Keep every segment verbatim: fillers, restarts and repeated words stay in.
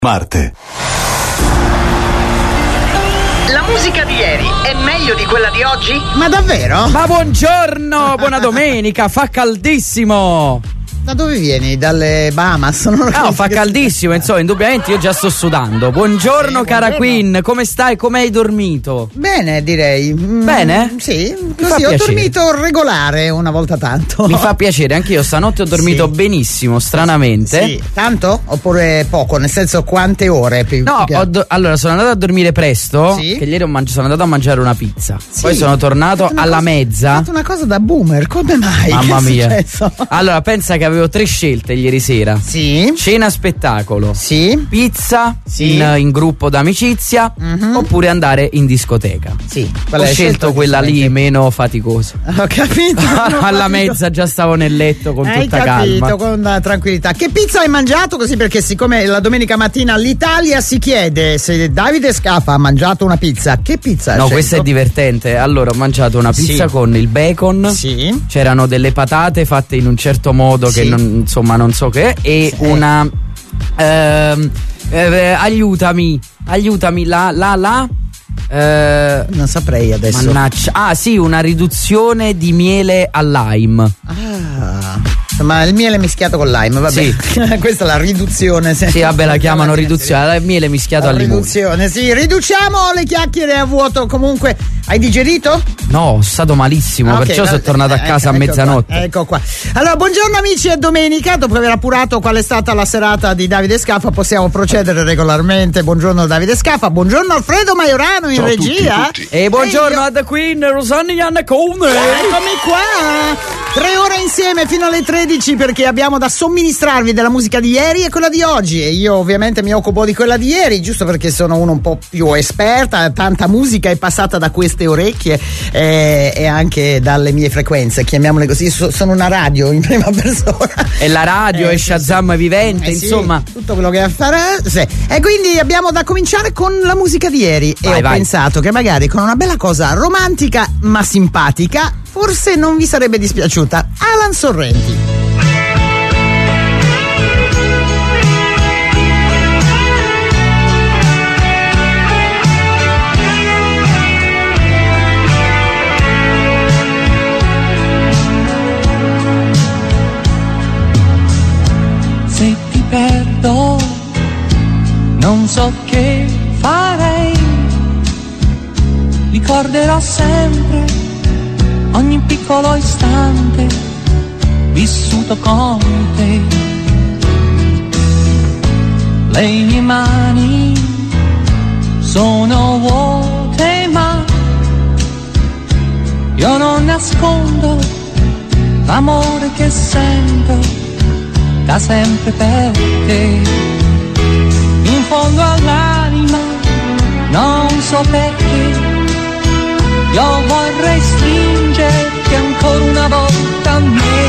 Marte. La musica di ieri è meglio di quella di oggi? Ma davvero? Ma buongiorno, buona domenica, fa caldissimo. Da dove vieni? Dalle Bahamas? Non lo No, fa caldissimo, insomma, indubbiamente io già sto sudando. Buongiorno, sì, cara buongiorno. Queen, come stai? Come hai dormito? Bene, direi. Mm, Bene? Sì, Mi così fa ho piacere. dormito regolare una volta tanto. Mi fa piacere, anche io stanotte ho dormito Sì. benissimo, stranamente. Sì, tanto? Oppure poco? Nel senso, quante ore? Più, No, più- ho do- allora sono andato a dormire presto, Sì. che ieri ho mangi- sono andato a mangiare una pizza. Sì. Poi sono tornato Hai fatto una alla cosa- mezza. Hai fatto una cosa da boomer, come mai? Mamma Che è mia. successo? Allora, pensa che avevo tre scelte ieri sera. Sì. Cena spettacolo. Sì. Pizza Sì. in, in gruppo d'amicizia, Mhm. oppure andare in discoteca. Sì. Ho scelto quella lì meno faticosa. Ho capito. non ho Alla capito. mezza già stavo nel letto con Hai tutta capito, calma. con uh, tranquillità. Che pizza hai mangiato? Così, perché siccome la domenica mattina l'Italia si chiede se Davide Scaffa ha mangiato una pizza, che pizza ha No, scelto? questo è divertente. Allora, ho mangiato una pizza Sì. con il bacon. Sì. C'erano delle patate fatte in un certo modo che Sì. non, insomma non so che. E Sì. una ehm, eh, aiutami, aiutami la la la eh, Non saprei adesso. mannaggia. Ah, sì, una riduzione di miele al lime. Ah, ma il miele mischiato con lime, vabbè. Sì. Questa è la riduzione. Sì, vabbè, la chiamano riduzione, il miele mischiato La al limone. riduzione, sì, riduciamo le chiacchiere a vuoto. Comunque, hai digerito? No, sono stato malissimo, Ah, ok, perciò va- sono tornato a ecco, casa a ecco mezzanotte. Qua, ecco qua. Allora, buongiorno amici, è domenica. Dopo aver appurato qual è stata la serata di Davide Scaffa, possiamo procedere regolarmente. Buongiorno Davide Scaffa, buongiorno Alfredo Maiorano in Ciao a tutti, regia. tutti. E buongiorno io- a The Queen, Rosanna Iannacone. Eccomi qua! Tre ore insieme fino alle tredici, perché abbiamo da somministrarvi della musica di ieri e quella di oggi. E io ovviamente mi occupo di quella di ieri, giusto perché sono uno un po' più esperta. Tanta musica è passata da queste orecchie eh, e anche dalle mie frequenze, chiamiamole così. So- sono una radio in prima persona. E la radio, Eh, e sì, Shazam sì. vivente, Eh, sì, insomma. tutto quello che farà. Sì. E quindi abbiamo da cominciare con la musica di ieri. Vai, e ho vai. pensato che magari con una bella cosa romantica ma simpatica forse non vi sarebbe dispiaciuta. Alan Sorrenti. Se ti perdo, non so che farei. Ricorderò sempre ogni piccolo istante vissuto con te. Le mie mani sono vuote, ma io non nascondo l'amore che sento da sempre per te. In fondo all'anima non so perché io vorrei stringerti ancora una volta a me.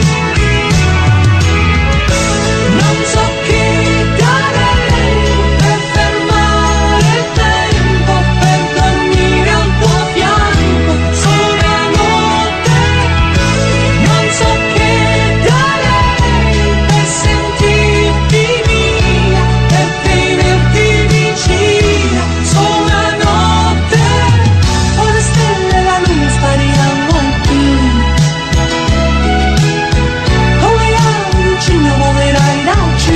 Non so che darei per fermare il tempo, per dormire al tuo fianco solo una notte. Non so che darei per sentirti mia, per tenerti vicina solo una notte. O le stelle e la luna spariranno qui, con le ali vicino volerai laggiù.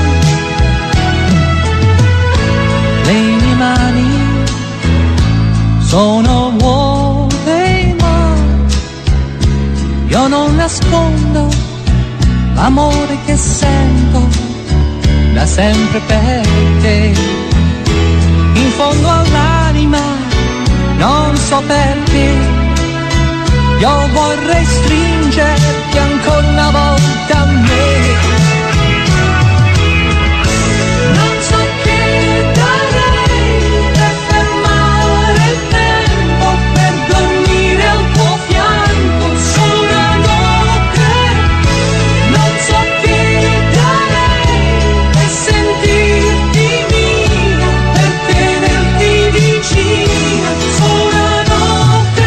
Le mie mani sono vuote, ma io non nascondo l'amore che sento da sempre per te. In fondo all'anima non so perché io vorrei stringerti ancora una volta a me. Non so che darei per fermare il tempo, per dormire al tuo fianco solo una notte. Non so che darei per sentirti mia, per tenerti vicina solo una notte.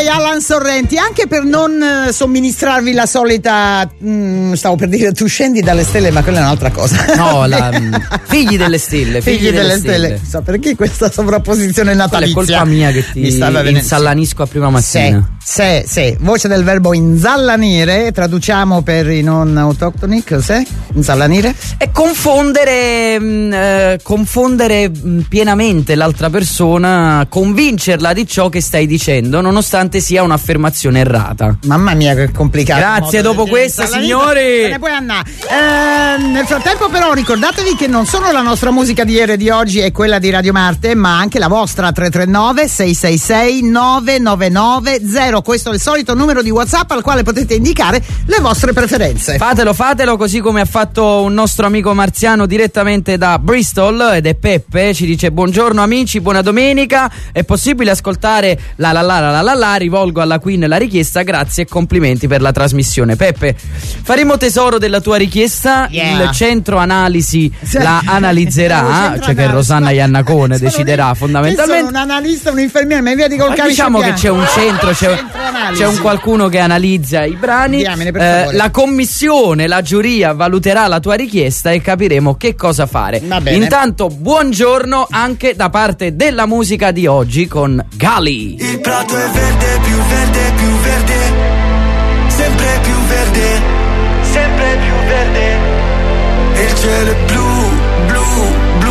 Alan Sorrenti, anche per non eh, somministrarvi la solita mh, stavo per dire tu scendi dalle stelle, ma quella è un'altra cosa. No, la, mh, figli delle stelle, figli, figli delle, delle stelle. stelle. So perché questa sovrapposizione natalizia? Qual è colpa mia che ti Mi stava venendo- insallanisco a prima mattina. Sì, sì, sì, voce del verbo inzallanire, traduciamo per i non autoctoni, cos'è? Inzallanire? E confondere mh, eh, confondere mh, pienamente l'altra persona, convincerla di ciò che stai dicendo, nonostante sia un'affermazione errata. Mamma mia, che complicato. Grazie, modo dopo di- questa, inzallanita. signori. Se ne puoi andare. Eh, nel frattempo però ricordatevi che non solo la nostra musica di ieri e di oggi è quella di Radio Marte, ma anche la vostra. Tre tre nove sei sei sei nove nove nove zero. Questo è il solito numero di WhatsApp al quale potete indicare le vostre preferenze. Fatelo, fatelo, così come ha fatto un nostro amico marziano direttamente da Bristol, ed è Peppe. Ci dice: buongiorno amici, buona domenica. È possibile ascoltare la la la la la la la? Rivolgo alla Queen la richiesta, grazie e complimenti per la trasmissione. Peppe, faremo tesoro della tua richiesta. Yeah. Il centro analisi la Il analizzerà, centro cioè che analisi. Rosanna Iannacone Sono deciderà io- fondamentalmente. io sono un analista, un infermiere, ma via di col Ma camice diciamo che bianco. c'è un centro, c'è, Centro analisi. c'è un qualcuno che analizza i brani. Diamine, per Eh, favore. la commissione, la giuria valuterà la tua richiesta e capiremo che cosa fare. Va bene. Intanto, buongiorno anche da parte della musica di oggi con Gali. Il prato è verde, più verde, più verde, sempre più verde, sempre più verde. E il cielo è blu, blu, blu,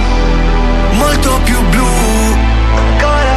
molto più blu, ancora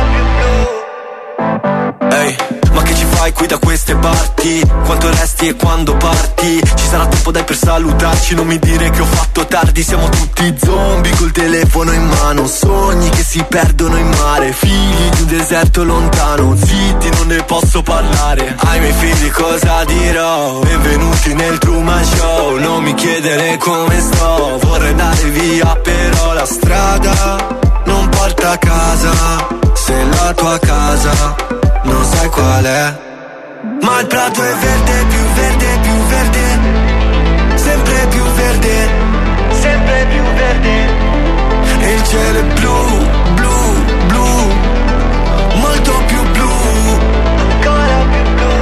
più blu. Ehi, ma che ci fai qui da queste parti? Quanto resti e quando parti? Ci sarà tempo dai per salutarci, non mi dire che ho fatto tardi. Siamo tutti zombie col telefono in mano, sogni che si perdono in mare, figli di un deserto lontano, zitti non ne posso parlare. Ai miei figli cosa dirò? Benvenuti nel Truman Show, non mi chiedere come sto, vorrei andare via però la strada non porta a casa, se la tua casa non sai qual è. Ma il prato è verde, più verde, più verde, sempre più verde, sempre più verde. E il cielo è blu, blu, blu, molto più blu, ancora più blu.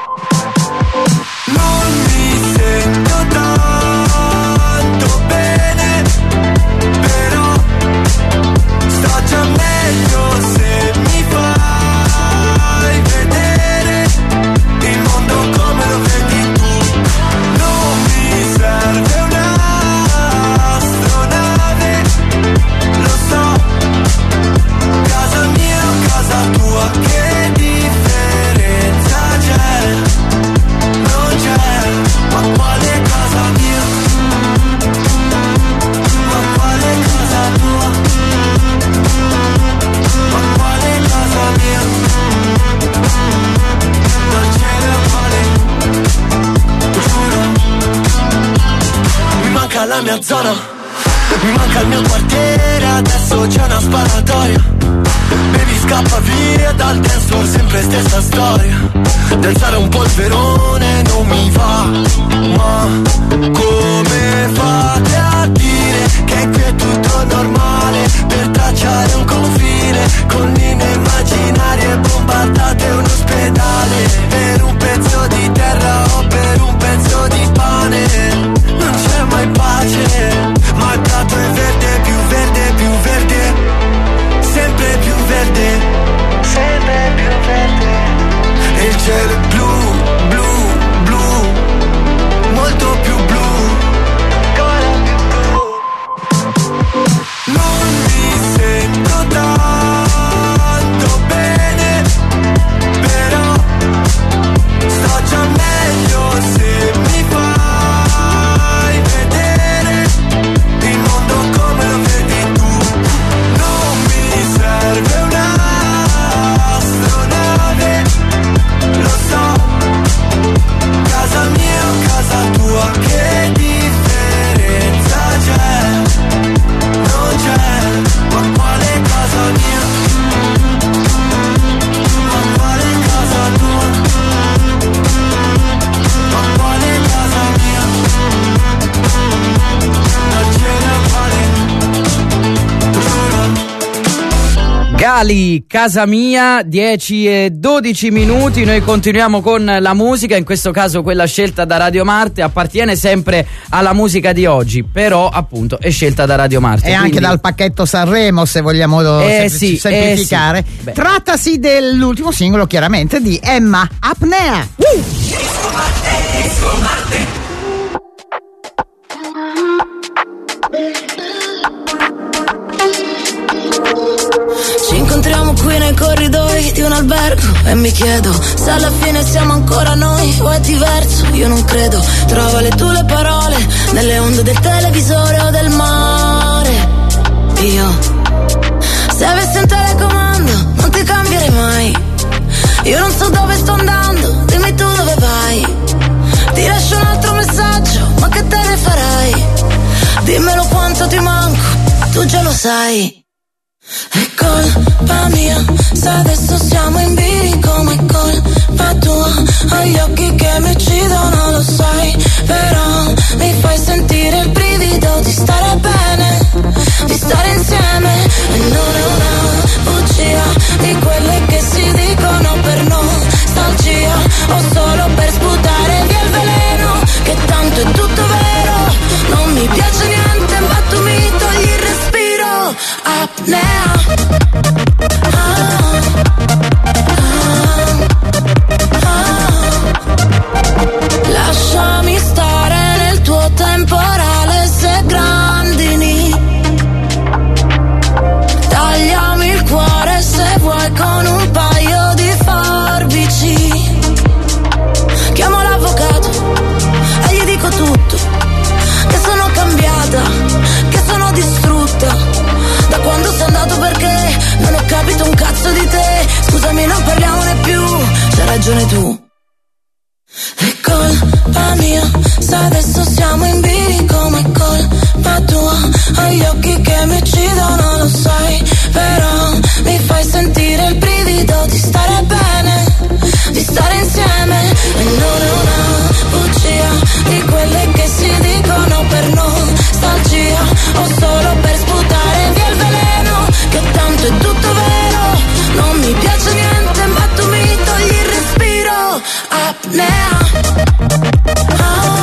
Non mi sento tanto bene, però sto già meglio se mi fai vedere il mondo come lo vedi tu. Non mi serve un'astronave, lo so, casa mia o casa tua, che differenza c'è? Non c'è, ma quale casa mia? Ma quale casa tua? Ma quale casa mia? Dal cielo al mare, giuro. Mi manca la mia zona, mi manca il mio quartiere, adesso c'è una sparatoria. Baby scappa via dal dance floor, sempre stessa storia. Danzare un polverone non mi va, ma come fate a dire che qui è tutto normale? Per tracciare un confine con linee immaginarie, bombardate un ospedale per un pezzo di terra o per un pezzo di pane. Non c'è mai pace, ma il prato è verde, più verde, più verde, sempre più verde, sempre più verde. E il cielo è blu, blu, blu, molto più blu, ancora più blu. Ali, casa mia, dieci e dodici minuti. Noi continuiamo con la musica, in questo caso quella scelta da Radio Marte appartiene sempre alla musica di oggi, però appunto è scelta da Radio Marte. E quindi... anche dal pacchetto Sanremo, se vogliamo eh sempl- sì, semplificare. Eh sì. Trattasi dell'ultimo singolo, chiaramente, di Emma, Apnea. Uh! Ci incontriamo qui nei corridoi di un albergo e mi chiedo se alla fine siamo ancora noi o è diverso. Io non credo, trova le tue parole nelle onde del televisore o del mare. Io, se avessi un telecomando, non ti cambierei mai. Io non so dove sto andando, dimmi tu dove vai. Ti lascio un altro messaggio, ma che te ne farai? Dimmelo quanto ti manco, tu già lo sai. È colpa mia, se adesso siamo in bilico, ma è colpa tua. Ho gli occhi che mi uccidono, lo sai, però mi fai sentire il brivido di stare bene, di stare insieme. E non è una bugia di quelle che si dicono per nostalgia, o solo per sputare via il veleno, che tanto è tutto vero. Non mi piace niente, ma tu mi togli il respiro. Apnea. Ah, ah, ah. Lasciami stare nel tuo temporale se grandini. Tagliami il cuore se vuoi con un paio di forbici. Chiamo l'avvocato e gli dico tutto, che sono cambiata, che sono distrutta da quando sei andato, perché non ho capito un cazzo di te. Scusami, non parliamone più, c'hai ragione tu. È colpa mia, se adesso siamo in bilico, ma è colpa tua. Ho gli occhi che mi uccidono, lo sai, però mi fai sentire il brivido di stare bene, di stare insieme. E non è una bugia di quelle che si dicono per nostalgia, o solo per sputare via il veleno, che tanto è tutto vero. Non mi piace niente, ma tu mi togli il respiro. Apnea. Ah,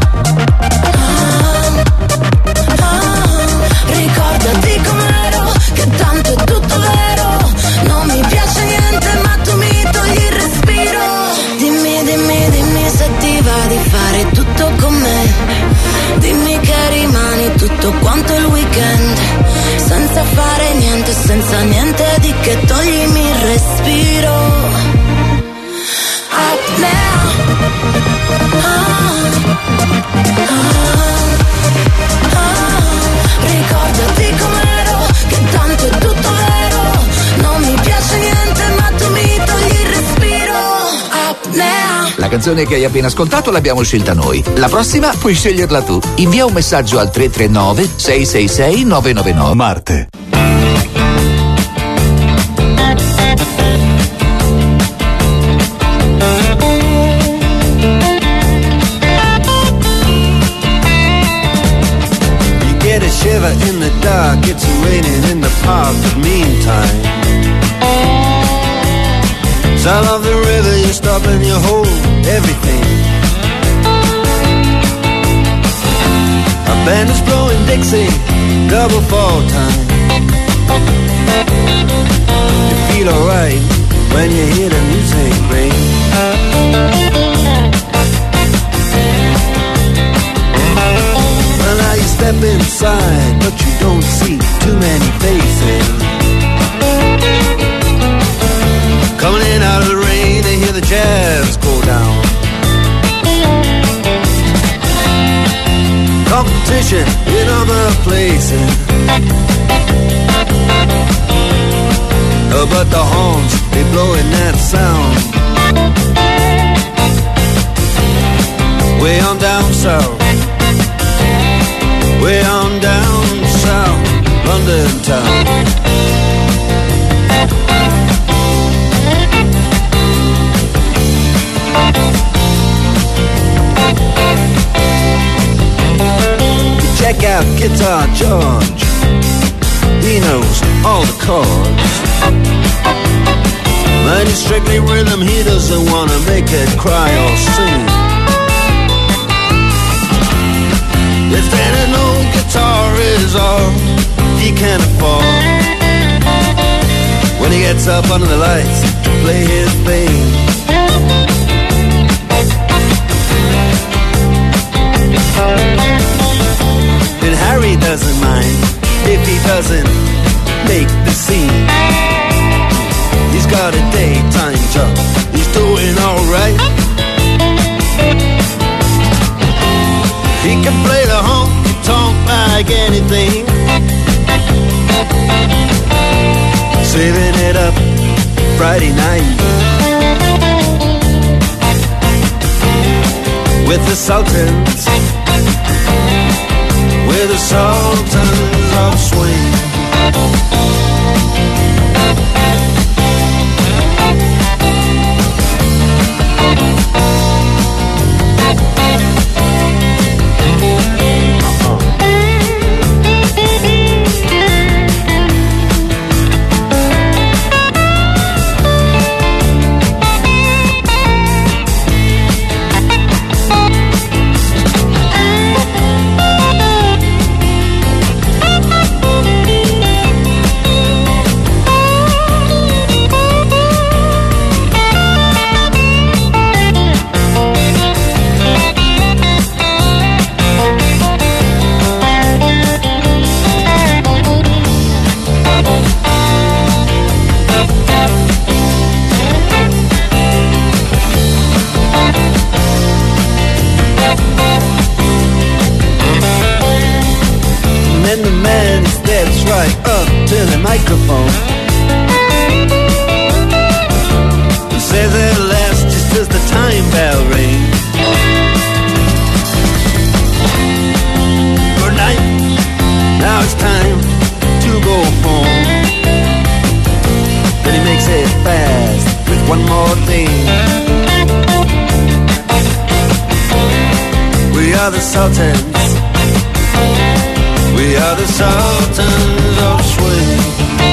ah, ah. Ricordati com'ero, che tanto è tutto vero. Non mi piace niente, ma tu mi togli il respiro. Dimmi, dimmi, dimmi se ti va di fare tutto con me. Dimmi che rimani tutto quanto il weekend, senza fare niente, senza niente di che, toglimi il respiro. Apnea. Ah, ah, ah. Ricordati com'ero, che tanto è tutto vero. Non mi piace niente, ma tu mi togli il respiro. Apnea. La canzone che hai appena ascoltato l'abbiamo scelta noi. La prossima puoi sceglierla tu. Invia un messaggio al tre tre nove sei sei sei nove nove nove. Marte. You get a shiver in the dark, it's raining in the park, but meantime, sound of the river, you stop and you hold everything. A band is blowing Dixie, double fall time. You feel alright when you hear the music ring. Well, now you step inside, but you don't see too many faces. Coming in out of the rain, they hear the jazz go down. Competition in other places, oh, but the horns, they blowing that sound. Way on down south, way on down south, London town. Check out Guitar George, he knows all the chords. Mine is strictly rhythm, he doesn't wanna make it cry or sing. If then an old guitar is all he can afford, when he gets up under the lights to play his thing, then Harry doesn't mind if he doesn't make the scene. He's got a daytime job, he's doing alright. He can play the honky-tonk like anything, saving it up Friday night with the Sultans, with the Sultans of Swing. Microphone. Say they'll last just as the time bell rings. Good night, now it's time to go home. Then he makes it fast with one more thing. We are the Sultans, we are the Sultans of Swing.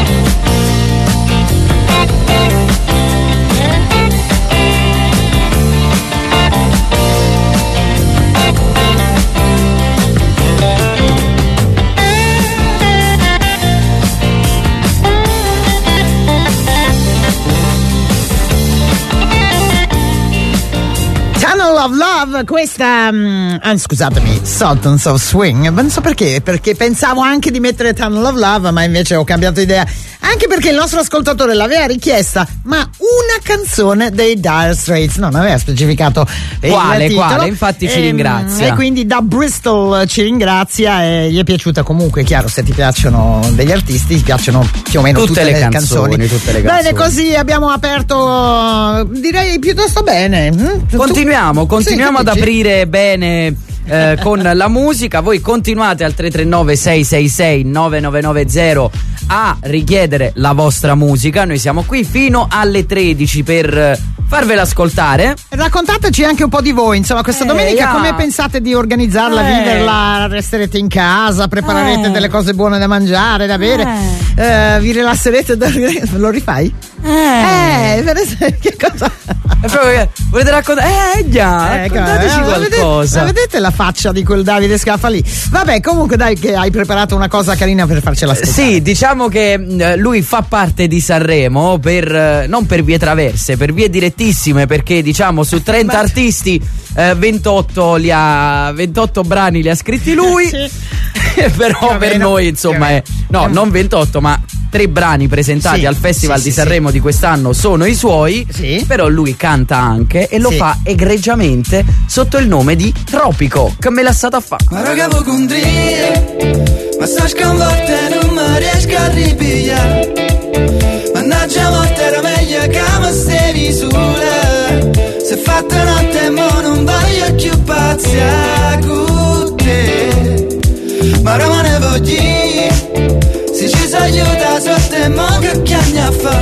Of Love, questa um, ah, scusatemi, Sultans of Swing, non so perché, perché pensavo anche di mettere Tunnel of Love, ma invece ho cambiato idea, anche perché il nostro ascoltatore l'aveva richiesta, ma una canzone dei Dire Straits, non aveva specificato quale, il titolo, quale, infatti ci e, ringrazia, e quindi da Bristol ci ringrazia e gli è piaciuta. Comunque, chiaro, se ti piacciono degli artisti, ti piacciono più o meno tutte, tutte le, le canzoni, canzoni. Tutte le canzoni. Bene, così abbiamo aperto, direi piuttosto bene. Continuiamo, tu, continuiamo sì, ad aprire bene eh, con la musica. Voi continuate al tre tre nove sei sei sei nove nove nove zero a richiedere la vostra musica. Noi siamo qui fino alle tredici per farvela ascoltare. Raccontateci anche un po' di voi, insomma, questa eh, domenica yeah. come pensate di organizzarla, eh. viverla? Resterete in casa, preparerete eh. delle cose buone da mangiare, da bere, eh. Eh, vi rilasserete da... lo rifai? Eh, eh che cosa? È proprio che volete raccontare? Eh già, eh, raccontateci eh, Vedete, qualcosa. vedete la faccia di quel Davide Scaffa lì? Vabbè, comunque dai che hai preparato una cosa carina per farcela ascoltare. Sì, diciamo che eh, lui fa parte di Sanremo per eh, non per vie traverse, per vie direttissime, perché diciamo su trenta Ma... artisti eh, ventotto li ha ventotto brani li ha scritti lui. Sì. Però più per meno, noi insomma è no, più non ventotto, ma tre brani presentati sì, al Festival sì, di sì, Sanremo sì. di quest'anno sono i suoi, sì. però lui canta anche e lo sì. fa egregiamente sotto il nome di Tropico, che me l'ha stato a fare. Ma raga vuoi condire, ma sta sconvolta non mi riesco a ripigliare. Mannaggia morte era meglio che mi stavi sola. Se fatta notte e mo non voglio più pazzia con te. Ma rimane voglio, se ci si aiuta sotto e mo che chiagna fa.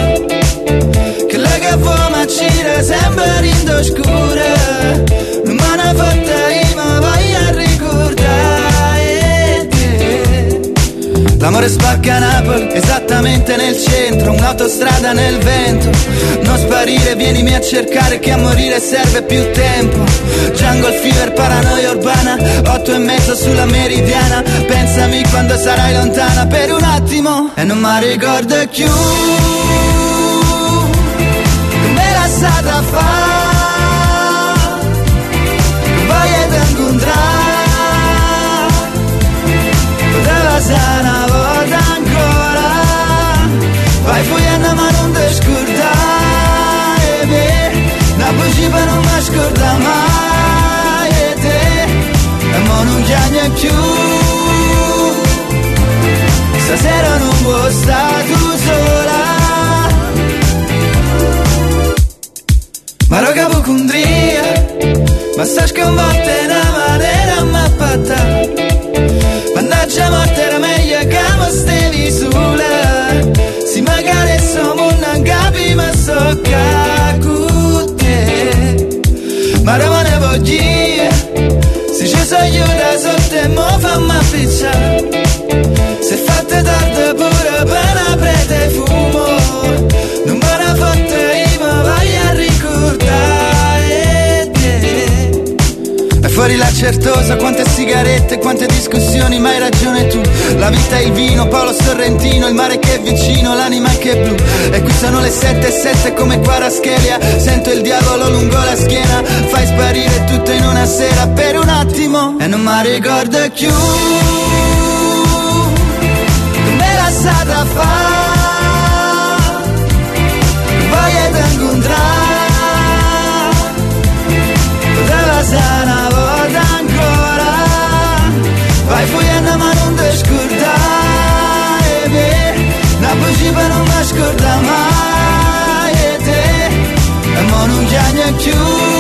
Che lei che vuoi ma gira sempre in scura. Non me ne fatta io ma voglio ricordare te. L'amore spacca Napoli, esattamente nel centro, un'autostrada nel vento. Non sparire, vienimi a cercare che a morire serve più tempo. Jungle fever, paranoia urbana, otto e mezzo sulla meridiana. Pensami quando sarai lontana per un attimo e non mi ricordo più come la stata fa. Voglio te incontrare, poteva essere una volta ancora. Vai fuggendo ma non ti scordare me, una voce per non mi scorda mai e te. E mo non chiami più, stasera non vuoi stare tu sola. Ma roga pocondria, ma sta sconvolta in una maniera mappata. Mannaggia morte, era meglio che mi stavi sola. Si magari siamo non capi ma so che con te. Ma rimane voglio, se ci sono io da sotto e mo fammi appicciare. Se fatte tardi pure appena prete fumo, non me ne fotte io ma vai a ricordare te. E fuori la certosa, quante sigarette, quante discussioni, ma hai ragione tu. La vita è il vino, Paolo Sorrentino, il mare che è vicino, l'anima che è blu. E qui sono le sette e sette come Quaraschelia, sento il diavolo lungo la schiena. Fai sparire tutto in una sera per un attimo e non mi ricordo più come la stata fa. Voglio te incontrare, poteva essere una volta ancora. Vai fuggendo ma non ti scordare me, una voce per non mi scorda mai e te. E mo non chiami più,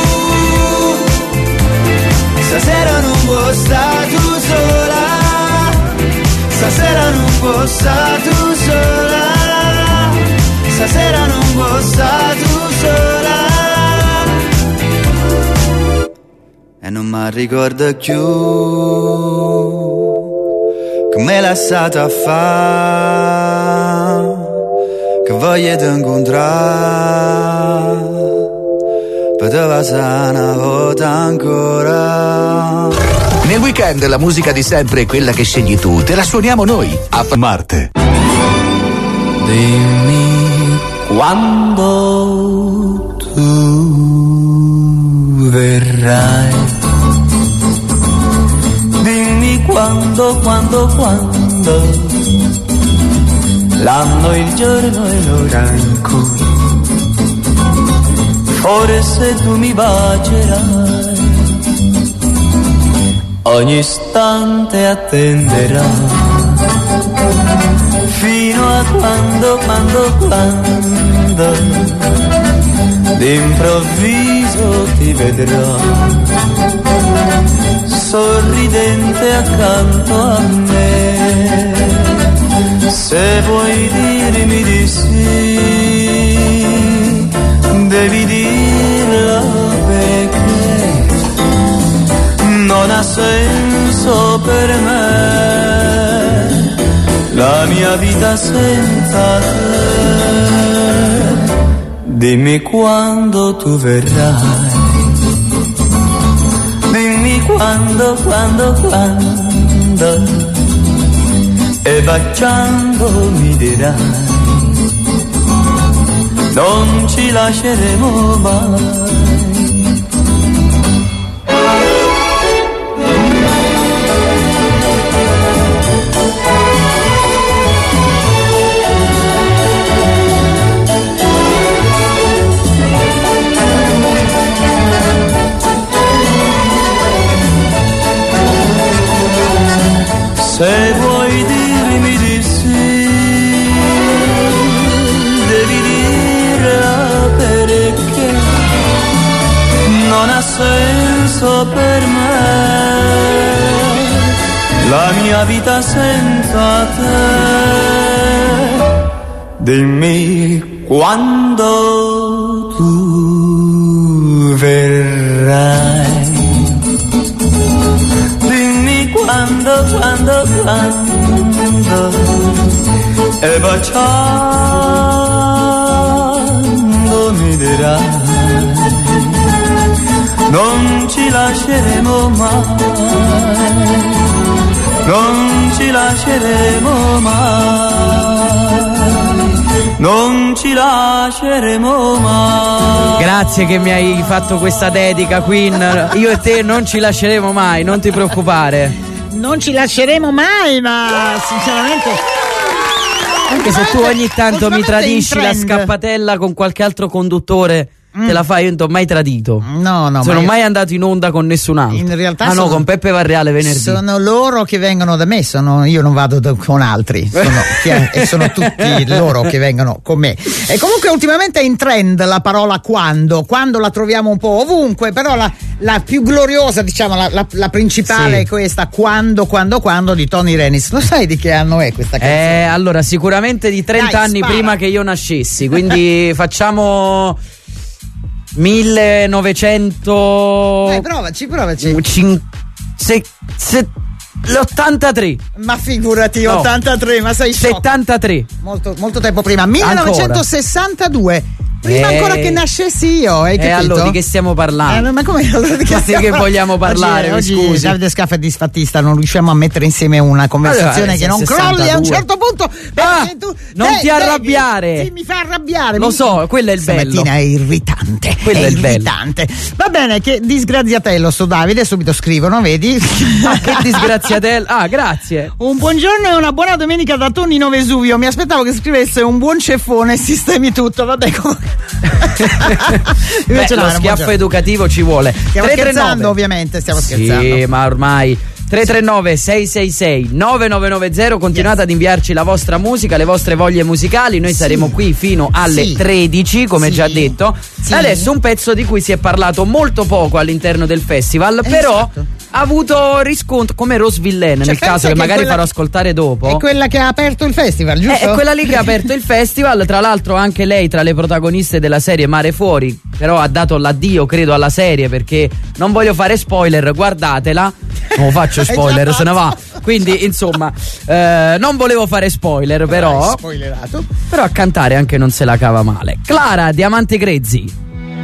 stasera non vuoi stare tu sola. Stasera non vuoi stare tu sola. Stasera non vuoi stare tu sola. E non mi ricordo più come la stata fa, che voglio te incontrare, poteva essere una volta ancora. Nel weekend la musica di sempre è quella che scegli tu, te la suoniamo noi a Marte. Dimmi quando tu verrai, dimmi quando, quando, quando, l'anno, il giorno e l'ora in cui forse tu mi bacerai. Ogni istante attenderò fino a quando, quando, quando d'improvviso ti vedrò sorridente accanto a me. Se vuoi dirmi di sì, devi dirlo perché non ha senso per me la mia vita senza te. Dimmi quando tu verrai, dimmi quando, quando, quando, e baciando mi dirai non ci lasceremo mai. Se vuoi dirmi di sì, devi dirla perché non ha senso per me la mia vita senza te. Dimmi quando tu verrai, quando, quando, quando banda e baciando mi dirai non ci lasceremo mai, non ci lasceremo mai, non ci lasceremo mai. Grazie che mi hai fatto questa dedica, Queen. Io e te non ci lasceremo mai, non ti preoccupare. Non ci lasceremo mai, ma sinceramente, anche se tu ogni tanto mi tradisci la scappatella con qualche altro conduttore, te la fai, io non ti ho mai tradito. No, no. Sono ma mai andato in onda con nessun altro. In realtà ah sono, no, con Peppe Varreale venerdì. Sono loro che vengono da me, sono, io non vado da, con altri. Sono, e sono tutti loro che vengono con me. E comunque ultimamente è in trend la parola quando. Quando la troviamo un po' ovunque, però la, la più gloriosa, diciamo, la, la, la principale sì. È questa quando, quando, quando di Tony Renis. Lo sai di che anno è questa canzone? Eh, allora, sicuramente di trenta Dai, anni spara. prima che io nascessi, quindi facciamo millenovecento. Dai, provaci, provaci. Cin- se, se, l'ottantatré. Ma figurati, No. ottantatré, ma sei sciocco. settantatré. Molto, molto tempo prima, millenovecentosessantadue. Prima Eh, ancora che nascessi io, hai E capito? allora di che stiamo parlando? Eh, ma come allora di che, Ma di stiamo che parlando? vogliamo parlare? Oggi, mi oggi scusi. Davide Scaffa è disfattista, non riusciamo a mettere insieme una conversazione Allora, che non sessantadue. crolli a un certo punto. Perché Ah, tu non devi- ti arrabbiare. Sì, mi fa arrabbiare. Lo mi- so, quello è il bello. Stamattina è irritante. Quello è il bello. irritante. Va bene, che disgraziatello sto Davide, subito scrivono, vedi? Ma che disgraziatello. Ah, grazie. Un buongiorno e una buona domenica da Tonino Vesuvio. Mi aspettavo che scrivesse un buon ceffone e sistemi tutto. Vabbè, comunque. Beh, Invece no, lo era un schiaffo buongiorno. educativo ci vuole. Stiamo tre tre nove scherzando, ovviamente, stiamo scherzando. Sì, ma ormai tre tre nove sei sei sei nove nove nove zero, continuate Yes. ad inviarci la vostra musica, le vostre voglie musicali. Noi Sì. saremo qui fino alle Sì. tredici, come Sì. già detto. Sì. Adesso un pezzo di cui si è parlato molto poco all'interno del festival, però Esatto. ha avuto riscontro come Rose Villain, Cioè, nel pensa caso che che magari quella- farò ascoltare dopo. È quella che ha aperto il festival, Eh, giusto? È quella lì che ha aperto il festival, tra l'altro anche lei tra le protagoniste della serie Mare Fuori, però ha dato l'addio credo alla serie, perché non voglio fare spoiler, guardatela, non faccio Hai già spoiler, se ne va, fatto. quindi insomma eh, non volevo fare spoiler, però, Hai spoilerato. però a cantare anche non se la cava male. Clara, Diamante Grezzi.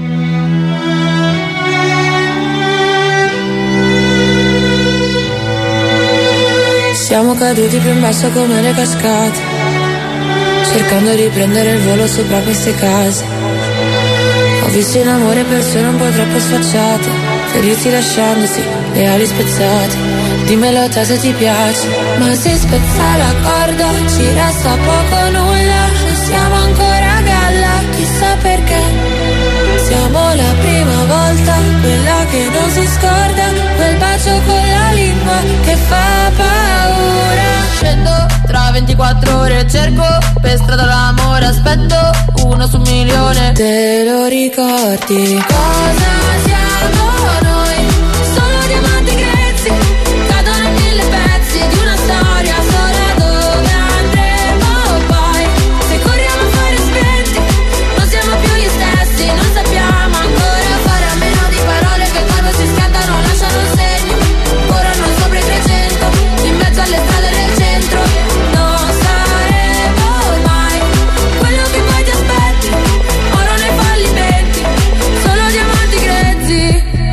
Siamo caduti più in basso come le cascate, cercando di prendere il volo sopra queste case. Ho visto in amore persone un po' troppo sfacciate, feriti lasciandosi le ali spezzate. Dimmelo te se ti piace. Ma se spezza la corda ci resta poco o nulla, non siamo ancora a galla, chissà perché. Siamo la prima volta, quella che non si scorda, quel bacio con la lingua che fa paura. Scendo tra ventiquattro ore, cerco per strada l'amore, aspetto uno su un milione. Te lo ricordi? Cosa siamo noi? Solo diamanti grezzi, cadono in mille pezzi di una storia sola. Dove andremo poi? Se corriamo a fare spenti, non siamo più gli stessi, non sappiamo ancora fare a meno di parole che quando si scattano lasciano un segno. Corrono sopra i trecento, in mezzo alle strade del centro. Non saremo mai quello che poi ti aspetti, oro nei fallimenti, solo diamanti grezzi.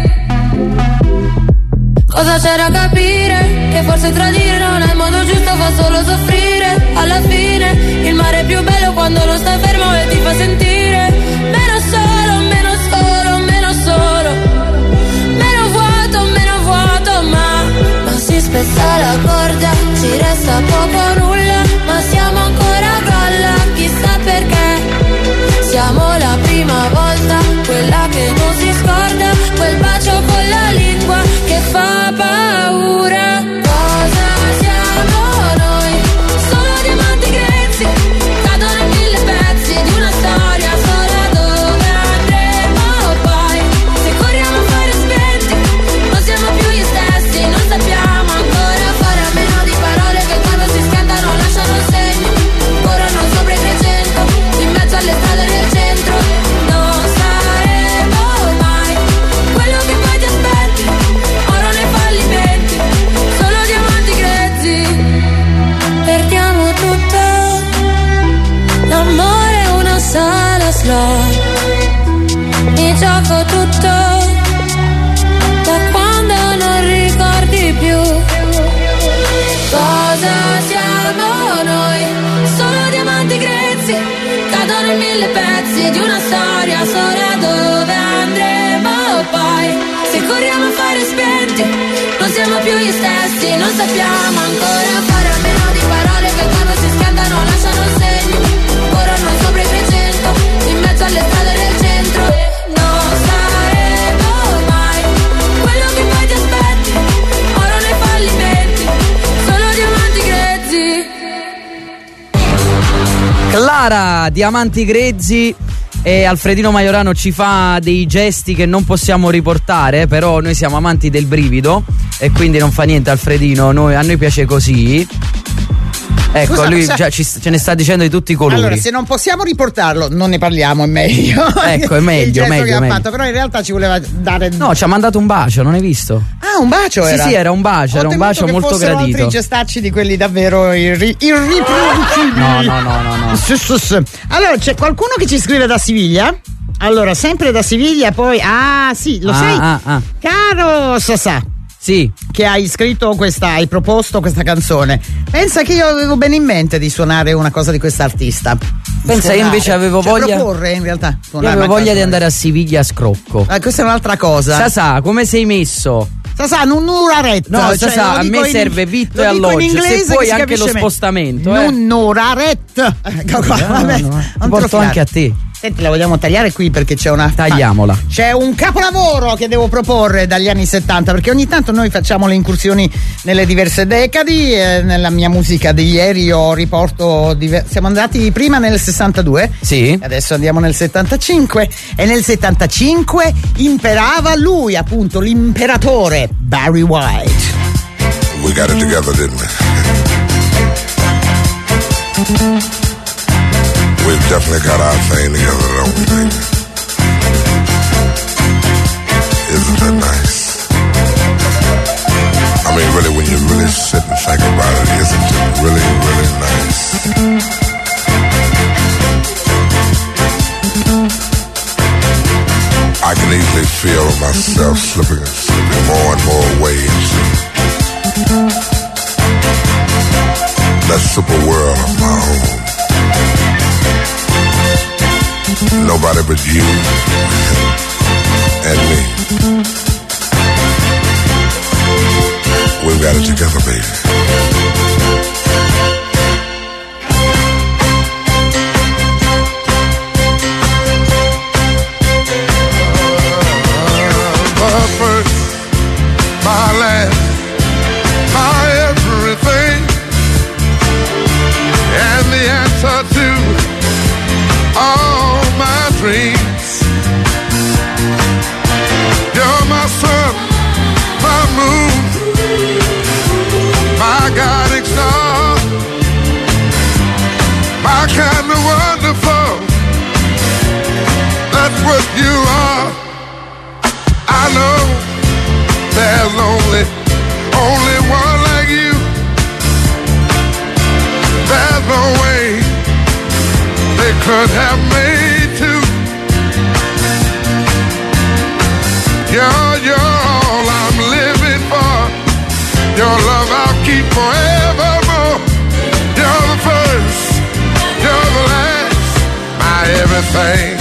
Cosa c'è da capire? Che forse tradire non è il modo giusto, fa solo soffrire. Alla fine il mare è più bello quando lo stai fermo e ti fa sentire meno solo, meno solo, meno solo, meno vuoto, meno vuoto. Ma, ma si spezza la corda, ci resta poco o nulla, ma siamo ancora a galla, chissà perché. Siamo la prima volta, quella che non si scorda, quel bacio con la lingua che fa paura. Cosa siamo noi? club. Mi gioco tutto da quando non ricordi più cosa siamo noi. Solo diamanti grezzi cadono in mille pezzi di una storia sola. Dove andremo poi? Se corriamo a fare spenti non siamo più gli stessi. Non sappiamo ancora fare a meno di parole che quando si scaldano lasciano segni. Corrono sopra i trecento in mezzo alle strade del centro. Non saremo mai quello che poi ti aspetti. Oro nei fallimenti, solo diamanti grezzi. Clara, diamanti grezzi. E Alfredino Majorano ci fa dei gesti che non possiamo riportare, però noi siamo amanti del brivido e quindi non fa niente Alfredino, noi, a noi piace così. Ecco, Scusa, lui sa- già ci, ce ne sta dicendo di tutti i colori. Allora, se non possiamo riportarlo, non ne parliamo, è meglio. Ecco, è meglio, Il gesto meglio, che ha meglio. fatto, però in realtà ci voleva dare. No, ci ha mandato un bacio, non hai visto? Ah, un bacio Sì, era? sì, era un bacio, Ho era un temuto bacio che molto fossero gradito. altri gestacci di quelli davvero irri- irriproducibili. No, no, no, no, no. Sì, sì, sì. Allora, c'è qualcuno che ci scrive da Siviglia? Allora, sempre da Siviglia, poi. Ah, sì, lo Ah, sai? ah, ah. Caro Sasà. Sì. Che hai scritto questa, hai proposto questa canzone. Pensa che io avevo bene in mente di suonare una cosa di quest'artista. Pensa, io invece avevo Cioè, voglia. proporre in realtà. Io suonare avevo una voglia di canzone. andare a Siviglia a scrocco. Ah, questa è un'altra cosa. Sasà, come sei messo? Sasà, non un'oraretta. No, cioè, Sasà, lo a dico me in- serve vitto lo e dico in alloggio, se inglese puoi che si anche capisce lo meglio. spostamento, eh. Un'oraretta. Ecco qua, No, vabbè, no, non ti te lo porto fare. anche a te. Senti, la vogliamo tagliare qui perché c'è una. Tagliamola. C'è un capolavoro che devo proporre dagli anni settanta, perché ogni tanto noi facciamo le incursioni nelle diverse decadi. Eh, nella mia musica di ieri io riporto. Diver- siamo andati prima nel sessantadue. Sì. Adesso andiamo nel settantacinque. E nel settantacinque imperava lui, appunto, l'imperatore Barry White. We got it together, didn't we? We've definitely got our thing together, don't we, baby? Isn't that nice? I mean, really, when you really sit and think about it, isn't it really, really nice? I can easily feel myself slipping, slipping more and more away into that super world of my own. Nobody but you and me. We've got it together, baby. My first, my last, my everything, and the answer to all my dreams. You're my sun, my moon, my guiding star, my kind of wonderful. That's what you are. I know there's only, only one like you. There's no way they could have made two. You're, you're all I'm living for. Your love I'll keep forevermore. You're the first, you're the last, my everything.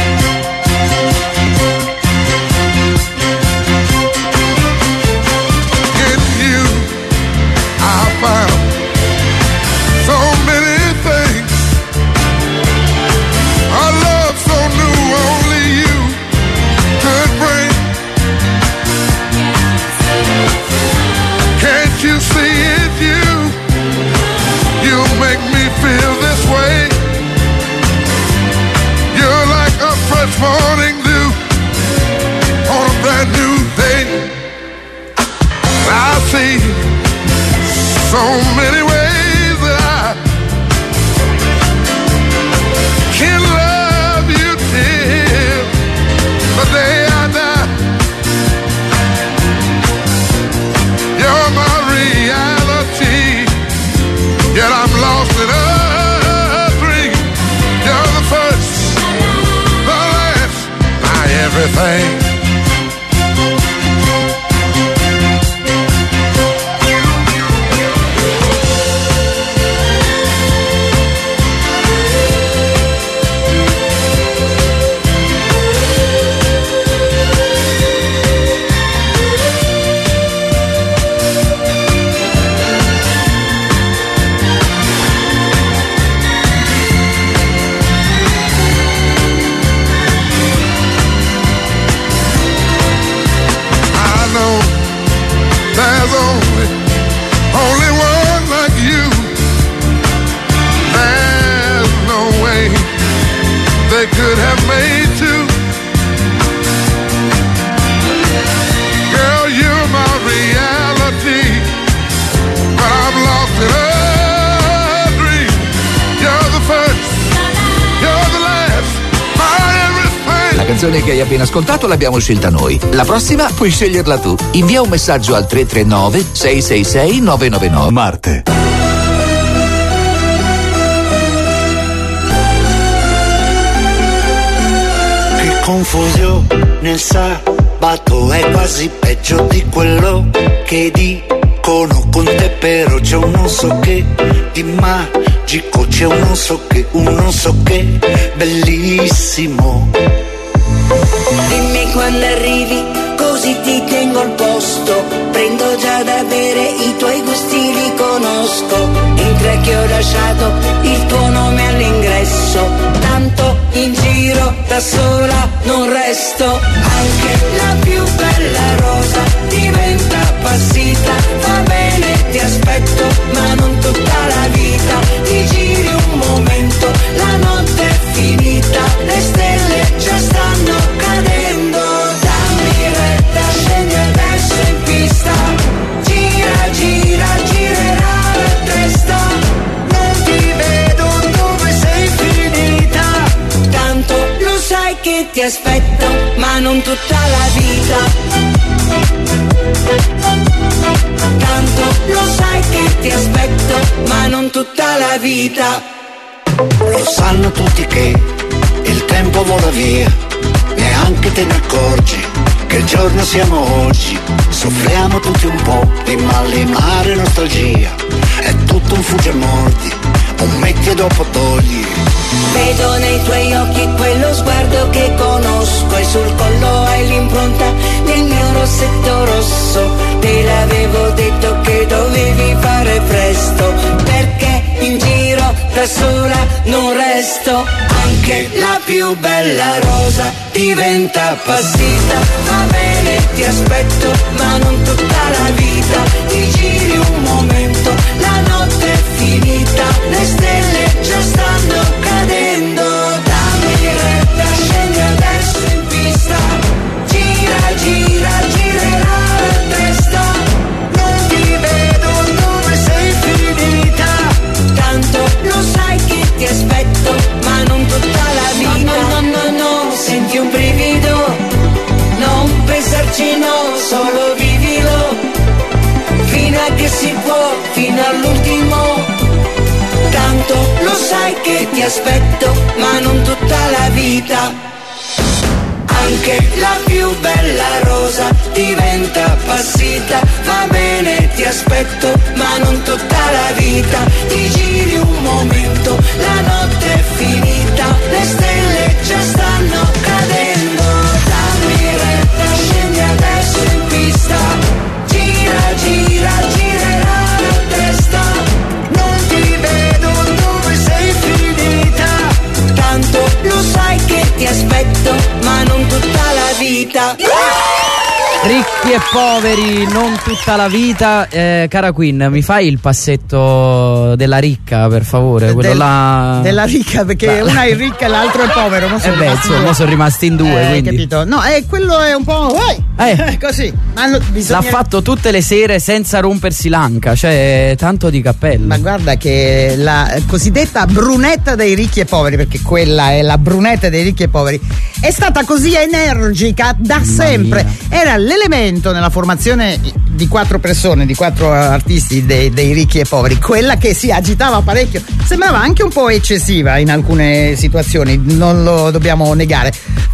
In you I found so many things. thing. Could have made two. Girl, you're my reality, but I've lost in a dream. You're the first, you're the last, my everything. La canzone che hai appena ascoltato l'abbiamo scelta noi. La prossima puoi sceglierla tu. Invia un messaggio al tre tre nove sei sei sei nove nove nove. Marte. Confusione nel sabato è quasi peggio di quello che dicono con te, però c'è un non so che di magico, c'è un non so che, un non so che bellissimo. Dimmi quando arrivi, così ti tengo al posto. Prendo già da bere, i tuoi gusti li conosco. In tre che ho lasciato il tuo nome all'ingresso. Tanto in giro da sola non resto. Anche la più bella rosa diventa passita. Va bene, ti aspetto, ma non tutta la vita. Ti giri un momento, la notte è finita. Le stelle già stanno cadendo. Dammi retta, scendi adesso in pista. Gira, gira, girerà la testa. Non ti vedo dove sei finita. Tanto lo sai che ti aspetto, ma non tutta la vita. Tanto lo sai che ti aspetto, ma non tutta la vita. Lo sanno tutti che il tempo vola via, neanche te ne accorgi che il giorno siamo oggi. Soffriamo tutti un po' di malinare nostalgia. È tutto un fugge mordi, un metti e dopo togli. Vedo nei tuoi occhi quello sguardo che conosco. E sul collo hai l'impronta del mio rossetto rosso. Te l'avevo detto che dovevi fare presto, perché in giro da sola non resto. Anche la più bella rosa diventa passita. Va bene, ti aspetto, ma non tutta la vita. Ti giri un momento, la notte è finita. Le stelle già stanno cadendo. Dammi retta, scendi adesso in pista. Gira, gira, girerà la testa. Non ti vedo dove sei finita. Tanto lo sai che ti aspetto, ma non tutta la vita. No, no, no, no, senti un brivido. Non pensarci, no, solo vivilo. Fino a che si può, fino all'ultimo. Tanto lo sai che ti aspetto, ma non tutta la vita. Anche la più bella rosa diventa passita. Va bene, ti aspetto, ma non tutta la vita. Ti giri un momento, la notte è finita. Le stelle già stanno cadendo. Dammi retta, scendi adesso in pista. Gira, gira, girerà la testa. Non ti vedo dove sei finita. Tanto lo sai che ti aspetto, ma non tutta la vita. Ricchi e poveri, non tutta la vita. Eh, cara Queen, mi fai il passetto della ricca, per favore? Quello Del, là. Della ricca, perché Beh. una è ricca e l'altro è povero. Non Eh beh, insomma, sono rimasti in due. Eh, quindi. capito? No, eh, quello è un po'. Uai, Eh. così. Ma no, bisogna... L'ha fatto tutte le sere senza rompersi l'anca, cioè tanto di cappello. Ma guarda che la cosiddetta brunetta dei ricchi e poveri, perché quella è la brunetta dei ricchi e poveri, è stata così energica da Mamma sempre. mia. Era l'elemento nella formazione di quattro persone, di quattro artisti dei, dei ricchi e poveri, quella che si agitava parecchio, sembrava anche un po' eccessiva in alcune situazioni, non lo dobbiamo negare.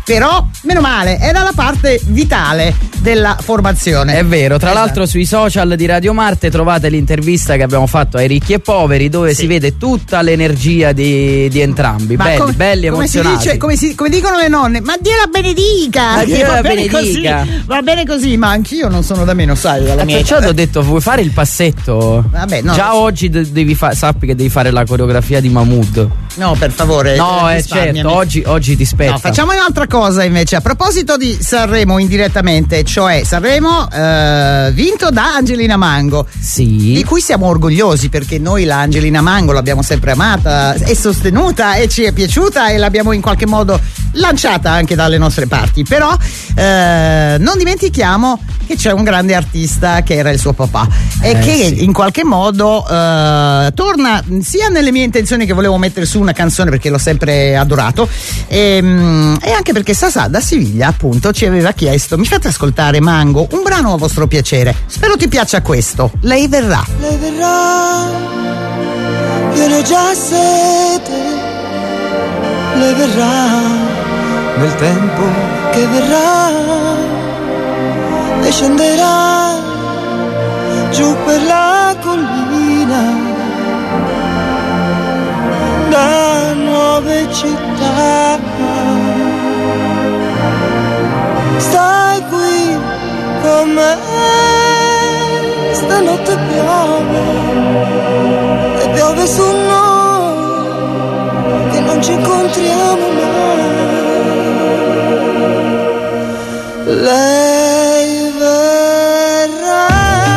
però meno male, era la parte vitale della formazione. È vero, tra esatto. l'altro sui social di Radio Marte trovate l'intervista che abbiamo fatto ai ricchi e poveri, dove sì. si vede tutta l'energia di, di entrambi. Ma belli, come, belli, come emozionati. Si dice, come, si, come dicono le nonne, ma Dio la benedica! Ma Dio va la bene benedica. Così, va bene così, ma anch'io non sono da meno, sai, dalla Eh, mia perciò età. ti ho detto, vuoi fare il passetto? Vabbè, no, Già no. oggi de- devi fa- sappi che devi fare la coreografia di Mahmood. No, per favore. No, eh, è certo, oggi, oggi ti spetta. No, facciamo un'altra cosa invece. A proposito di Sanremo indirettamente, cioè Sanremo eh, vinto da Angelina Mango. Sì. Di cui siamo orgogliosi, perché noi la Angelina Mango l'abbiamo sempre amata e sostenuta e ci è piaciuta e l'abbiamo in qualche modo lanciata anche dalle nostre parti. Però eh, non dimentichiamo che c'è un grande artista che era il suo papà e eh, che sì. in qualche modo eh, torna sia nelle mie intenzioni, che volevo mettere su una canzone perché l'ho sempre adorato, e, e anche perché Sasà da Siviglia appunto ci aveva chiesto: mi fate ascoltare Mango, un brano a vostro piacere, spero ti piaccia questo, Lei verrà. Lei verrà, io ne ho già sete. Lei verrà, nel tempo che verrà, e scenderà giù per la collina da nuove città. Stai qui con me, stanotte piove e piove su noi che non ci incontriamo mai. Lei verrà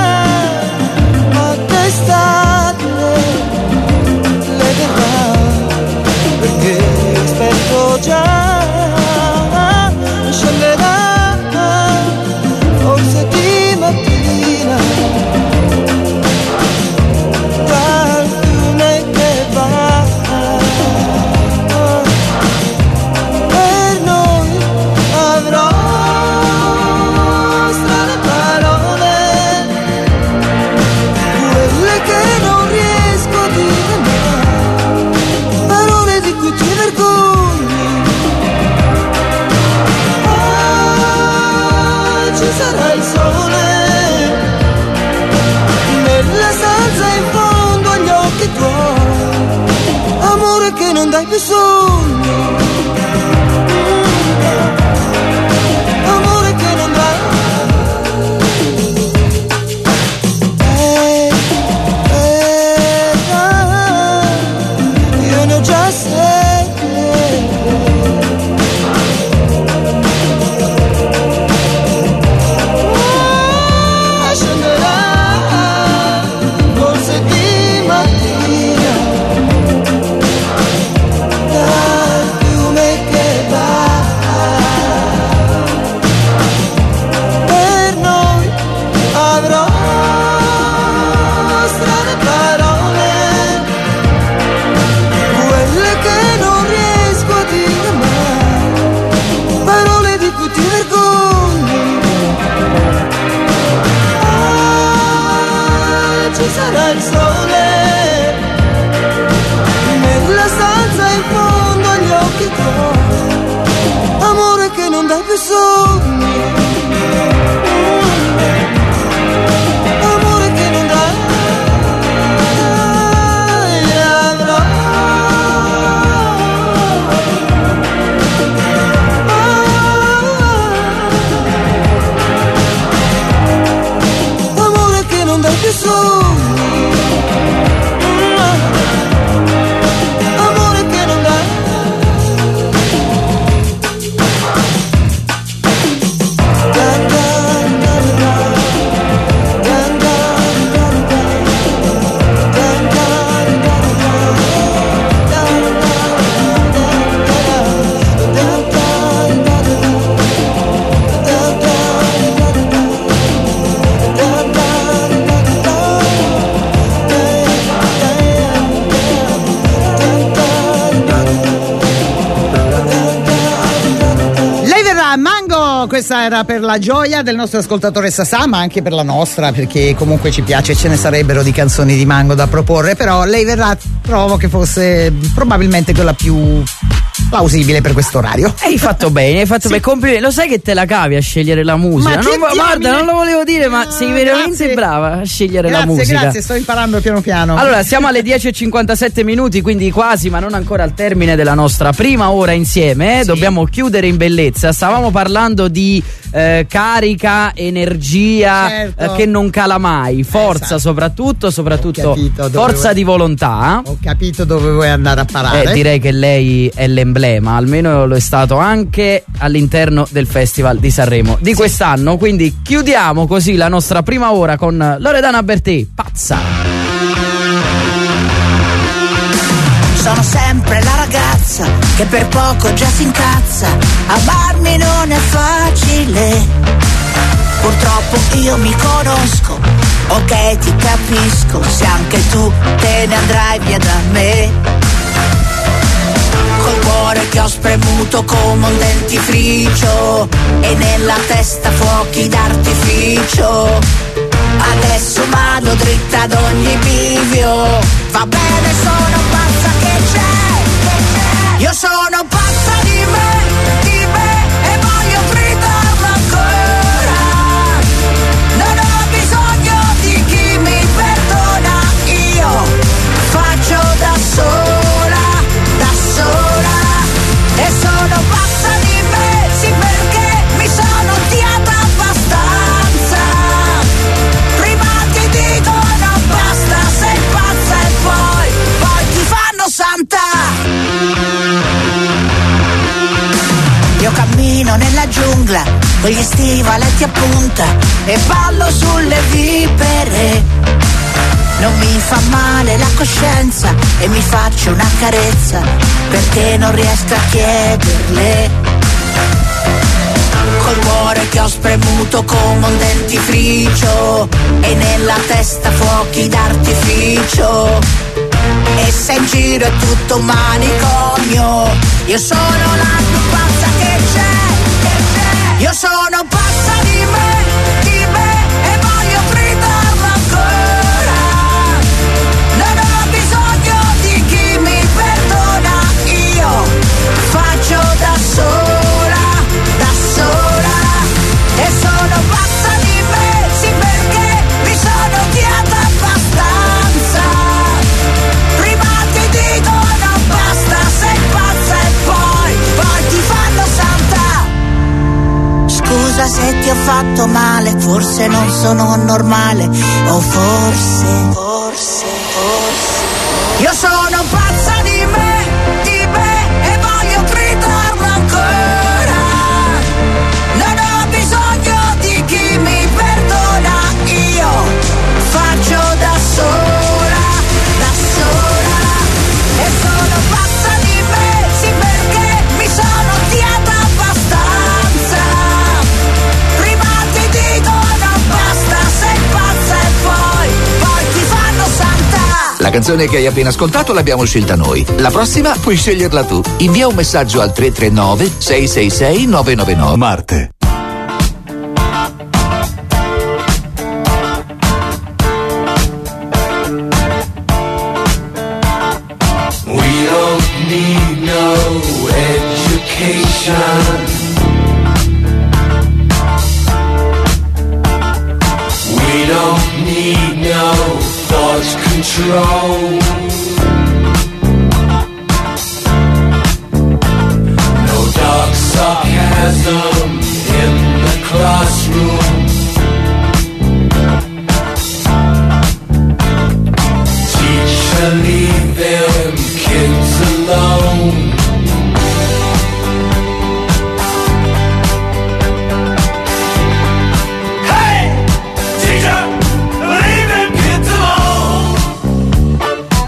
a testate, lei verrà perché aspetto già, scenderà forse di mattina dal fiume che va. Per noi avrò strane parole, quelle che non riesco a dire mai, parole di cui ti vergogni. Ah, ci sarà il sole nella stanza in fondo agli occhi tuoi, amore che non dai più sogni, amore che non dai. Eh, eh, ah, io ne ho già sete. Ah, scenderà forse di mattina dal fiume che va. Per noi avrò strane parole, quelle che non riesco a dire mai, parole di cui ti vergogni. Ah, ci sarà il sole nella stanza in fondo agli occhi tuoi, amore che non dai più sogni, amore che non dai. Avrò amore che non dai più sogni, amore che non dai. Lei verrà, Mango, questa era per la gioia del nostro ascoltatore Sasà, ma anche per la nostra, perché comunque ci piace, ce ne sarebbero di canzoni di Mango da proporre, però Lei verrà trovo che fosse probabilmente quella più plausibile per questo orario. Hai fatto bene, hai fatto Sì. bene. Complimenti. Lo sai che te la cavi a scegliere la musica? Ma non, che guarda, diamine? non lo volevo dire, ma sei veramente grazie. brava a scegliere Grazie, la musica. grazie, sto imparando piano piano. Allora, siamo alle dieci e cinquantasette minuti, quindi quasi, ma non ancora al termine della nostra prima ora insieme. Eh? Sì. Dobbiamo chiudere in bellezza. Stavamo parlando di eh, carica, energia, Certo. eh, che non cala mai, forza Esatto. soprattutto, soprattutto Ho capito dove forza vuoi- di volontà. Ho capito dove vuoi andare a parare. Eh, direi che lei è l'emblema, almeno lo è stato anche all'interno del Festival di Sanremo di quest'anno. Quindi chiudiamo così la nostra prima ora con Loredana Bertè, Pazza. Sono sempre la ragazza che per poco già si incazza. Amarmi non è facile. Purtroppo io mi conosco. Ok, ti capisco. Se anche tu te ne andrai via da me. Col cuore che ho spremuto come un dentifricio e nella testa fuochi d'artificio. Adesso vado dritta ad ogni bivio. Va bene, sono pazza che c'è, che c'è. Io sono pazza di me, di me e voglio gridarlo ancora. Non ho bisogno di chi mi perdona. Io faccio da sola, da sola. E sono pazza di me, sì, perché mi sono odiata abbastanza. Prima ti dicono basta, sei pazza e poi, poi ti fanno santa. Io cammino nella giungla con gli stivaletti a punta e ballo sulle vipere. Non mi fa male la coscienza e mi faccio una carezza perché non riesco a chiederle. Col cuore che ho spremuto come un dentifricio e nella testa fuochi d'artificio. E se in giro è tutto un manicomio, io sono la più pazza che c'è, che c'è. Io sono pazza di me, di me e voglio gridarlo ancora. Non ho bisogno di chi mi perdona. Io faccio da sola, da sola. E sono pazza di me, sì, perché mi sono odiata abbastanza. Prima ti dicono basta, sei pazza e poi, poi ti fanno santa. Scusa se ti ho fatto male, forse non sono normale. O forse, forse, forse. Io sono pazza di me, di me e voglio gridarlo ancora. Non ho bisogno di chi mi perdona. Io faccio da sola, da sola. E sono pazza di me, sì, perché mi sono odiata abbastanza. Prima ti dicono basta, sei pazza e poi, poi ti fanno santa. La canzone che hai appena ascoltato l'abbiamo scelta noi. La prossima puoi sceglierla tu. Invia un messaggio al tre tre nove sei sei sei nove nove nove. Marte. We don't need no education. We don't need no thought control. No dark sarcasm in the classroom. Teacher, leave them kids alone. Hey, teacher, leave them kids alone.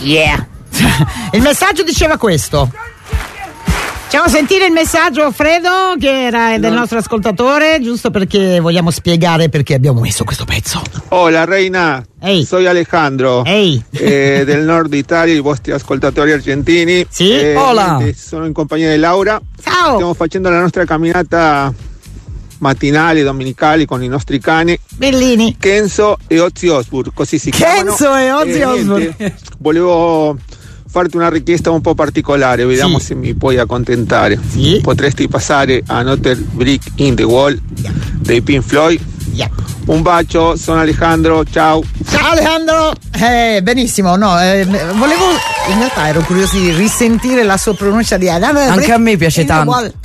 Yeah. Il messaggio diceva questo. Facciamo sentire il messaggio, Fredo, che era del nostro ascoltatore, giusto perché vogliamo spiegare perché abbiamo messo questo pezzo. Hola Reina, Ehi. soy Alejandro, Ehi. eh, del nord Italia, i vostri ascoltatori argentini. Sì? Eh, Hola. niente, sono in compagnia di Laura. Ciao. Stiamo facendo la nostra camminata matinale, domenicali con i nostri cani. Bellini. Kenzo e Ozzy Osbourne, così si chiamano. Kenzo e Ozzy Eh, Osbourne. niente, volevo farti una richiesta un po' particolare, vediamo Sì. se mi puoi accontentare. Sì. Potresti passare Another Brick in the Wall dei Pink Floyd? Yeah. Un bacio, sono Alejandro, ciao. Ciao Alejandro. Eh, benissimo, no, eh, volevo, in realtà ero curioso di risentire la sua pronuncia di Another Anche Brick a me piace in the tanto. Wall.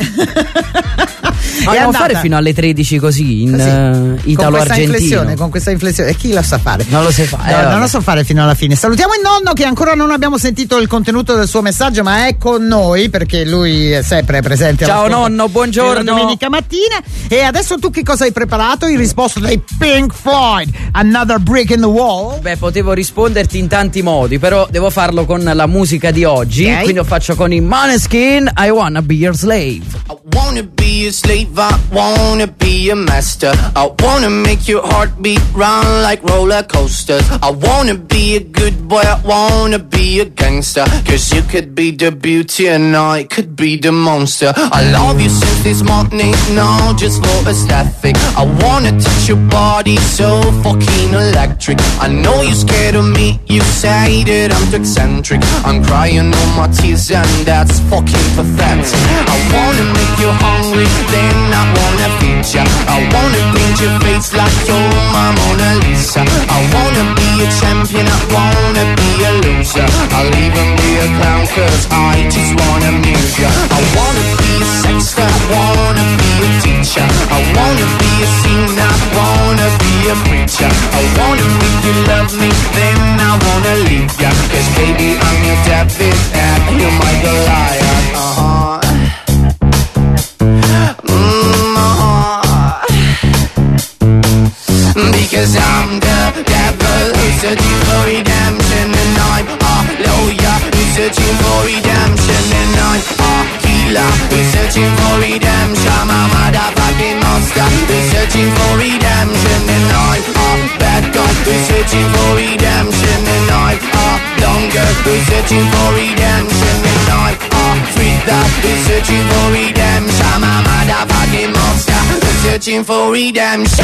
Vogliamo andata. fare fino alle tredici così in Così. eh, Con questa italo-argentino. inflessione, con questa inflessione, e chi la sa fare? Non lo sai fare. No, eh, non vabbè. lo so fare fino alla fine. Salutiamo il nonno che ancora non abbiamo sentito il contenuto del suo messaggio, ma è con noi perché lui è sempre presente. Ciao all'ascolto nonno, buongiorno. della domenica mattina. E adesso tu che cosa hai preparato? In risposta dai Pink Floyd, Another Brick in the Wall. Beh, potevo risponderti in tanti modi, però devo farlo con la musica di oggi. Ok. Quindi lo faccio con i Måneskin, I Wanna Be Your Slave. I wanna be a slave, I wanna be a master. I wanna make your heartbeat run like roller coasters. I wanna be a good boy, I wanna be a gangster. Cause you could be the beauty and I could be the monster. I love you since this morning, no, just for aesthetic. I wanna touch your body so fucking electric. I know you're scared of me, you say that I'm too eccentric. I'm crying all my tears and that's fucking pathetic. I wanna make you hungry, then I wanna feed ya. I wanna paint your face like you're my Mona Lisa. I wanna be a champion, I wanna be a loser. I'll even be a clown cause I just wanna amuse ya. I wanna be a sexter, I wanna be a teacher. I wanna be a singer, I wanna be a preacher. I wanna make you love me, then I wanna leave ya. Cause baby I'm your David and you're my Goliath. Uh-huh. Because I'm the devil who's searching for redemption, and I'm a lawyer who's searching for redemption, and I'm a healer who's searching for redemption. I'm a motherfucking monster who's searching for redemption, and I'm a bad guy who's searching for redemption, and I'm a longer who's searching for redemption, and I'm a freether who's searching for redemption. I'm a motherfucking monster who's searching for redemption.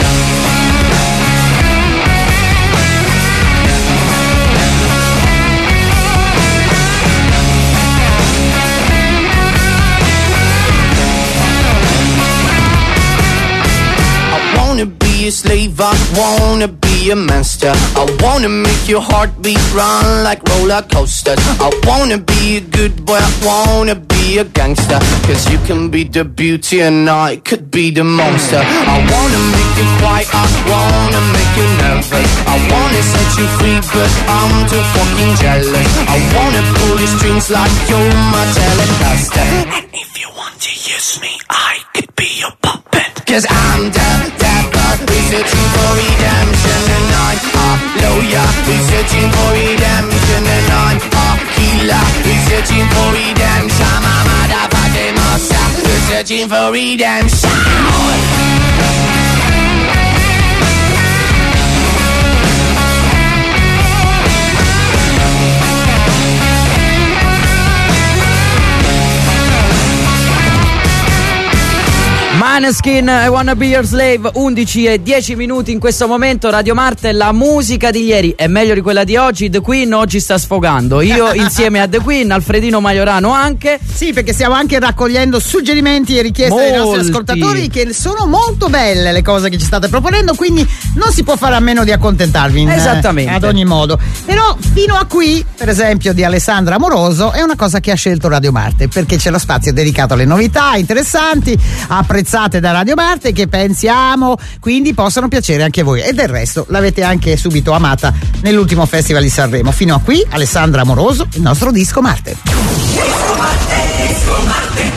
I wanna be a slave, I wanna be a master. I wanna make your heartbeat run like roller coasters. I wanna be a good boy, I wanna be a gangster. Cause you can be the beauty and I could be the monster. I wanna make you quiet, I wanna make you nervous. I wanna set you free but I'm too fucking jealous. I wanna pull your strings like you're my Telecaster. And if you want to use me, I could be your puppet. Cause I'm the devil who's searching for redemption, and I'm a lawyer who's searching for redemption, and I'm a healer who's searching for redemption. I'm a motherfucking monster who's searching for redemption. Måneskin, I Wanna Be Your Slave. Undici e dieci minuti in questo momento. Radio Marte, la musica di ieri è meglio di quella di oggi. The Queen oggi sta sfogando. Io insieme a The Queen, Alfredino Maiorano anche. Sì, perché stiamo anche raccogliendo suggerimenti e richieste dei nostri Molti. ascoltatori, che sono molto belle le cose che ci state proponendo, quindi non si può fare a meno di accontentarvi in, Esattamente. eh, ad ogni modo. Però fino a qui, per esempio, di Alessandra Amoroso è una cosa che ha scelto Radio Marte, perché c'è lo spazio dedicato alle novità interessanti, apprezzate da Radio Marte, che pensiamo quindi possano piacere anche a voi, e del resto l'avete anche subito amata nell'ultimo Festival di Sanremo. Fino a qui Alessandra Amoroso, il nostro disco Marte. Disco Marte, Disco Marte.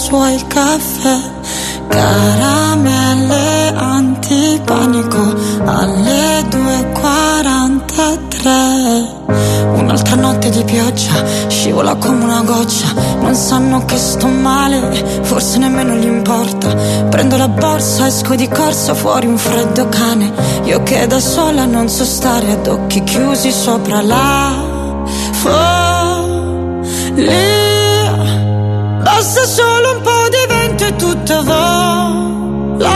suoi il caffè, caramelle antipanico alle due e quarantatré. Un'altra notte di pioggia, scivola come una goccia. Non sanno che sto male, forse nemmeno gli importa. Prendo la borsa, esco di corsa, fuori un freddo cane. Io che da sola non so stare, ad occhi chiusi sopra la follia. Basta solo un po' di vento e tutto vola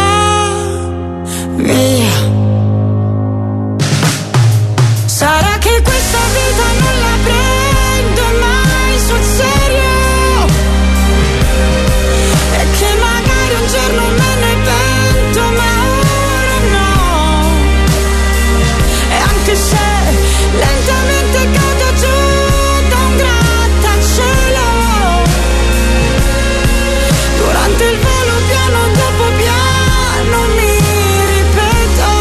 via. Sarà che questa vita non la prendo mai sul serio, e che magari un giorno me ne pento, ma ora no. E anche se lentamente cado giù da un grattacielo, durante il volo piano dopo piano mi ripeto,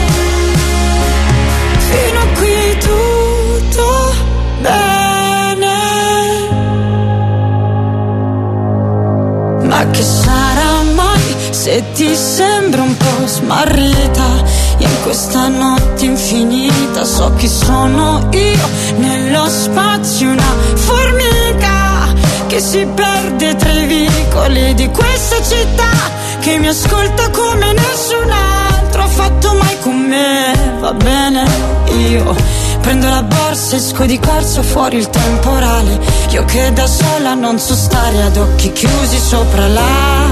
fino a qui tutto bene. Ma che sarà mai se ti sembra un po' smarrita in questa notte infinita? So chi sono io nello spazio, una formica che si perde tra i vicoli di questa città, che mi ascolta come nessun altro ha fatto mai con me. Va bene, io prendo la borsa, esco di corsa, fuori il temporale. Io che da sola non so stare, ad occhi chiusi sopra la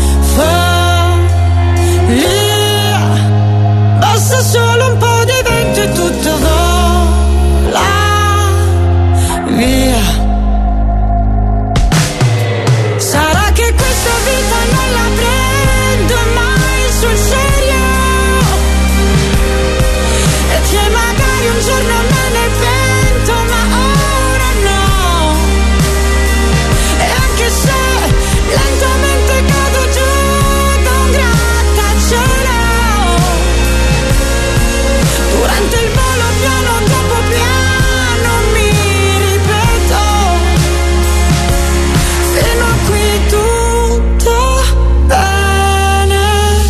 follia. Basta solo un po' di vento e tutto vola via. Sarà che questa vita non la prendo mai sul serio, e che magari un giorno me ne pento, ma ora no. E anche se lentamente cado giù da un grattacielo, durante il volo piano dopo piano mi ripeto, fino a qui tutto bene.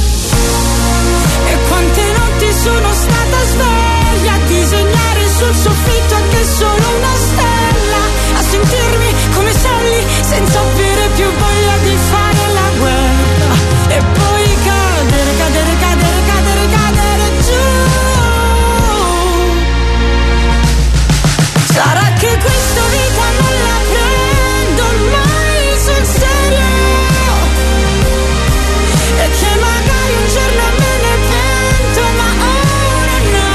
E quante notti sono stata sveglia a disegnare sul soffitto anche solo una stella, a sentirmi come Sally senza avere più voglia di fare la guerra, e poi cadere, cadere, cadere, cadere, cadere giù. Sarà che questa vita non la prendo mai sul serio, e che magari un giorno me ne pento, ma ora no.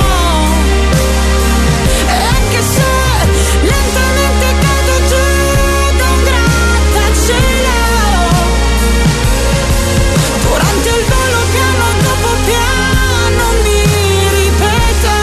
E anche se lentamente cado giù da un grattacielo, durante il volo piano dopo piano mi ripeto,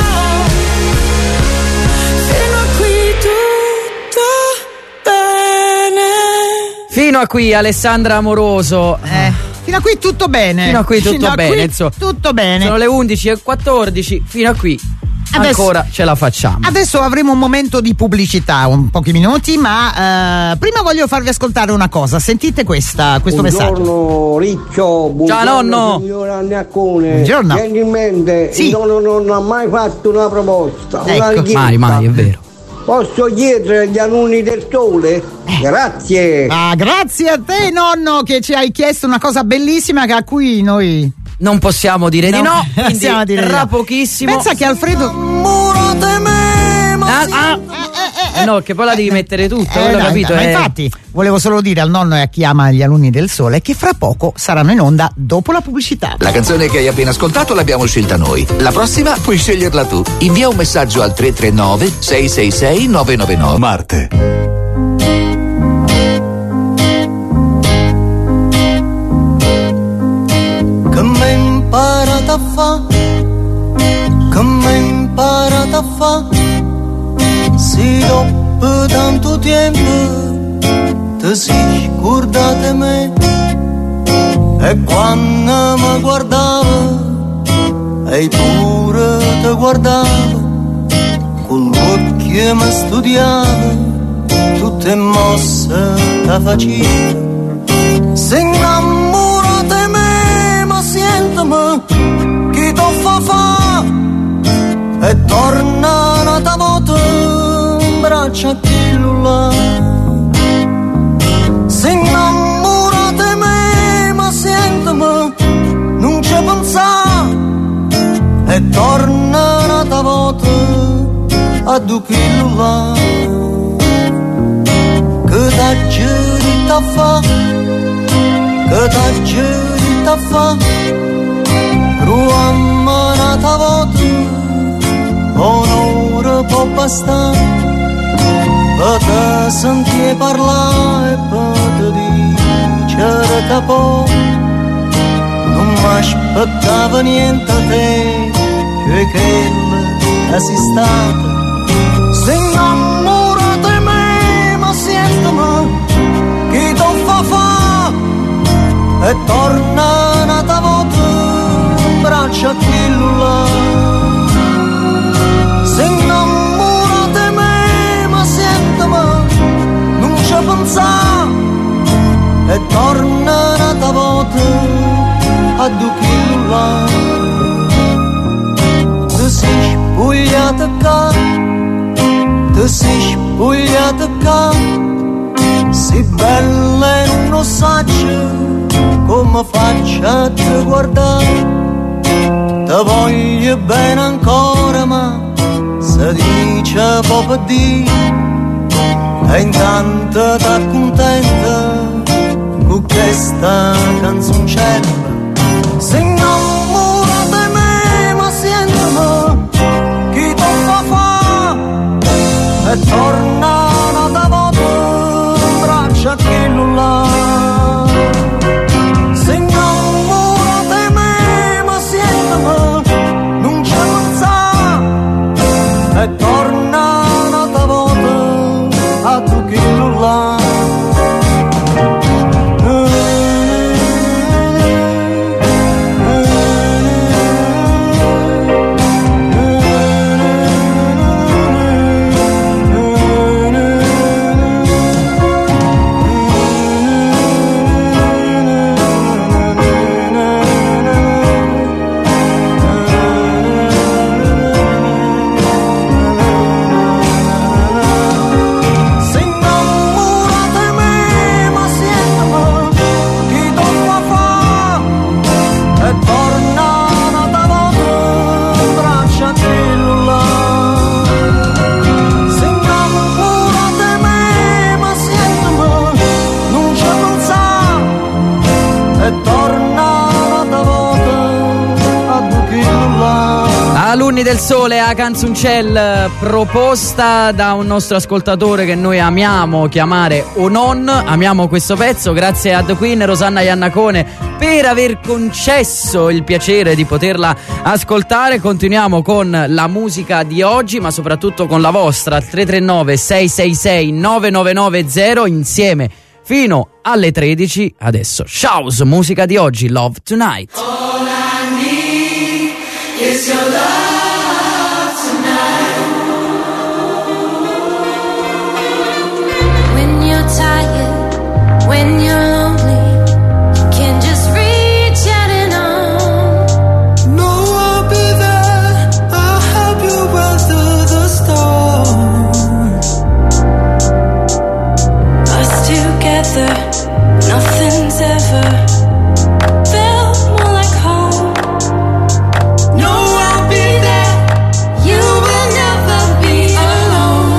fino a qui tutto bene. Fino a qui Alessandra Amoroso. Eh, fino a qui tutto bene. Fino a qui tutto Fino a bene, qui insomma. tutto bene. Sono le undici e quattordici, fino a qui Adesso- ancora ce la facciamo. Adesso avremo un momento di pubblicità, un pochi minuti, ma eh, prima voglio farvi ascoltare una cosa. Sentite questa, questo messaggio. Buongiorno Riccio, buongiorno nonno. signora Annaccone. Buongiorno. Gentilmente, Sì. il nonno non ha mai fatto una proposta, una Ecco. richiesta. Mai, mai, è vero. Posso chiedere agli alunni del sole? Grazie. Ah, grazie a te, nonno, che ci hai chiesto una cosa bellissima che a cui noi Non possiamo dire di no, quindi possiamo dire di tra no. pochissimo. Pensa che Alfredo Ah, ah, eh, no, che poi la devi mettere tutta, Eh, quello dai, capito? ma eh. infatti volevo solo dire al nonno e a chi ama gli alunni del sole che fra poco saranno in onda dopo la pubblicità. La canzone che hai appena ascoltato l'abbiamo scelta noi. La prossima puoi sceglierla tu. Invia un messaggio al tre tre nove sei sei sei nove nove nove. Marte. Che m'hai imparato a fa, che m'hai imparato a fa, se dopo tanto tempo ti sei scordato di me, e quando mi guardavo e pure ti guardavo, con l'occhio mi studiavo tutte mosse che facevo, Si innamora di me, ma sentimi chi t'ho fa fa e torna un'altra volta in braccio a chi là. Si innamora di me, ma sentimi, non ci pensa e torna un'altra volta a due chili là. Che t'ha girato a fa, che t'ha girato a fa, ruamma un'altra volta, un'ora può bastare, per te sentire parlare e per te dicere che poi non mi aspettava niente a te, cioè che sei stata. Si innamora di me, ma sentimi chi t'ho fa fa e torna un'altra volta in braccio a chi là. Si innamora di me, ma sentimi, non ci pensa e torna un'altra volta a due chili là. Tu sei spogliata qua, tu sei spogliata qua, sei bella e non lo saggio come faccio a te guardare. Te voglio bene ancora ma se dice proprio di e intanto t'accontenta con questa canzoncella. Si innamora di me ma sentimi chi t'ho fa fa e torna un'altra volta in braccio a chi là. Si innamora di me ma sentimi, non ci pensa e torna un'altra volta a tu chi là. Alunni del Sole a Canzoncel, proposta da un nostro ascoltatore che noi amiamo chiamare Onon. Amiamo questo pezzo, grazie a The Queen, Rosanna Iannacone per aver concesso il piacere di poterla ascoltare. Continuiamo con la musica di oggi, ma soprattutto con la vostra al tre tre nove sei sei sei nove nove nove zero, insieme fino alle tredici. Adesso Shouse, musica di oggi, Love Tonight. All I need is your love. When you're lonely, you can just reach out and on. No, I'll be there. I'll help you weather the storm. Us together, nothing's ever felt more like home. No, I'll be there. You will never be alone.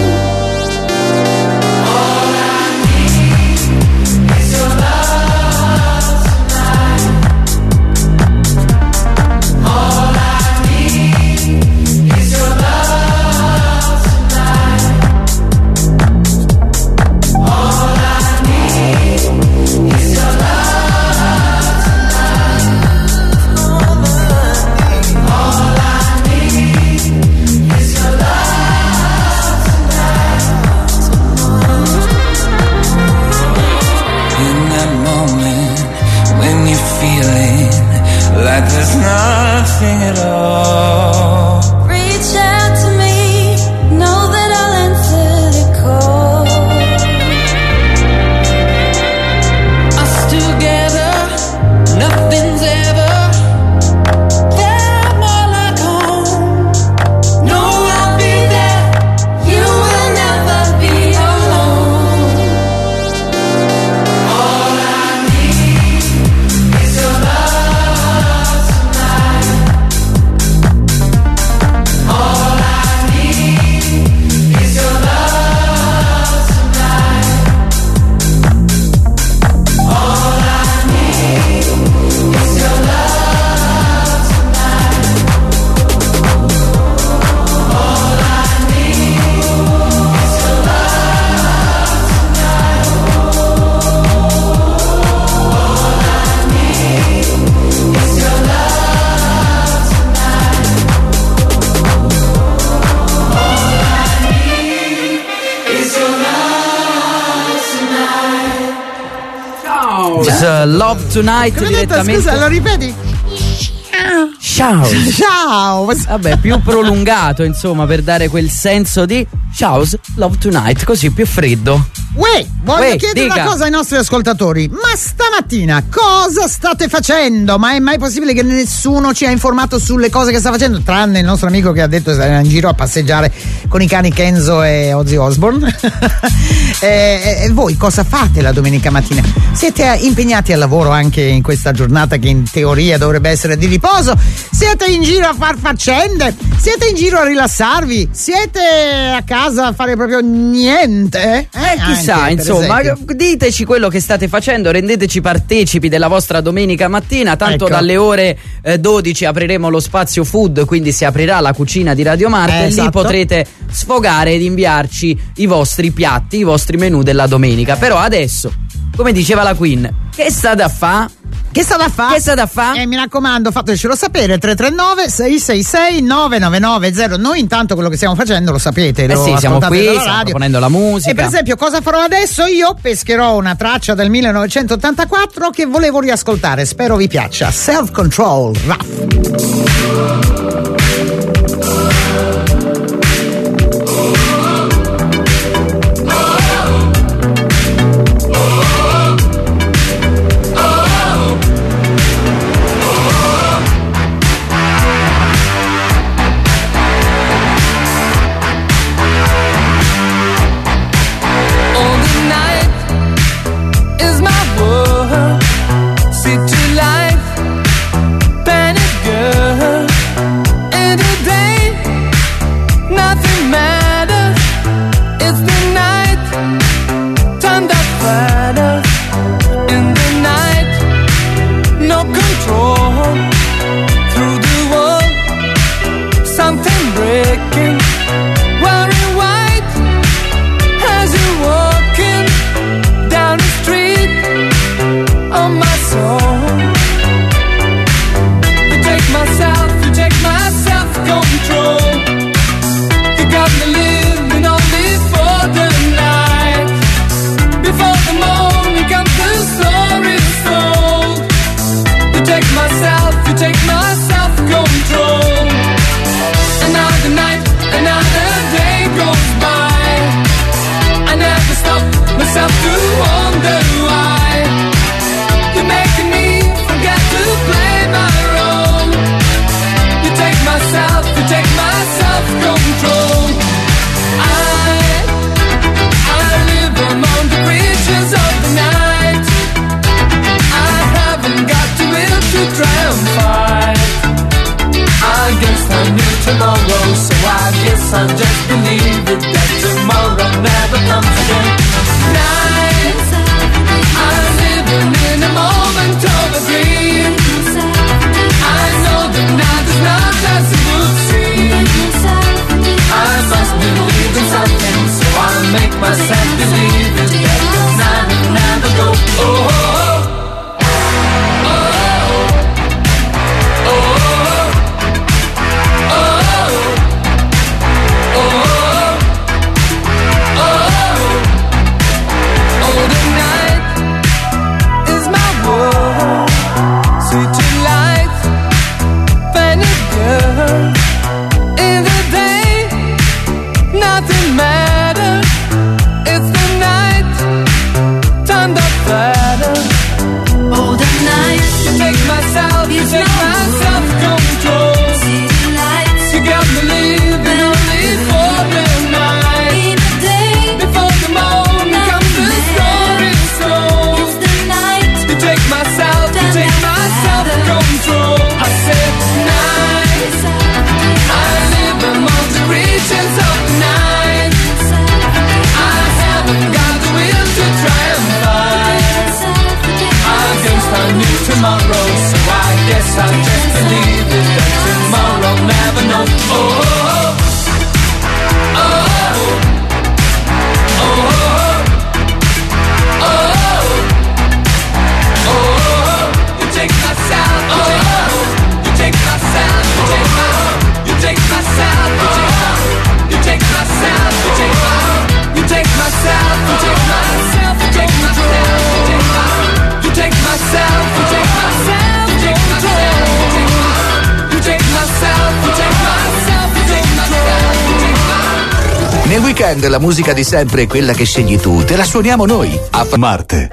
All I need is your love tonight. All I need is your love tonight. All I need is your love tonight. All I need is your love In that moment when you're feeling like there's nothing at all, Reach out to me, know that I'll answer the call. I uh, Love Tonight Come direttamente. Detto, scusa, lo ripeti? Ciao. Ciao. Vabbè, più prolungato, insomma, per dare quel senso di Ciao, Love Tonight, così più freddo. Uè, voglio Uè, chiedere dica. una cosa ai nostri ascoltatori. Ma stamattina cosa state facendo? Ma è mai possibile che nessuno ci ha informato sulle cose che sta facendo? Tranne il nostro amico che ha detto che era in giro a passeggiare con i cani Kenzo e Ozzy Osbourne. e, e voi cosa fate la domenica mattina? Siete impegnati al lavoro anche in questa giornata che in teoria dovrebbe essere di riposo? Siete in giro a far faccende? Siete in giro a rilassarvi? Siete a casa a fare proprio niente? Eh, chissà, Anche, per insomma, esempio. diteci quello che state facendo, rendeteci partecipi della vostra domenica mattina, tanto Ecco. dalle ore eh, dodici apriremo lo spazio food, quindi si aprirà la cucina di Radio Marte Eh, e lì esatto. potrete sfogare ed inviarci i vostri piatti, i vostri menù della domenica. Però adesso, come diceva la Queen, che state a fa'? Che sta da fare? Che sta da fa'? E mi raccomando, fatecelo sapere. Tre tre nove sei sei sei nove nove nove zero. Noi intanto quello che stiamo facendo lo sapete. Eh lo sì, siamo ascoltate qui, dalla stiamo radio. proponendo la musica. E per esempio, cosa farò adesso? Io pescherò una traccia del millenovecentottantaquattro che volevo riascoltare. Spero vi piaccia. Self Control, Ruff. City life, panic girl. guess I just believe it, that tomorrow never comes again. Night, I'm living in a moment of a dream. I know that night is not as it would seem. I must believe in something, so I'll make myself believe it, that the night will never go. Oh, oh, oh. Tomorrow, so I guess I'll just believe it, that tomorrow never knows. Oh, oh, oh, oh, oh, oh, oh, you take my sound, oh, you take my sound, you take my, you take my sound, you take my, you take my sound, you take my, you take my sound, you take myself, you take my sound, you take my, you take my Nel weekend la musica di sempre è quella che scegli tu, te la suoniamo noi. A Marte.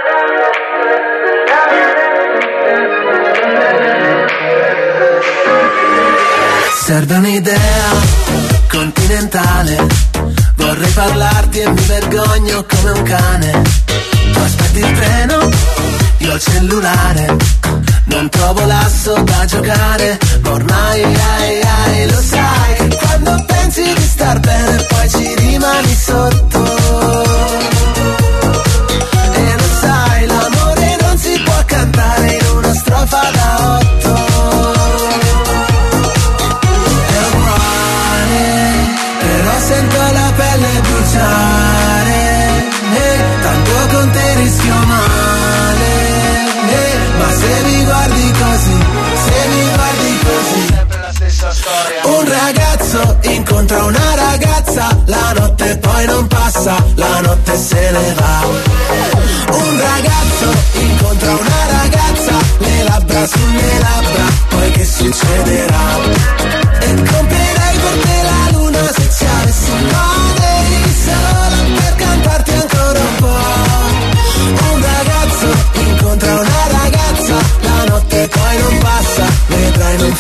Serve un'idea continentale, vorrei parlarti e mi vergogno come un cane. Tu aspetti il treno, io il cellulare, non trovo l'asso da giocare, ma ormai ai, ai, lo sai che quando pensi di star bene poi ci rimani sotto. E lo sai, l'amore non si può cantare in una strofa da otto. Sento la pelle bruciare, eh, tanto con te rischio male, eh, ma se mi guardi così, se mi guardi così, sempre la stessa storia. Un ragazzo incontra una ragazza, la notte poi non passa, la notte se ne va. Un ragazzo incontra una ragazza, le labbra sulle labbra, poi che succederà? E comprerei per te la luna se ci avessi un dei solo per cantarti ancora un po'. Un ragazzo incontra una ragazza, la notte poi non passa, vedrai non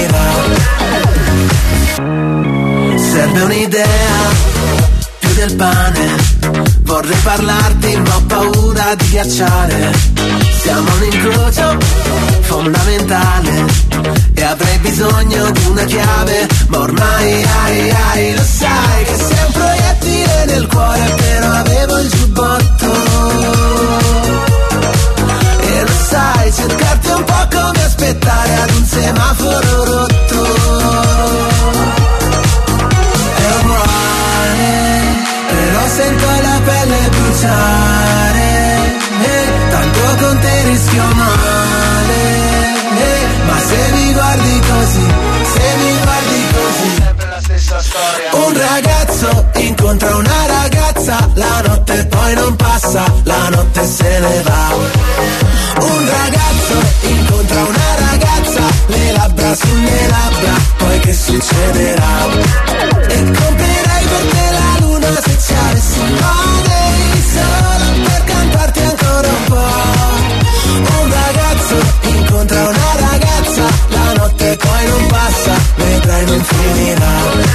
finirà. Serve un'idea più del pane, vorrei parlarti ma ho paura di ghiacciare. Siamo un incrocio fondamentale e avrei bisogno di una chiave, ma ormai ai ai lo sai che sei un proiettile nel cuore, però avevo il giubbotto. E lo sai, cercarti è un po' come aspettare ad un semaforo rotto. È uguale, però sento la pelle bruciare, eh, tanto con te rischio male, eh, ma se mi guardi così, se mi guardi così, sempre la stessa storia. Un ragazzo incontra una ragazza, la notte poi non passa, la notte se ne va. Un ragazzo incontra una ragazza, le labbra sulle labbra, poi che succederà? E comprerei per te la luna se ci avessi dei solo per cantarti ancora un po'. Un ragazzo incontra una ragazza, la notte poi non passa, vedrai non finirà.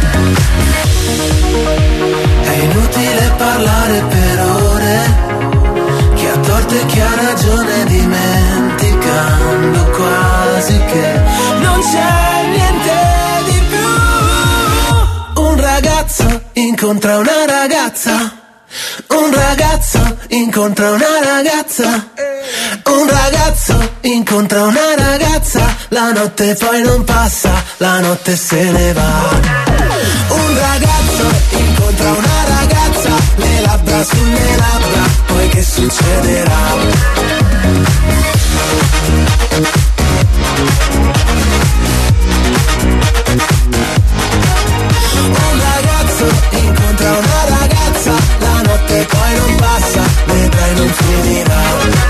È inutile parlare per ore, chi ha torto e chi ha ragione, dimenticando quasi che non c'è niente di più. Un ragazzo incontra una ragazza, un ragazzo incontra una ragazza, un ragazzo incontra una ragazza, la notte poi non passa, la notte se ne va. Un ragazzo incontra una ragazza, le labbra sulle labbra, poi che succederà? Un ragazzo incontra una ragazza, la notte poi non passa, vedrai non finirà.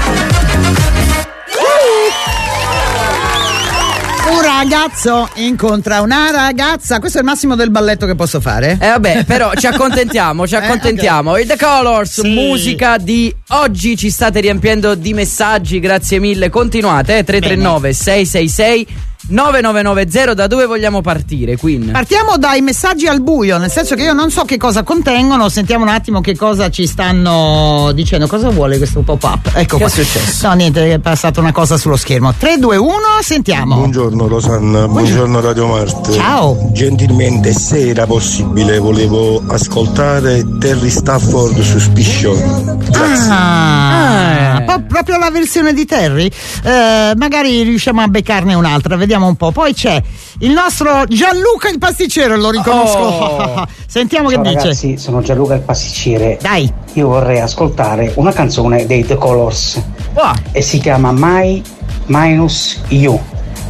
Un ragazzo incontra una ragazza, questo è il massimo del balletto che posso fare? Eh vabbè, però ci accontentiamo, ci accontentiamo. Eh, okay. I The Colors, sì. Musica di oggi, ci state riempiendo di messaggi, grazie mille, continuate, eh, tre tre nove sei sei sei nove nove nove zero. Da dove vogliamo partire, Queen? Partiamo dai messaggi al buio, nel senso che io non so che cosa contengono, sentiamo un attimo che cosa ci stanno dicendo. Cosa vuole questo pop-up? Ecco che qua. è successo? No, niente, è passata una cosa sullo schermo. tre due uno, sentiamo. Buongiorno Rosanna, buongiorno, buongiorno Radio Marte. Ciao. Gentilmente, se era possibile, volevo ascoltare Terry Stafford Suspicion. Grazie. Ah, ah. Po- proprio la versione di Terry? Eh, magari riusciamo a beccarne un'altra, vediamo un po'. Poi c'è il nostro Gianluca il pasticcere, lo riconosco. Oh. Sentiamo Ciao che dice. Ragazzi, sono Gianluca il pasticcere. Dai. Io vorrei ascoltare una canzone dei The Colors. Wow. E si chiama My Minus You.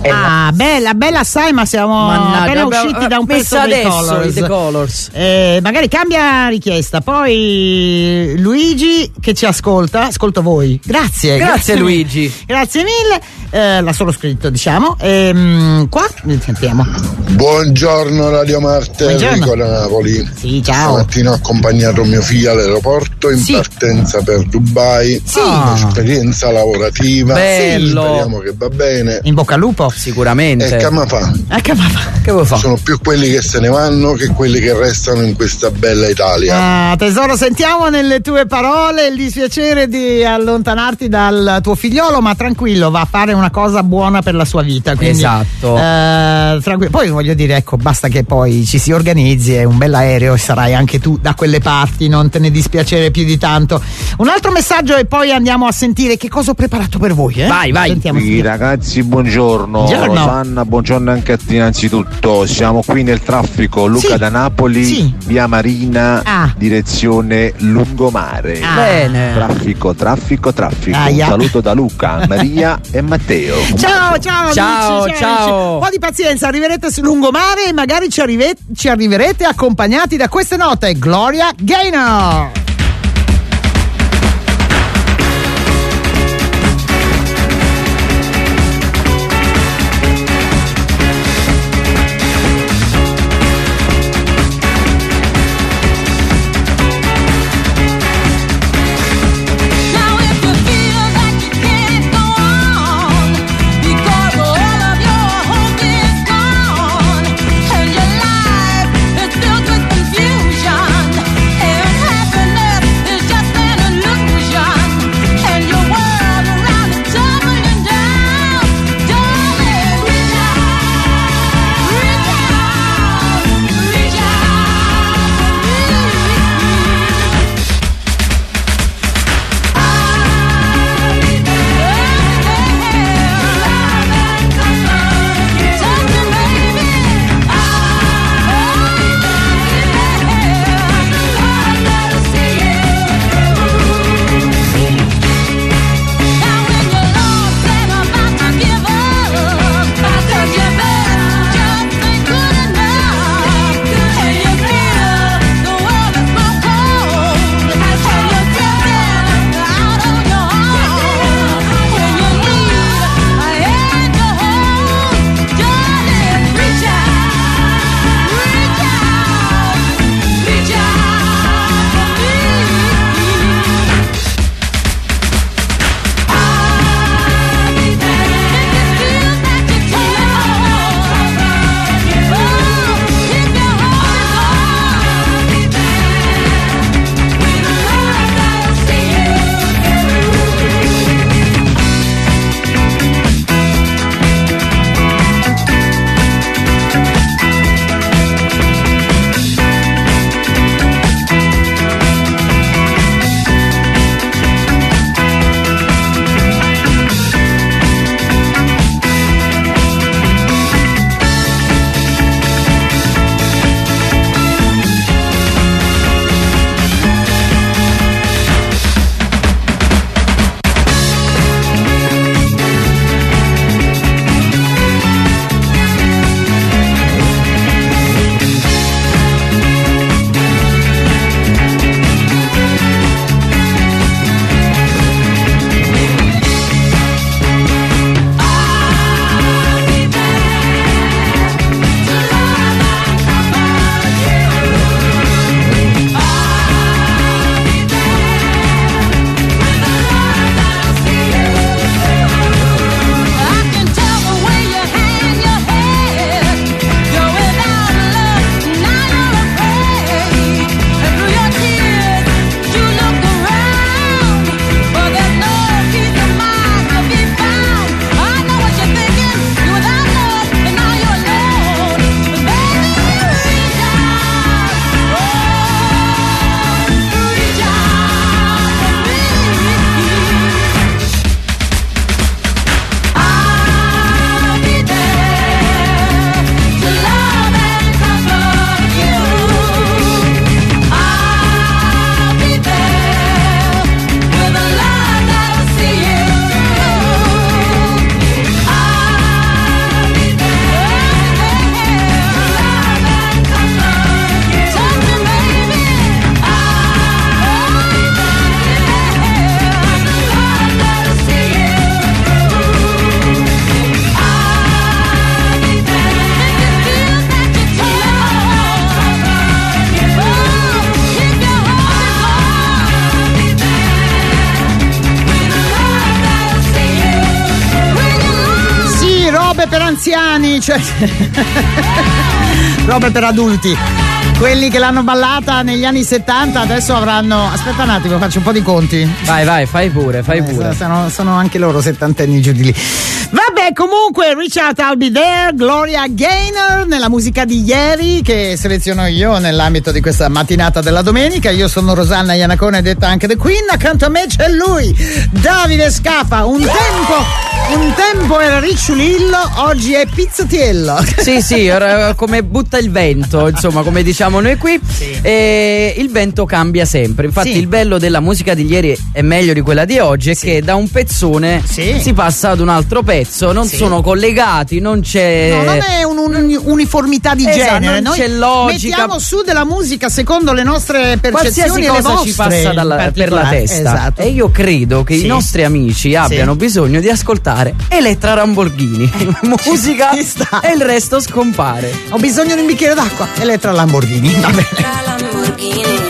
Ah, bella, bella assai, ma siamo Mannaggia, appena abbiamo- usciti da un messa pezzo dei adesso Colors. i The Colors. Eh, magari cambia richiesta. Poi Luigi che ci ascolta, ascolto voi. Grazie. Grazie, mille. Luigi. Grazie mille. Eh, l'ha solo scritto, diciamo. Ehm, qua sentiamo. Buongiorno Radio Marte, Buongiorno. Enrico da Napoli. Sì, ciao. Stamattina ho accompagnato mio figlio all'aeroporto in Sì. partenza per Dubai. Sì. Un'esperienza lavorativa. Bello. Speriamo che va bene. In bocca al lupo. Sicuramente. E che ma fa? Eh, che va- Che vuoi fare? Sono più quelli che se ne vanno che quelli che restano in questa bella Italia. Ah, tesoro, sentiamo nelle tue parole il dispiacere di allontanarti dal tuo figliolo, ma tranquillo, va a fare una cosa buona per la sua vita. Quindi, Esatto. eh, tranquillo. Poi voglio dire, ecco, basta che poi ci si organizzi, è un bell'aereo e sarai anche tu da quelle parti, non te ne dispiacere più di tanto. Un altro messaggio e poi andiamo a sentire che cosa ho preparato per voi. Eh? Vai, vai. Sentiamo, Sì, sentiamo. ragazzi, buongiorno. Buongiorno. Rosanna, buongiorno anche a te innanzitutto. Siamo qui nel traffico, Luca Sì. da Napoli, Sì. via Marina, Ah. direzione Lungomare. Ah. Bene. Traffico, traffico, traffico. Aia. Un saluto da Luca, Maria e Matteo. Ciao, ciao, Ciao, amici, ciao. amici. Un po' di pazienza, arriverete sul lungomare e magari ci, arrive- ci arriverete accompagnati da queste note. Gloria Gaynor. Now if you feel that you can't go on because all of your hope is gone and your life is filled with confusion and happiness robe per anziani, cioè robe per adulti. Quelli che l'hanno ballata negli anni settanta adesso avranno. Aspetta un attimo, faccio un po' di conti. Vai, vai, fai pure, fai pure. Sono, sono anche loro settantenni giù di lì. Vabbè, comunque, Reach Out, I'll Be There, Gloria Gaynor nella musica di ieri che seleziono io nell'ambito di questa mattinata della domenica. Io sono Rosanna Iannacone, detta anche The Queen. Accanto a me c'è lui, Davide Scapa. Un tempo, un tempo era Ricciolillo, oggi è Pizzatiello. Sì, sì, era come butta il vento, insomma, come diciamo noi qui. Sì. E il vento cambia sempre. Infatti, sì. Il bello della musica di ieri è meglio di quella di oggi, è sì. che da un pezzone sì. si passa ad un altro pezzo. Non sì. sono collegati, non c'è. No, non è un'uniformità di esatto, genere. Non Noi c'è logica. Mettiamo su della musica secondo le nostre percezioni. Qualsiasi cosa le vostre, ci passa dalla, per la testa. Esatto. E io credo che sì. i nostri amici abbiano sì. bisogno di ascoltare Elettra Lamborghini. Musica e il resto scompare. Ho bisogno di un bicchiere d'acqua. Elettra Lamborghini. Va bene. Lamborghini.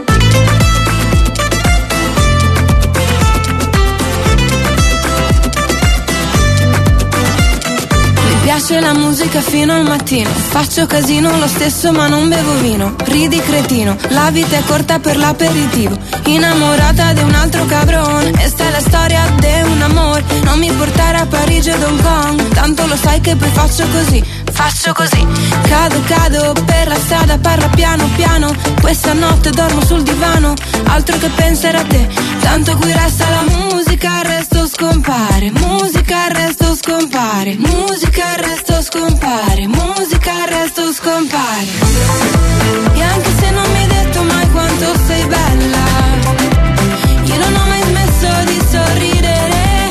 Mi piace la musica fino al mattino. Faccio casino lo stesso ma non bevo vino. Ridi cretino, la vita è corta per l'aperitivo. Innamorata di un altro cabrone. Esta è la storia di un amore. Non mi portare a Parigi o Hong Kong. Tanto lo sai che poi faccio così. Faccio così, cado, cado per la strada, parla piano, piano. Questa notte dormo sul divano, altro che pensare a te. Tanto qui resta la musica, il resto scompare. Musica, il resto scompare. Musica, il resto scompare. Musica, il resto scompare. E anche se non mi hai detto mai quanto sei bella, io non ho mai smesso di sorridere.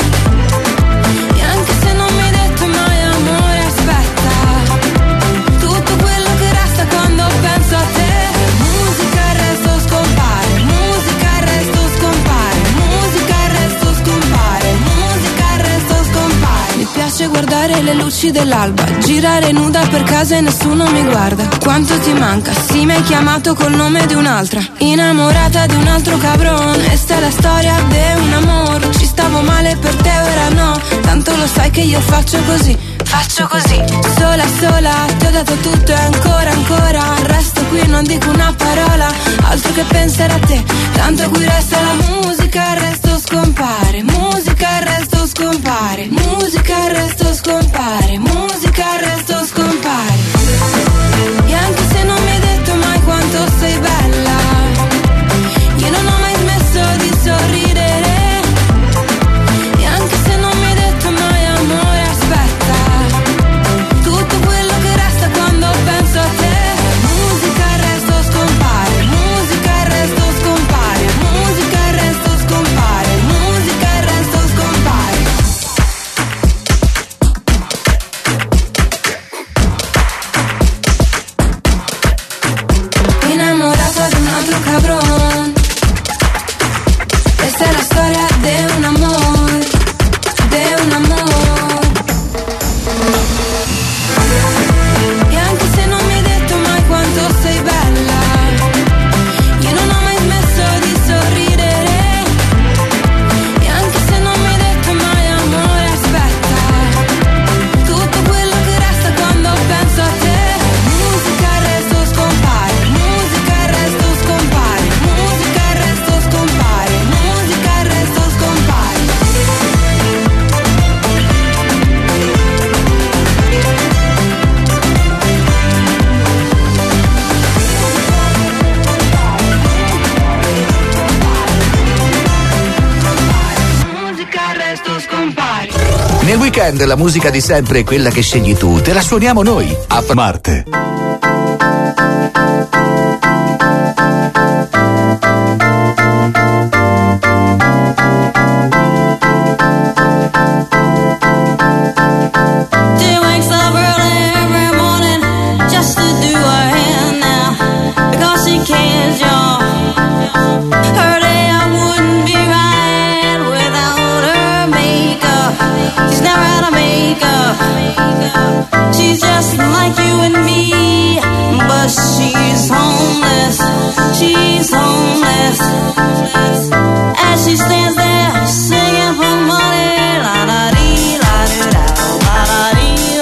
E anche se non mi hai detto mai amore, aspetta, tutto quello che resta quando penso a te. Musica, il resto scompare. Musica, il resto scompare. Musica, il resto scompare. Musica, il resto scompare. Mi piace guardare le luci dell'alba, girare nuda per casa e nessuno mi guarda. Quanto ti manca? Sì, mi hai chiamato col nome di un'altra. Innamorata di un altro cabrone. Questa è la storia di un amore. Ci stavo male per te, ora no. Tanto lo sai che io faccio così. Faccio così. Sola, sola, ti ho dato tutto e ancora, ancora. Resto qui, non dico una parola, altro che pensare a te. Tanto qui resta la musica, il resto scompare. Musica, il resto scompare. Musica, il resto scompare. Musica, il resto scompare. E anche se non mi hai detto mai quanto sei bella, io non ho mai smesso di sorridere. E anche se non mi hai detto mai amore, aspetta, tutto quello che resta quando penso a te. Musica, il resto scompare. Musica, il resto scompare. Musica, il resto scompare. Musica, il resto scompare. Innamorata di un altro cabrón. Questa è la storia di un amore, di un amore. E anche se non mi hai detto mai quanto sei bella, io non ho mai smesso di sorridere. E anche se non mi hai detto mai amore, aspetta, tutto quello che resta quando penso a te. Musica, il resto scompare. Musica, il resto scompare. Musica, il resto scompare. Musica, il resto scompare. Musica, il resto scompare. Nel weekend la musica di sempre è quella che scegli tu, te la suoniamo noi. A Marte. She wakes up early every morning just to do her hair now because she cares, y'all. Her day I wouldn't be right without her makeup. She's never had a makeup. She's just like you and me, but she's homeless. She's homeless. As she stands there singing for money, la da dee, la doo da, la da dee.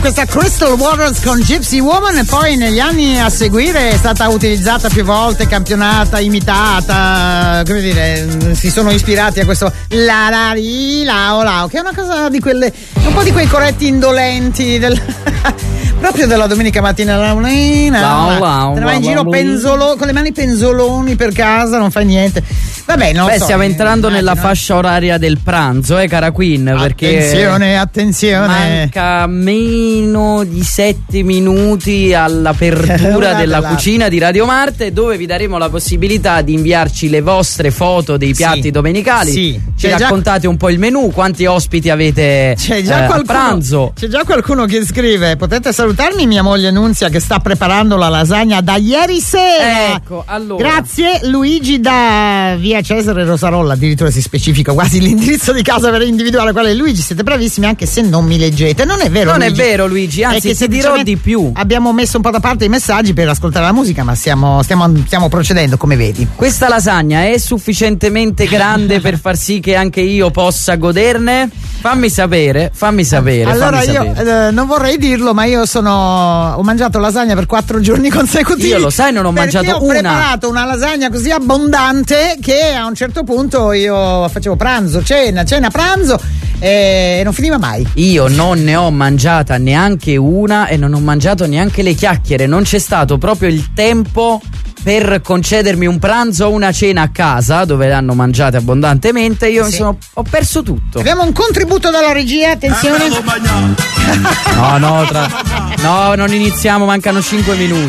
questa Crystal Waters con Gypsy Woman, e poi negli anni a seguire è stata utilizzata più volte, campionata, imitata, come dire, si sono ispirati a questo la la ri la o la, che è una cosa di quelle, un po' di quei corretti indolenti del proprio della domenica mattina, la, la, la, te ne vai in giro penzolo, con le mani penzoloni per casa, non fai niente. Vabbè, non Beh, so, stiamo entrando immagino. nella fascia oraria del pranzo, eh, cara Queen, perché attenzione, attenzione. manca meno di sette minuti all'apertura della là. cucina di Radio Marte, dove vi daremo la possibilità di inviarci le vostre foto dei piatti Sì. domenicali. Sì. Ci C'è già- raccontate un po' il menù, quanti ospiti avete C'è già, eh, a qualcuno, pranzo. c'è già qualcuno che scrive: potete salutarmi mia moglie Nunzia che sta preparando la lasagna da ieri sera. Ecco, allora. Grazie Luigi da via Cesare Rosarolla, addirittura si specifica quasi l'indirizzo di casa per individuare qual è Luigi. Siete bravissimi anche se non mi leggete. Non è vero Non Luigi. è vero Luigi, È anzi che ti dirò semplicemente di più. Abbiamo messo un po' da parte i messaggi per ascoltare la musica, ma stiamo, stiamo, stiamo procedendo, come vedi. Questa lasagna è sufficientemente grande per far sì che anche io possa goderne? Fammi sapere, fammi sapere. Allora fammi io sapere. eh, non vorrei dirlo, ma io sono ho mangiato lasagna per quattro giorni consecutivi. Io lo sai, non ho perché mangiato ho una. preparato una lasagna così abbondante che a un certo punto io facevo pranzo, cena, cena, pranzo e non finiva mai. Io non ne ho mangiata neanche una e non ho mangiato neanche le chiacchiere. Non c'è stato proprio il tempo per concedermi un pranzo o una cena a casa dove l'hanno mangiate abbondantemente. Io mi Sì. sono, ho perso tutto. Abbiamo un contributo dalla regia, attenzione. No, no, tra, no, non iniziamo, mancano cinque minuti.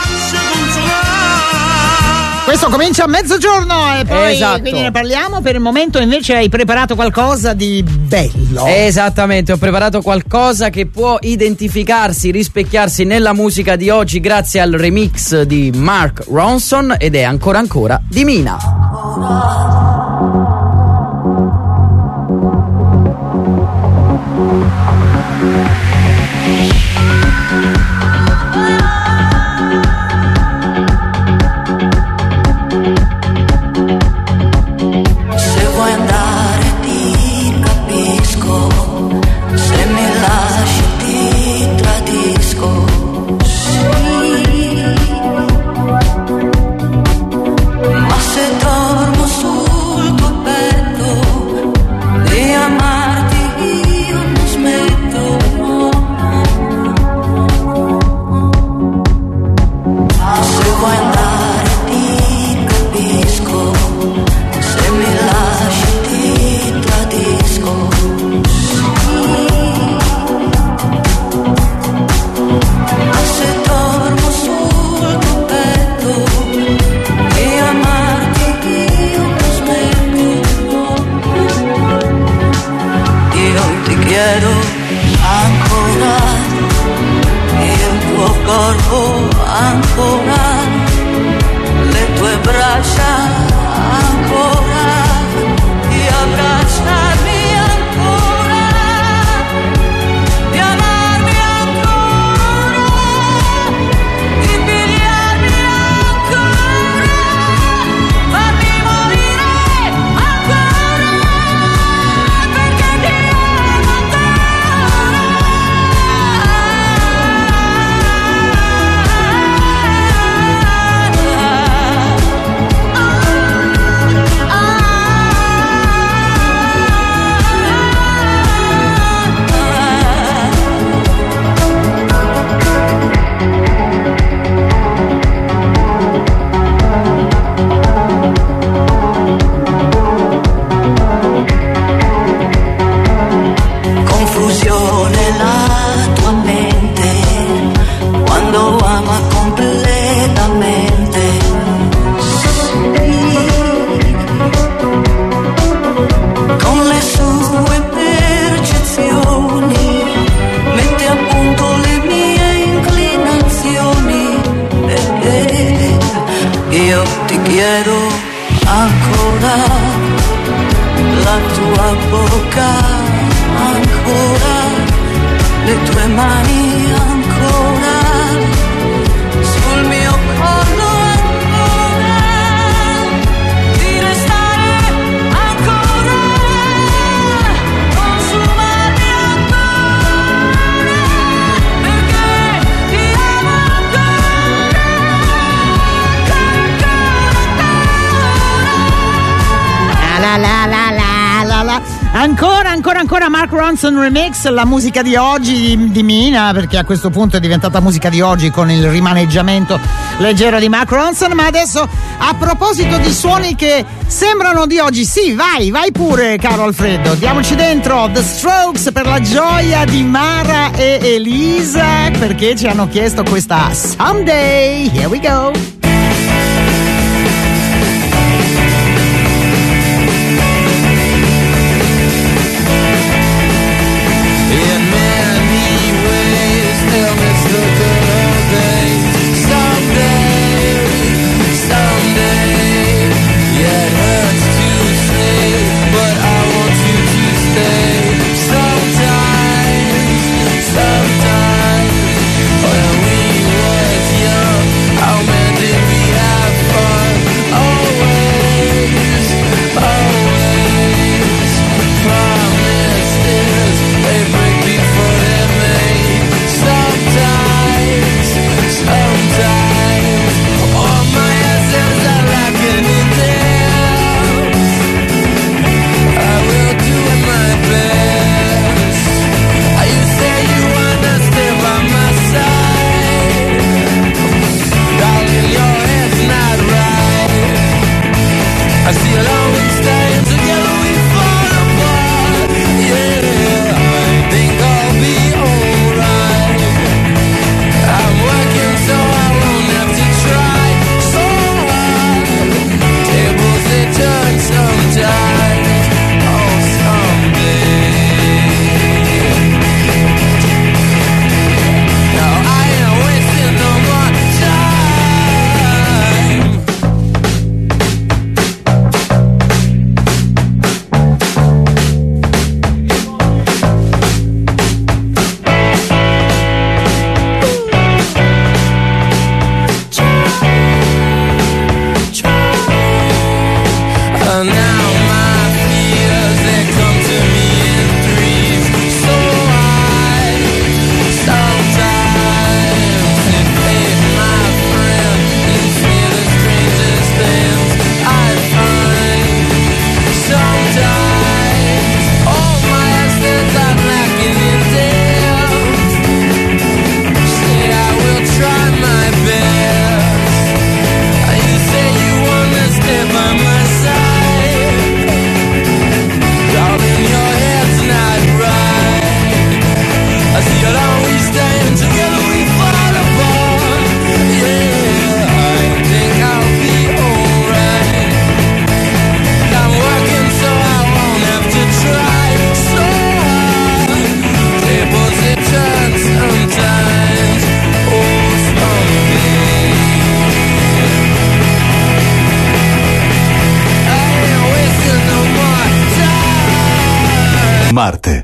Questo comincia a mezzogiorno e poi Esatto. quindi ne parliamo. Per il momento invece hai preparato qualcosa di bello. Esattamente, ho preparato qualcosa che può identificarsi, rispecchiarsi nella musica di oggi grazie al remix di Mark Ronson ed è ancora ancora di Mina. Se vuoi andare ti capisco, se mi lasci ti tradisco. Sì, ma se dormo sul tuo petto di amarti io non smetto. Se vuoi andare ti capisco, se mi lasci ti tradisco. Ma se dormo sul tuo petto di amarti io non smetto. Io ti chiedo ancora, il tuo corpo ancora, le tue braccia ancora, di abbracciarmi ancora, di amarmi ancora, di pigliarmi ancora, farmi morire ancora, perché ti amo confusione la tua mente quando ama completamente. Sì, con le sue percezioni mette a punto le mie inclinazioni. Perché io ti chiedo ancora la tua bocca ancora, le tue mani ancora, sul mio collo ancora, di restare ancora, consumarmi ancora, Ancora, ancora, ancora Mark Ronson Remix, la musica di oggi di, di Mina, perché a questo punto è diventata musica di oggi con il rimaneggiamento leggero di Mark Ronson. Ma adesso, a proposito di suoni che sembrano di oggi, sì, vai, vai pure, caro Alfredo, diamoci dentro The Strokes per la gioia di Mara e Elisa, perché ci hanno chiesto questa Someday. Here we go. Marte.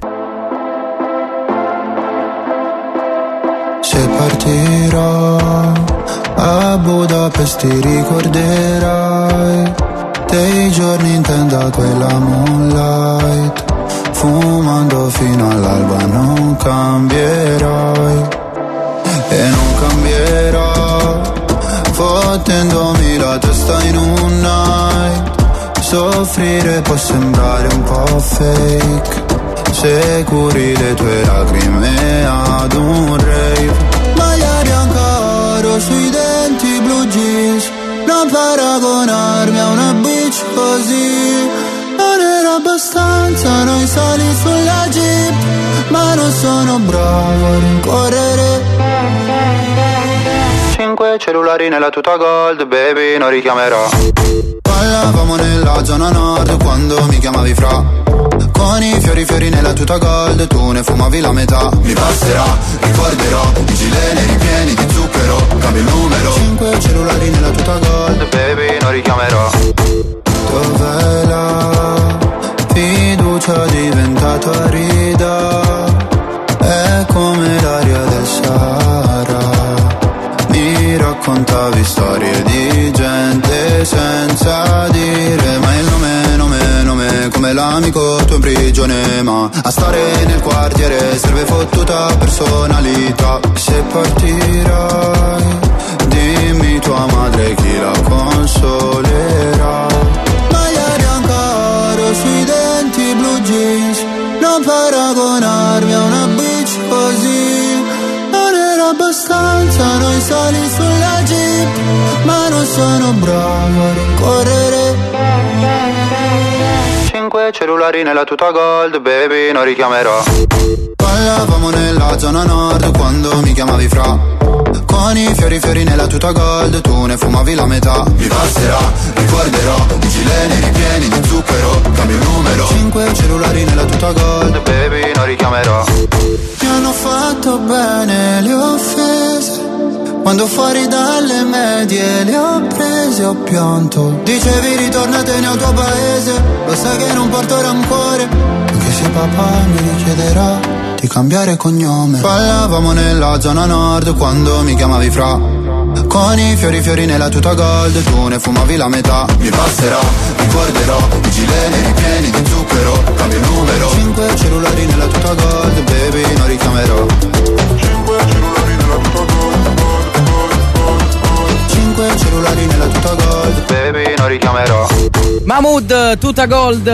Se partirò a Budapest ti ricorderai dei giorni in tenda quella moonlight, fumando fino all'alba non cambierai e non cambierò, fottendomi la testa in un night. Soffrire può sembrare un po' fake se curi le tue lacrime ad un rave. Maglia bianca oro sui denti blu jeans, non paragonarmi a una bitch così. Non era abbastanza noi sali sulla jeep, ma non sono bravo a rincorrere. Cinque cellulari nella tuta gold, baby, non richiamerò. Ballavamo nella zona nord quando mi chiamavi fra, con i fiori fiori nella tuta gold, tu ne fumavi la metà. Mi passerà, ricorderò, i gileni ripieni di zucchero, cambio il numero. Cinque cellulari nella tuta gold, baby, non richiamerò. Dov'è la fiducia diventata rida? È come l'aria del Sahara. Mi raccontavi storie di gente senza dire mai il nome, nome, nome, come l'amico tuo in prigione, ma a stare nel quartiere serve fottuta personalità. Se partirai, dimmi tua madre chi la consolerà. Maglia bianca oro sui denti blu jeans, stanza, noi soli sulla jeep, ma non sono bravo a rincorrere. Cinque cellulari nella tuta gold, baby, non richiamerò. Ballavamo nella zona nord quando mi chiamavi fra. Con i fiori fiori nella tuta gold, tu ne fumavi la metà. Mi passerà, ricorderò, i gileni ripieni di zucchero, cambio il numero. Cinque cellulari nella tuta gold, baby, non richiamerò. Mi hanno fatto bene le offese, quando fuori dalle medie le ho prese, ho pianto. Dicevi ritornatene al tuo paese, lo sai che non porto rancore, anche se papà mi richiederà di cambiare cognome. Ballavamo nella zona nord quando mi chiamavi fra. Con i fiori fiori nella tuta gold, tu ne fumavi la metà. Mi passerà, ricorderò, i gileni ripieni di zucchero, cambio il numero. Cinque cellulari nella tuta gold, baby, non richiamerò. Cinque cellulari nella tuta gold, cinque cellulari nella tuta gold, baby, non richiamerò. Mahmood, Tuta Gold,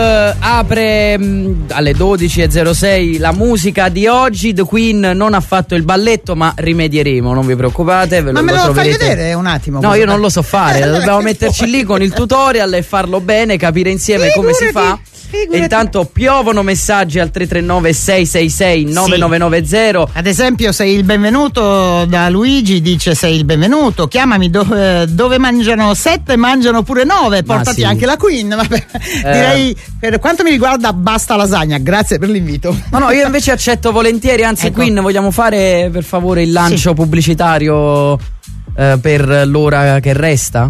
apre mh, alle dodici e zero sei la musica di oggi. The Queen non ha fatto il balletto, ma rimedieremo, non vi preoccupate. Ve Ma lo, me lo, lo fai troverete. vedere un attimo? No, io non lo so fare, eh, dobbiamo metterci lì con il tutorial e farlo bene, capire insieme come si fa. E intanto piovono messaggi al tre tre nove sei sei sei nove nove nove zero. Ad esempio, sei il benvenuto da Luigi, dice sei il benvenuto, chiamami dove, dove mangiano sette, mangiano pure nove, portati sì. anche la Queen. Vabbè, Eh. direi, per quanto mi riguarda, basta lasagna, grazie per l'invito. No, no, io invece accetto volentieri, anzi Ecco. Queen, vogliamo fare per favore il lancio Sì. pubblicitario eh, per l'ora che resta?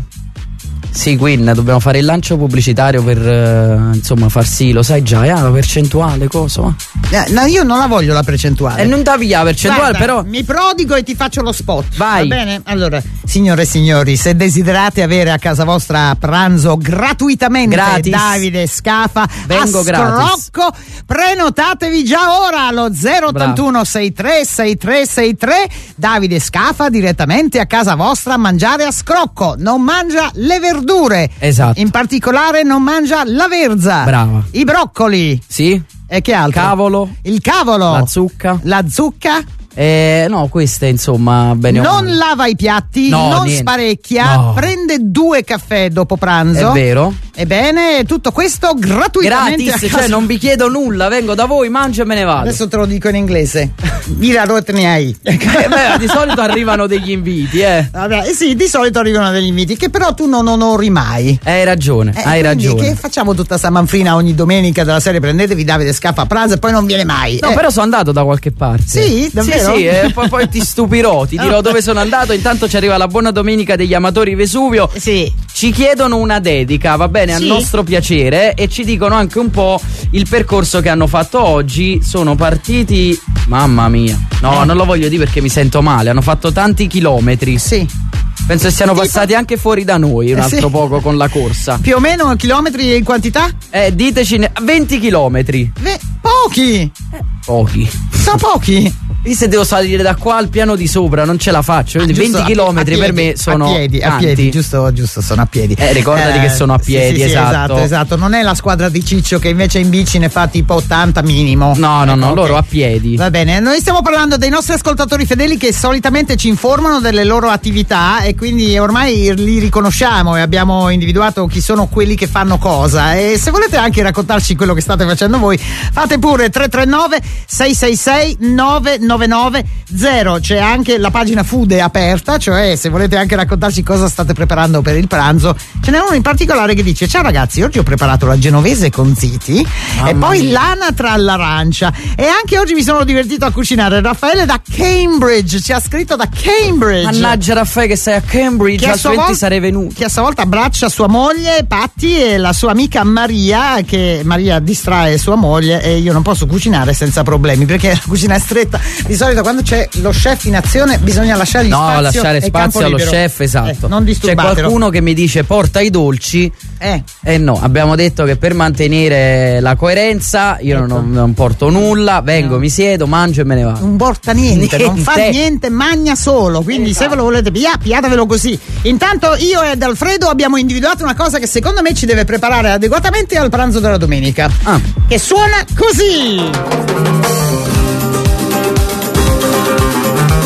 Sì, Queen, dobbiamo fare il lancio pubblicitario per eh, insomma far sì, lo sai già, eh, la percentuale, cosa? Eh, no, io non la voglio la percentuale. E non da via la percentuale, Guarda, però. mi prodigo e ti faccio lo spot. Vai. Va bene? Allora, signore e signori, se desiderate avere a casa vostra a pranzo gratuitamente Gratis. Davide Scafa Vengo a gratis. Scrocco, prenotatevi già ora allo zero ottantuno sessantatré sessantatré sessantatré. Davide Scafa direttamente a casa vostra a mangiare a Scrocco. Non mangia le verdure. Esatto. In particolare non mangia la verza. Brava. I broccoli. Sì. E che altro? Cavolo. Il cavolo. La zucca. La zucca. Eh, no, queste insomma bene o Non male. lava i piatti, No, non niente. sparecchia, No. prende due caffè dopo pranzo. È vero. Ebbene, tutto questo gratuitamente. Gratis, a casa. cioè non vi chiedo nulla, vengo da voi, mangio e me ne vado. Adesso te lo dico in inglese. Mira rotne hai. Eh, beh, di solito arrivano degli inviti, eh. Vabbè, eh sì, di solito arrivano degli inviti che però tu non onori mai. Hai ragione, Eh, hai quindi ragione. Che facciamo tutta sta manfrina ogni domenica della serie prendetevi Davide Scaffa a pranzo e poi non viene mai. No, Eh, però sono andato da qualche parte. Sì? Davvero? Sì, sì, e poi, poi ti stupirò, ti dirò dove sono andato. Intanto ci arriva la buona domenica degli amatori Vesuvio. Sì. Ci chiedono una dedica, va bene, Sì. a nostro piacere, e ci dicono anche un po' il percorso che hanno fatto oggi. Sono partiti, mamma mia, no, Eh. non lo voglio dire perché mi sento male. Hanno fatto tanti chilometri. Sì. Penso che siano passati anche fuori da noi un Eh, altro sì. poco con la corsa. Più o meno chilometri in quantità? Eh, diteci, ne- venti chilometri. Ve- pochi. Pochi. Sono pochi. Io se devo salire da qua al piano di sopra non ce la faccio, quindi Giusto, venti a pie- chilometri a per piedi, me sono a piedi, a tanti. piedi, giusto, giusto, sono a piedi. Eh, ricordati che sono a sì, piedi, sì, sì, esatto. esatto, esatto. Non è la squadra di Ciccio che invece in bici ne fa tipo ottanta minimo. No, no, no, Ecco, loro ok. a piedi. Va bene, noi stiamo parlando dei nostri ascoltatori fedeli che solitamente ci informano delle loro attività e quindi ormai li riconosciamo e abbiamo individuato chi sono quelli che fanno cosa. E se volete anche raccontarci quello che state facendo voi, fate pure tre tre nove sei sei sei nove nove nove zero. C'è anche la pagina Food è aperta, cioè se volete anche raccontarci cosa state preparando per il pranzo. Ce n'è uno in particolare che dice: ciao ragazzi, oggi ho preparato la genovese con ziti e poi l'anatra all'arancia e anche oggi mi sono divertito a cucinare. Raffaele da Cambridge ci ha scritto da Cambridge. Mannaggia Raffaele che sei a Cambridge, Che a, sua altrimenti volta, sarei venuto. che a sua volta abbraccia sua moglie Patti e la sua amica Maria, che Maria distrae sua moglie e io non posso cucinare senza problemi perché la cucina è stretta. Di solito quando c'è lo chef in azione bisogna lasciargli No, spazio lasciare e campo spazio allo libero. chef, esatto. Eh, non C'è disturbatelo. qualcuno che mi dice porta i dolci. Eh. Eh no, abbiamo detto che per mantenere la coerenza io Ecco. non, non porto nulla, vengo, mi siedo, mangio e me ne vado. Non porta niente, non fa Niente. niente, magna solo. Quindi se ve lo volete pigliare, pigliatevelo così. Intanto io ed Alfredo abbiamo individuato una cosa che secondo me ci deve preparare adeguatamente al pranzo della domenica. Ah. Che suona così.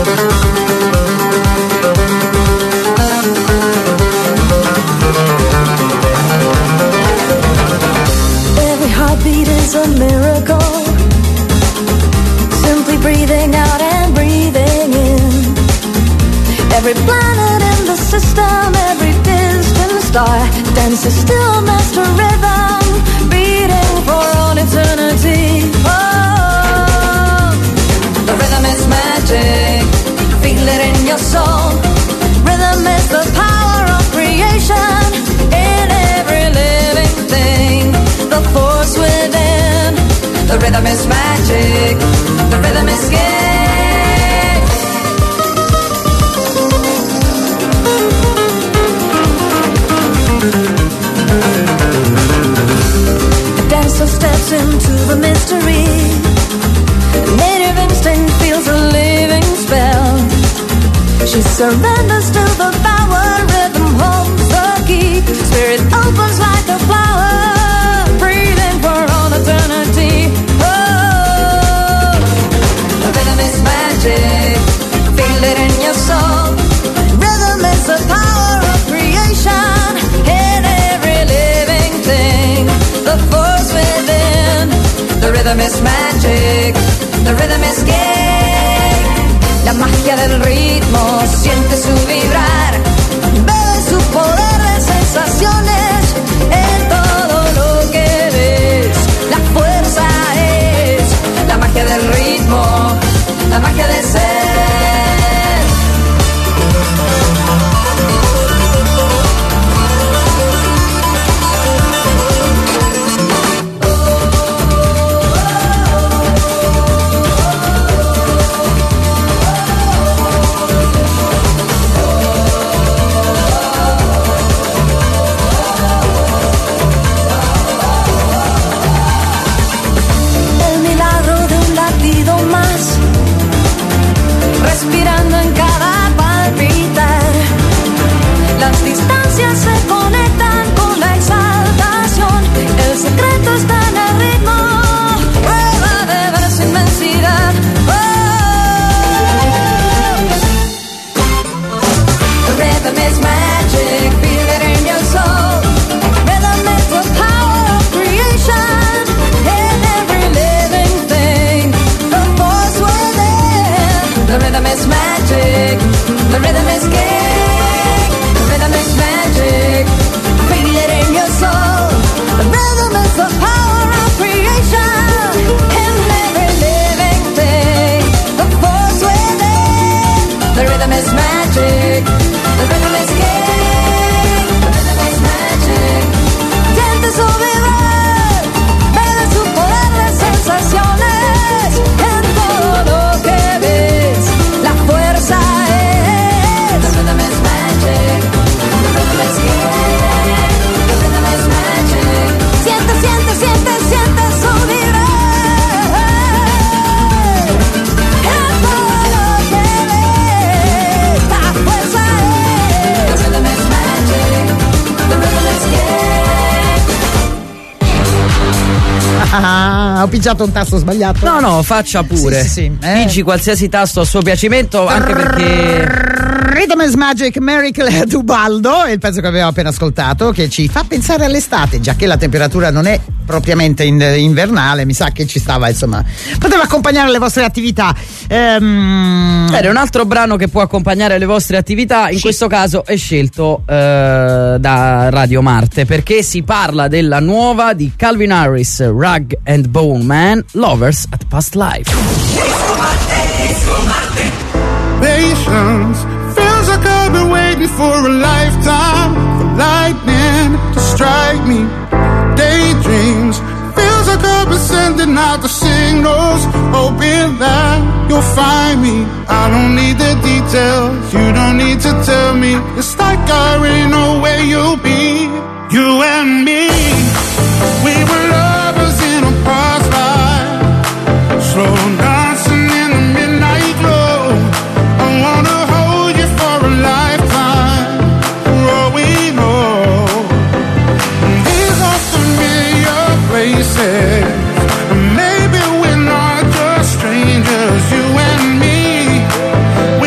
Every heartbeat is a miracle. Simply breathing out and breathing in. Every planet in the system, every distant star dances still master rhythm, beating for all eternity. Oh, the rhythm is magic, feel it in your soul. Rhythm is the power of creation in every living thing. The force within. The rhythm is magic. The rhythm is gay. The dancer steps into the mystery. Native instinct feels a living spell. She surrenders to the power. Rhythm holds the key. Spirit opens like a flower, breathing for all eternity. Oh, the rhythm is magic. Feel it in your soul. Rhythm is the power of creation in every living thing. The force within. The rhythm is magic. The rhythm is gay. La magia del ritmo siente su vibrar. Bebe su poder de sensaciones en todo lo que ves. La fuerza es la magia del ritmo, la magia de ser. Respirando en cada palpitar. Las distancias se conectan con la exaltación. El secreto está en el ritmo. Prueba de ver su inmensidad. Oh. The rhythm is magic. Feel it in your soul. Rhythm is the power of creation in every living thing. The force within. The rhythm is magic. The rhythm is gay. The rhythm is magic. Feel it in your soul. The rhythm is the power of creation in every living thing. The force within. The rhythm is magic. The rhythm is gay. The rhythm is magic. Siente su vibrar. Bebe su poder de sensaciones en todo lo que ves. La fuerza es. The rhythm is magic. The rhythm is gay. The rhythm is magic. Siente, siente, siente, siente su vibrar. En todo lo que ves. La fuerza es. The rhythm is magic. The rhythm is gay. Ah, ho pigiato un tasto sbagliato. No, no, faccia pure. Sì, sì, sì. Eh. Pigi qualsiasi tasto a suo piacimento, anche perché Rhythm is Magic, Miracle Dubaldo è il pezzo che abbiamo appena ascoltato, che ci fa pensare all'estate, già che la temperatura non è propriamente in, invernale, mi sa che ci stava, insomma, poteva accompagnare le vostre attività. Ehm... Bene, un altro brano che può accompagnare le vostre attività, in sì. questo caso è scelto eh, da Radio Marte, perché si parla della nuova di Calvin Harris, Rag and Bone Man, Lovers at Past Life. Patience feels like I've been waiting for a lifetime for lightning to strike me. Daydreams feels like I've been sending out the signals, hoping that you'll find me. I don't need the details, you don't need to tell me. It's like I already know where you'll be. You and me, we were lovers in a past life, slow dancing in the midnight glow. I wanna hold you for a lifetime, for all we know. These are familiar places, maybe we're not just strangers. You and me,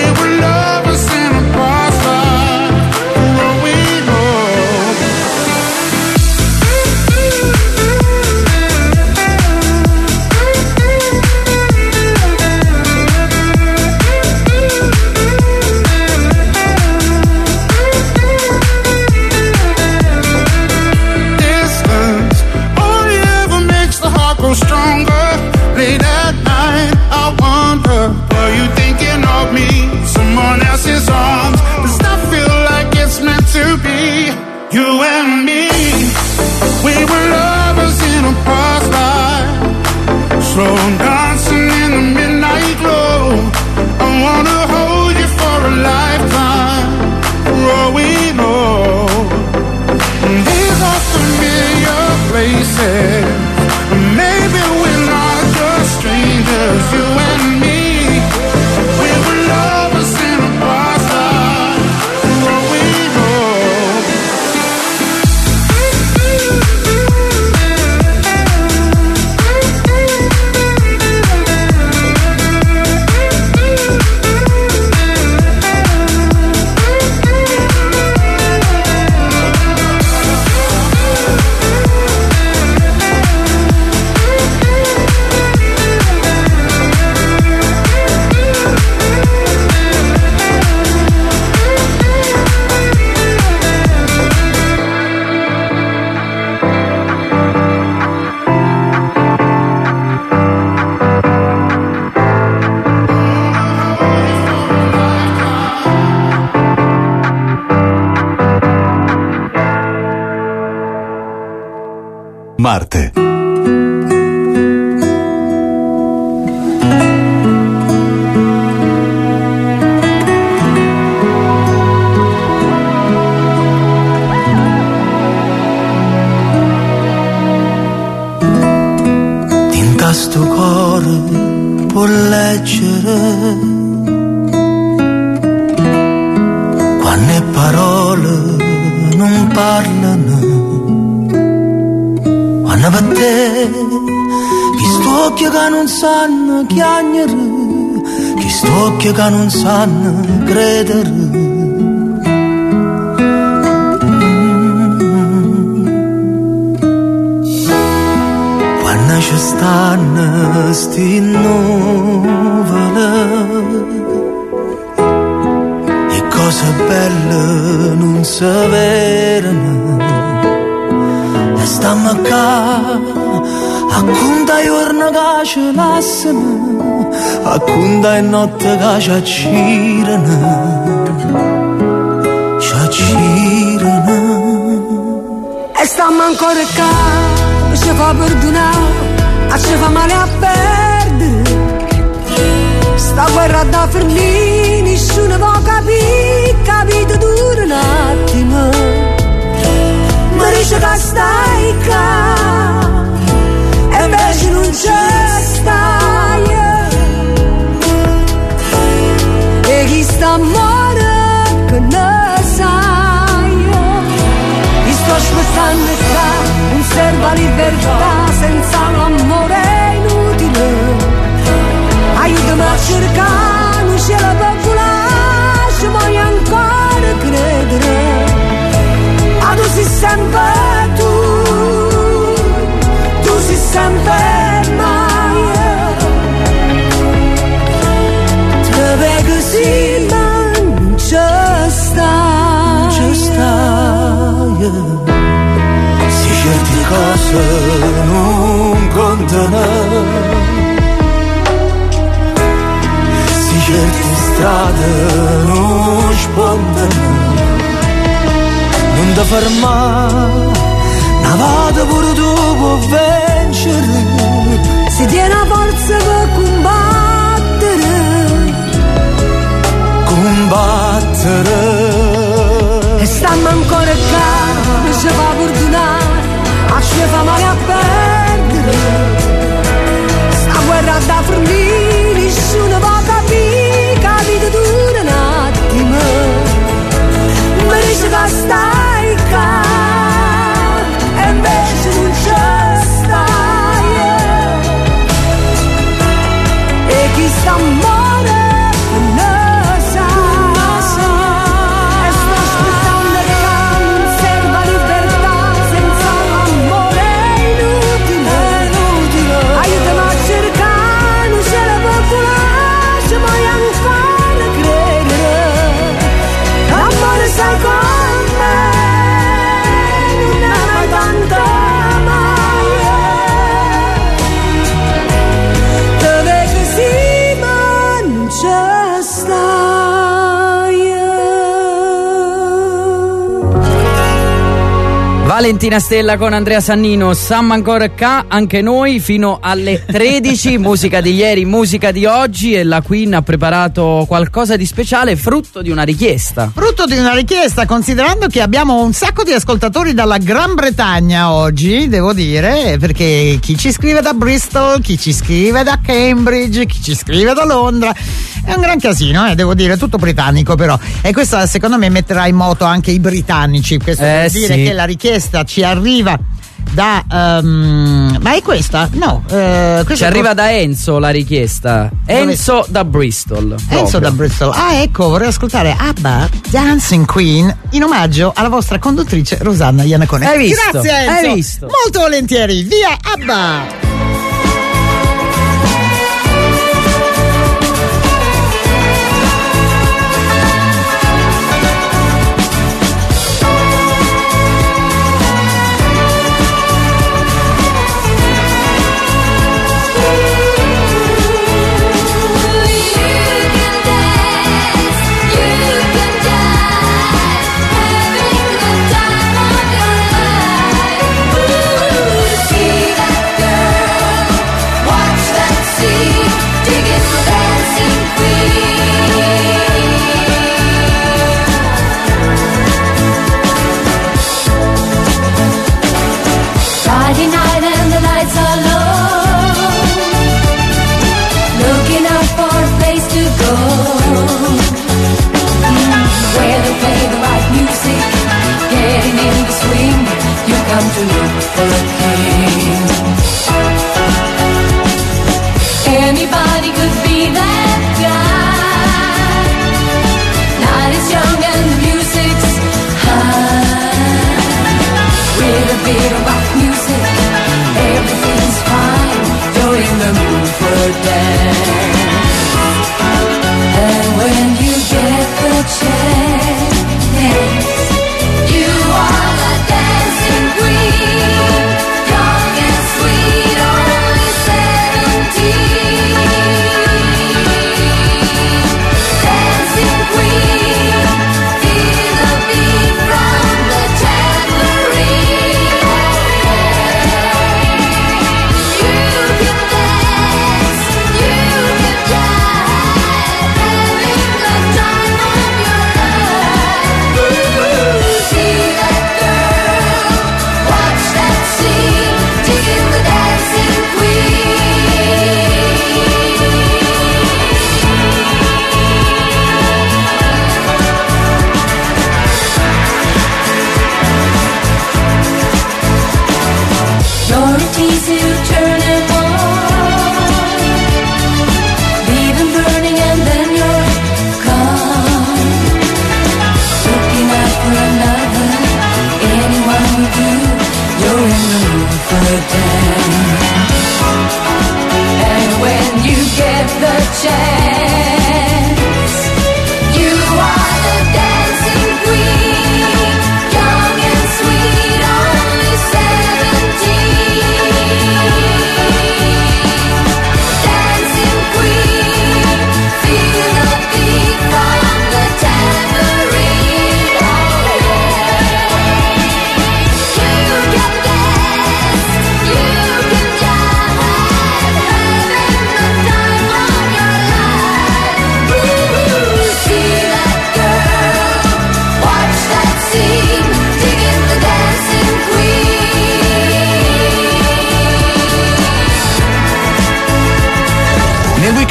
Marte. Tinta sto cuore può leggere quando le parole non parlano. Quando per te chi sto occhio che non sanno chiagnere, chi sto occhio che non sanno credere. Quando ci stanno sti nuvole e cose belle non si vedono. Stamma qua, a conta giorno che ci lasciano, a conta notte che ci accirano, ci accirano. E stamma ancora qua, ci fa perdonare, a ci fa male a perdere. Sta guerra da finire, nessuno può capire, capito dura un attimo. Ma dice che stai qua e invece non c'è stai. E chi sta amore che ne sai. Mi sto aspettando qua, non serve libertà, senza l'amore è inutile. Aiutami a cercare un cielo popolare, ci voglio ancora credere. Ah, tu sei sempre tu, tu sei sempre mai. Te vedo sì, ma non c'è stai, c'è stai. Se certe cose non contano, se certe strade non spondono. Non ti fermare, una volta pure tu puoi vincere. Si tiene la forza per combattere, combattere. E stiamo ancora qua, non ci fa perdonare, a ci fa male a perdere. Sta guerra da fornire, nessuno può capire, capite dura un attimo. Mi dice che stai qua e invece non c'è stai. E chi sta amore ne sa. E sto aspettando che non serva libertà, senza l'amore è inutile. Aiutami a cercare un cielo popolare, ci voglio ancora credere. L'amore sai cosa. Valentina Stella con Andrea Sannino, Siamo ancora qua, anche noi fino alle tredici, musica di ieri, musica di oggi, e la Queen ha preparato qualcosa di speciale, frutto di una richiesta. Frutto di una richiesta, considerando che abbiamo un sacco di ascoltatori dalla Gran Bretagna oggi, devo dire, perché chi ci scrive da Bristol, chi ci scrive da Cambridge, chi ci scrive da Londra, è un gran casino, eh, devo dire, tutto britannico però. E questa secondo me metterà in moto anche i britannici, questo eh, vuol dire sì. che la richiesta ci arriva da um, ma è questa? No, uh, ci arriva da Enzo la richiesta. Enzo da Bristol. Enzo da Bristol. Ah, ecco, vorrei ascoltare ABBA Dancing Queen in omaggio alla vostra conduttrice Rosanna Iannacone. Hai visto? Grazie Enzo. Hai visto? Molto volentieri. Via ABBA. See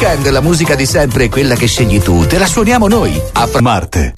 weekend la musica di sempre è quella che scegli tu, te la suoniamo noi a Fra- Marte.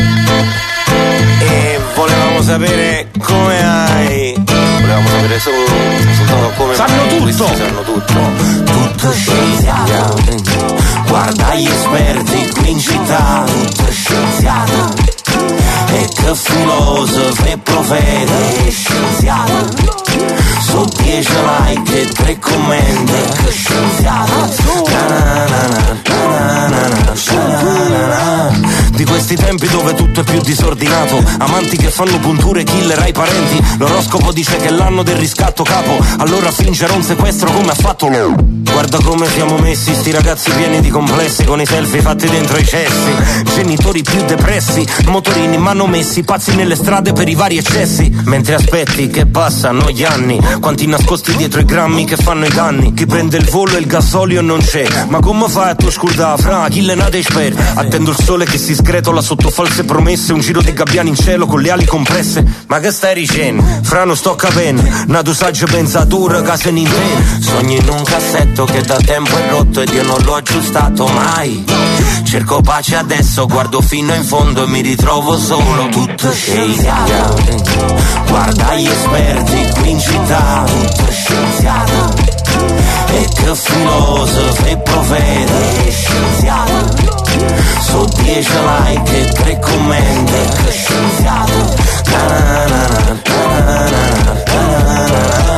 E volevamo sapere come hai. Volevamo sapere solo, soltanto come sanno mai. Tutto. Questi sanno tutto. Tutto scienziato. Guarda gli esperti qui in città. Tutto scienziato. E che filosofo e profeta. Scienziato. Su dieci like e tre commenti. Che scienziato. Na na na na na na na na na. Di questi tempi dove tutto è più disordinato, amanti che fanno punture, killer ai parenti, l'oroscopo dice che è l'anno del riscatto capo, allora fingerò un sequestro come ha fatto lo. Guarda come siamo messi, sti ragazzi pieni di complessi, con i selfie fatti dentro i cessi, genitori più depressi, motorini manomessi, pazzi nelle strade per i vari eccessi, mentre aspetti che passano gli anni, quanti nascosti dietro i grammi che fanno i danni, chi prende il volo e il gasolio non c'è, ma come fai a tu scordare fra chi le nate esperti, attendo il sole che si scretola sotto false promesse, un giro di gabbiani in cielo con le ali compresse, ma che stai dicendo? Fra non sto capendo, nato saggio pensatura che se ne intende, sogni in un cassetto che da tempo è rotto ed io non l'ho aggiustato mai, cerco pace adesso, guardo fino in fondo e mi ritrovo solo, tutto scienziato, guarda gli esperti qui in città, tutto scienziato, e che filosofo e profeta, scienziato, su dieci like e tre commenti, che scienziato, na na na na na na na na.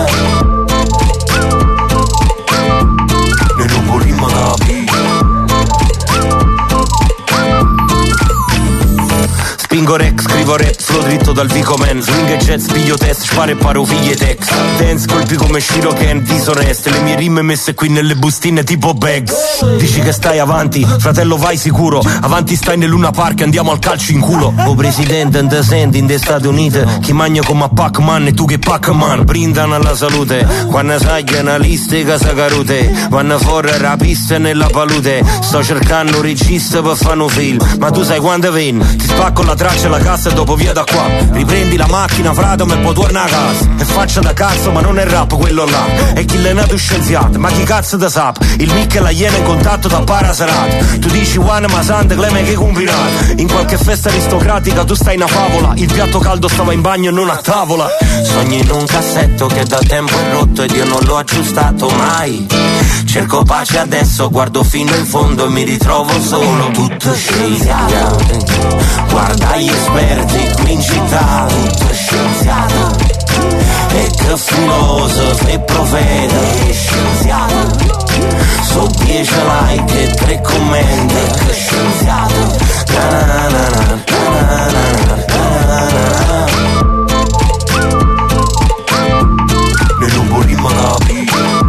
Ne non vorremmo capire. Spingo rec, scrivo rap, flow dritto dal Vico Man, swing e jazz, piglio test, sparo e paro figlie text, dance, colpi come Shiroken, disoneste, le mie rime messe qui nelle bustine tipo bags, dici che stai avanti, fratello vai sicuro, avanti stai nel Luna Park, andiamo al calcio in culo, o presidente in the send in the Stati Uniti, chi magna come a Pac-Man e tu che Pac-Man, brindano alla salute, quando sai che analistica sa carute, vanno fuori rapiste nella palude, sto cercando un regista per fare un film, ma tu sai quando vieni, ti spacco la traccia e la cassa e dopo via da qua, riprendi la macchina frate e poi torna a casa, e faccia da cazzo ma non è rap quello là, e chi l'è nato scienziato, ma chi cazzo da sap, il mic e la iena in contatto da Parasarat, tu dici one ma sante cleme che combinato, in qualche festa aristocratica tu stai in una favola, il piatto caldo stava in bagno e non a tavola, sogni in un cassetto che da tempo è rotto ed io non l'ho aggiustato mai, cerco pace adesso, guardo fino in fondo e mi ritrovo solo, tutto scienziato, guarda gli esperti qui in città, tutto scienziato, e che filosofo e profeta, scienziato, su dieci like e tre commenti, che scienziato, na na na na na na na na. Ne non vorremmo capire.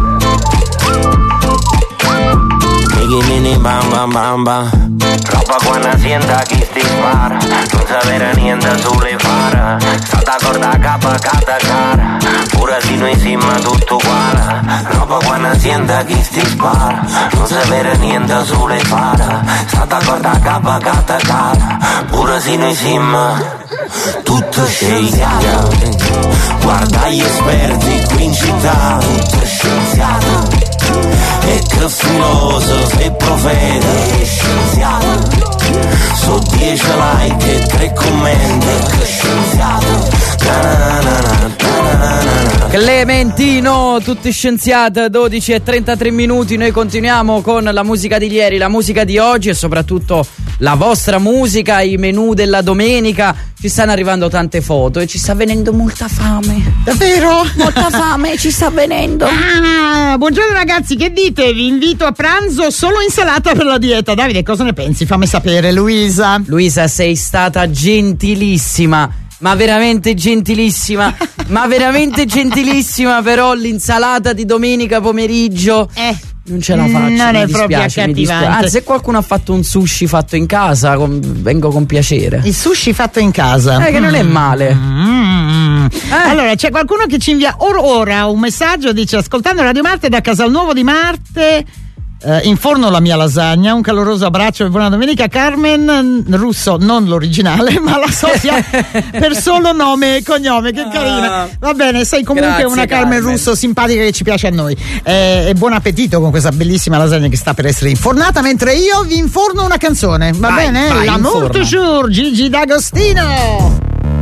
Nini bam bam bam bam. Roba quando sienta chi ti spara, non sapere niente sulle fara, stata corda capa cata cara, pure se noi siamo tutto uguale. Roba quando sienta chi ti spara, non sapere niente sulle fara, stata corda capa cata cara, pure se noi siamo tutto scienziato, guarda gli esperti qui in città, tutto scienziato, e che filosofo e profeta, scienziato, su dieci like e tre commenti, che scienziato, na na na na na na. Clementino, tutti scienziati, dodici e trentatré minuti, noi continuiamo con la musica di ieri, la musica di oggi e soprattutto la vostra musica, i menù della domenica. Ci stanno arrivando tante foto e ci sta venendo molta fame. Davvero? Molta fame ci sta venendo. Ah, buongiorno ragazzi, che dite? Vi invito a pranzo, solo insalata per la dieta. Davide, cosa ne pensi? Fammi sapere, Luisa. Luisa, sei stata gentilissima, ma veramente gentilissima, ma veramente gentilissima, però l'insalata di domenica pomeriggio eh non ce la faccio, non mi è proprio dispiace, mi dispiace. Anzi, se qualcuno ha fatto un sushi fatto in casa, con, vengo con piacere. Il sushi fatto in casa? Eh, che non è male. Mm. Eh. Allora, c'è qualcuno che ci invia or ora un messaggio, dice: ascoltando Radio Marte da Casalnuovo di Marte, eh, inforno la mia lasagna. Un caloroso abbraccio e buona domenica. Carmen Russo, non l'originale, ma la Sofia per solo nome e cognome, che carina. Va bene, sei comunque Grazie, una Carmen, Carmen Russo simpatica che ci piace a noi. Eh, e buon appetito con questa bellissima lasagna che sta per essere infornata, mentre io vi inforno una canzone. Va vai, bene? vai, L'amour toujours, Gigi D'Agostino.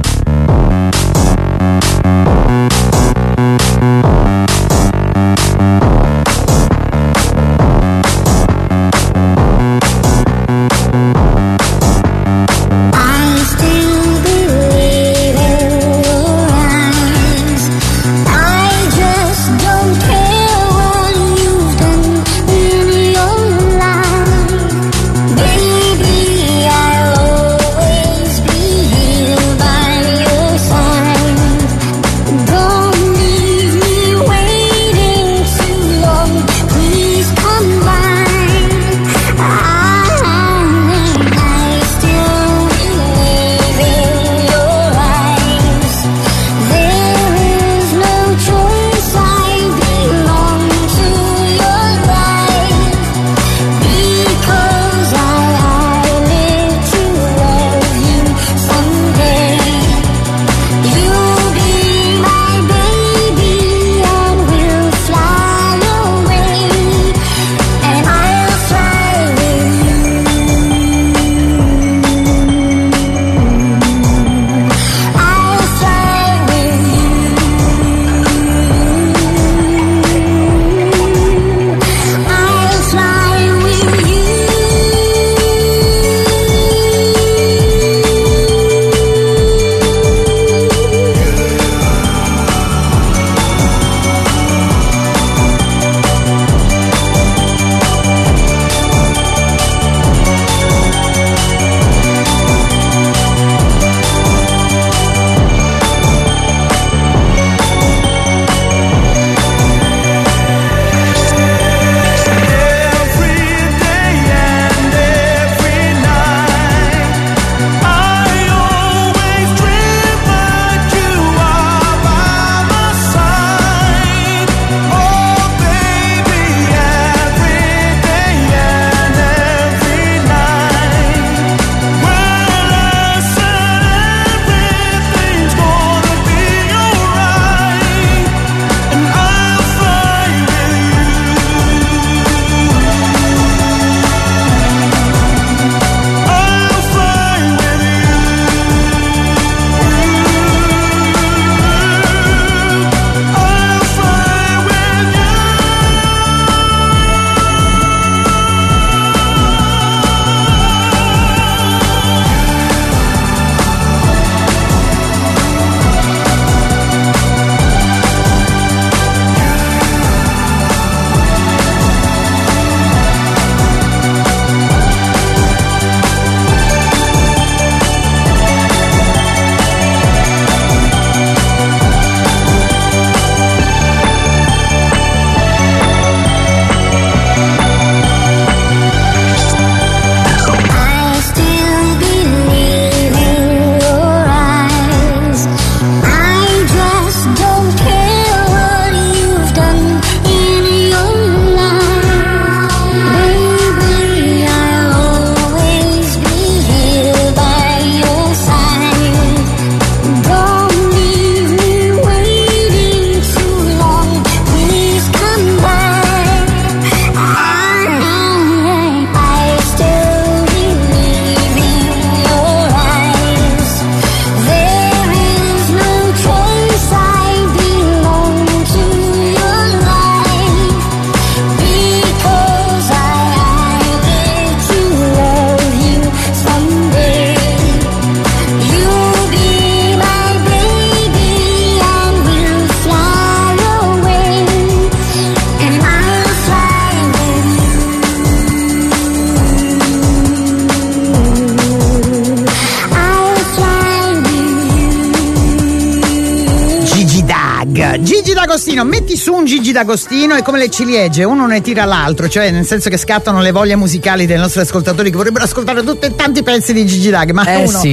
Gigi D'Agostino, metti su un Gigi D'Agostino e come le ciliegie, uno ne tira l'altro, cioè nel senso che scattano le voglie musicali dei nostri ascoltatori che vorrebbero ascoltare tutti tanti pezzi di Gigi D'Ag, ma eh uno, sì.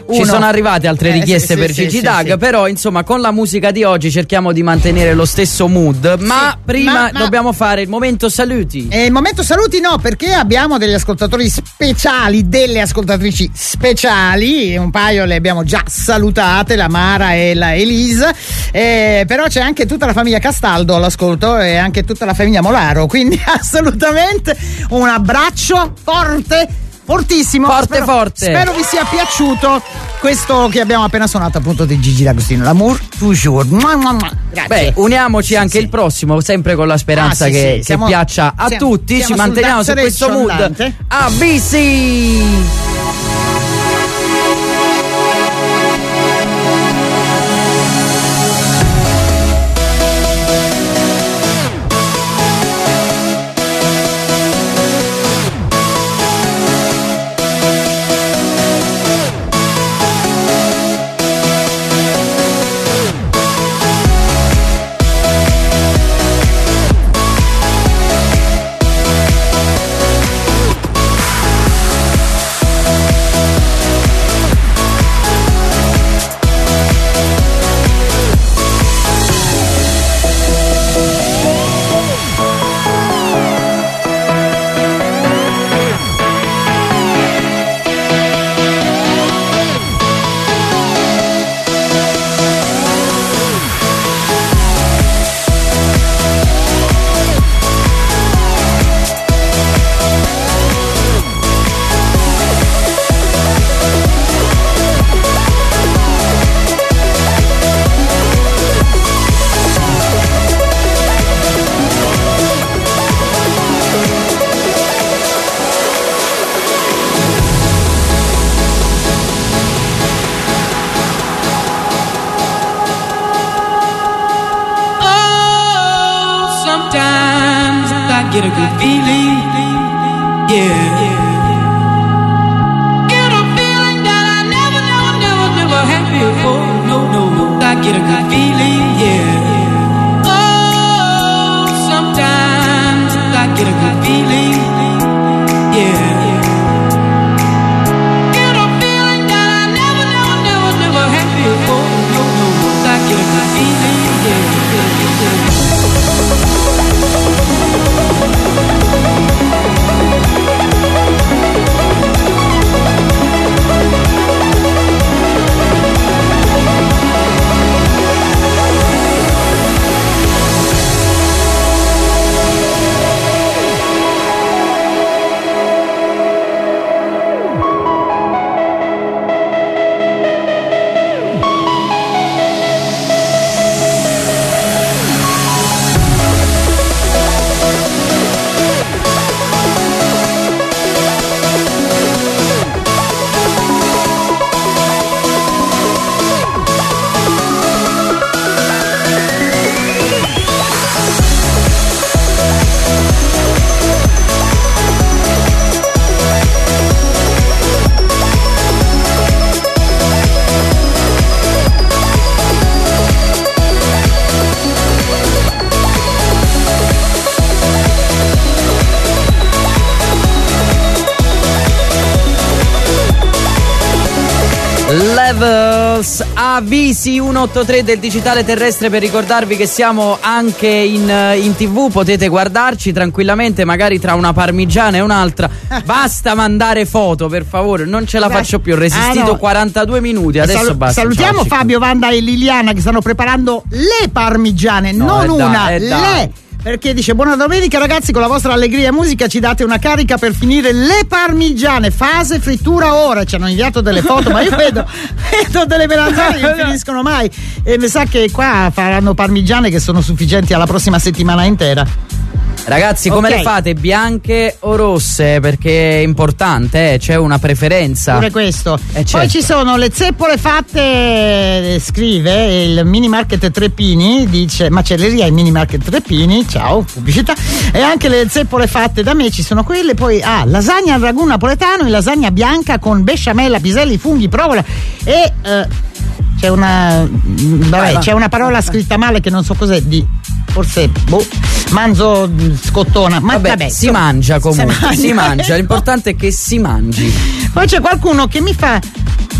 Ci Uno. sono arrivate altre Eh, richieste sì, per sì, Gigi sì, Dag, sì. però insomma con la musica di oggi cerchiamo di mantenere lo stesso mood. Ma Sì, prima ma- ma- dobbiamo fare il momento saluti. E il momento saluti no, perché abbiamo degli ascoltatori speciali, delle ascoltatrici speciali, un paio le abbiamo già salutate, la Mara e la Elisa, eh, però c'è anche tutta la famiglia Castaldo all'ascolto e anche tutta la famiglia Molaro, quindi assolutamente un abbraccio forte, fortissimo. Forte, spero, forte. Spero vi sia piaciuto questo che abbiamo appena suonato appunto di Gigi D'Agostino, l'amour toujours. Mua, mua, mua. Grazie. Beh, uniamoci anche il prossimo, sempre con la speranza Ah, sì, che, sì, che siamo- piaccia a siamo- tutti. siamo Ci manteniamo su sul questo mood. andante. Avvisi! Sometimes I get a good feeling, yeah. Get a feeling that I never, never, never, never had before. No, no, no. I get a good feeling, yeah. Oh, sometimes I get a good feeling, yeah. Get a feeling that I never, never, never, never had before. No, no, no. I get a good feeling, yeah. Levels, avvisi centoottantatré del digitale terrestre per ricordarvi che siamo anche in, in tv, potete guardarci tranquillamente, magari tra una parmigiana e un'altra. Basta mandare foto, per favore, non ce la Beh, faccio più, ho resistito ah, no. quarantadue minuti, adesso Sal- basta. Salutiamo ciao, Fabio, Wanda e Liliana che stanno preparando le parmigiane, No, non è da- una, è da- le. Perché dice: buona domenica ragazzi, con la vostra allegria e musica ci date una carica per finire le parmigiane, fase frittura ora. Ci hanno inviato delle foto, ma io vedo, vedo delle melanzane che non finiscono mai. E mi sa che qua faranno parmigiane che sono sufficienti alla prossima settimana intera. Ragazzi, come Ok. le fate? Bianche o rosse? Perché è importante, eh? C'è una preferenza. Pure questo. Eh, Poi certo. ci sono le zeppole fatte, eh, scrive il mini market Treppini, dice macelleria il mini market Treppini, ciao, pubblicità. E anche le zeppole fatte da me ci sono quelle, poi ah, lasagna al ragù napoletano e lasagna bianca con besciamella, piselli, funghi, provola e eh, c'è una vabbè, Vai, va. c'è una parola scritta male che non so cos'è, di forse boh, manzo mh, scottona, ma Vabbè, vabbè, si insomma, mangia comunque, si si mangia. mangia, l'importante è che si mangi. Poi c'è qualcuno che mi fa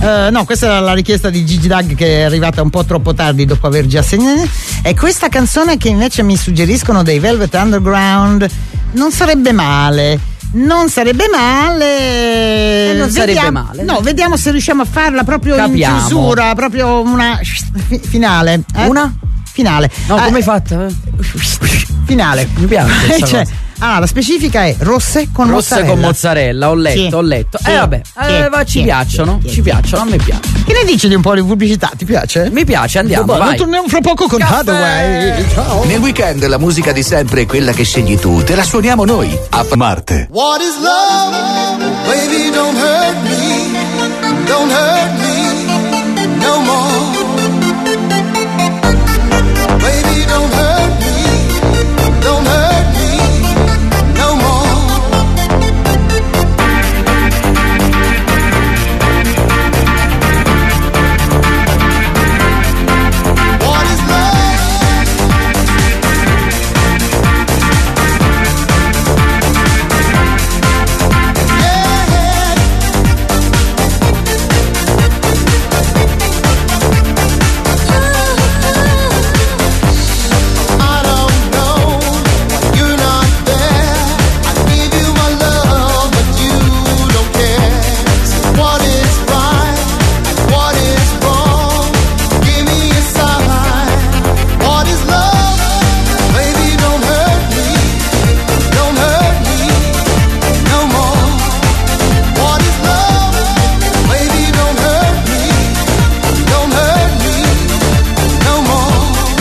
Uh, no, questa era la richiesta di Gigi Dag, che è arrivata un po' troppo tardi dopo aver già segnato. E questa canzone che invece mi suggeriscono dei Velvet Underground non sarebbe male. Non sarebbe male. E non vediamo, sarebbe male. No, vediamo se riusciamo a farla proprio Capiamo. in chiusura, proprio una fi- finale. Eh? Una? Finale. No, come Eh, hai fatto? Finale. Mi piace questa Cioè, cosa. ah, la specifica è rosse con Rosse mozzarella. con mozzarella, ho letto, Sì. ho letto. Sì. Eh vabbè, Sì. eh, va, ci Sì. piacciono, Sì. ci piacciono, a me piace. Che ne dici di un po' di pubblicità? Ti piace? Mi piace, andiamo, Vabbè, vai. noi torniamo fra poco con Caffè. Hathaway. Ciao. Nel weekend la musica di sempre è quella che scegli tu, te la suoniamo noi. A Marte. What is love? Baby, don't hurt me. Don't hurt me no more. Baby, don't hurt me. Don't hurt me no more. What is love? I don't know, you're not there. I give you my love, but you don't care. So what is right and what is wrong? Give me a sign. What is love? Baby, don't hurt me, don't hurt me no more. What is love? Baby, don't hurt me, don't hurt me no more.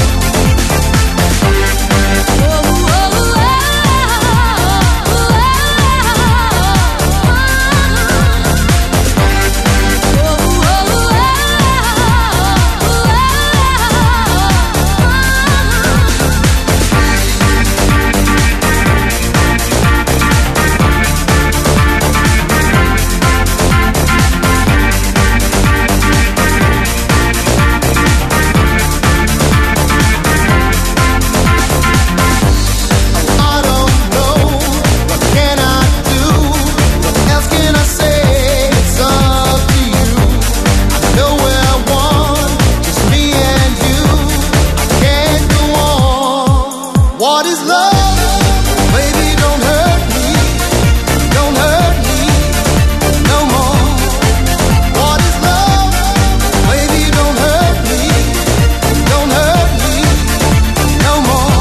I don't know, what can I do? What else can I say? It's up to you. I know where I want, just me and you. I can't go on. What is love? Baby, don't hurt me, don't hurt me no more. What is love? Baby, don't hurt me, don't hurt me no more.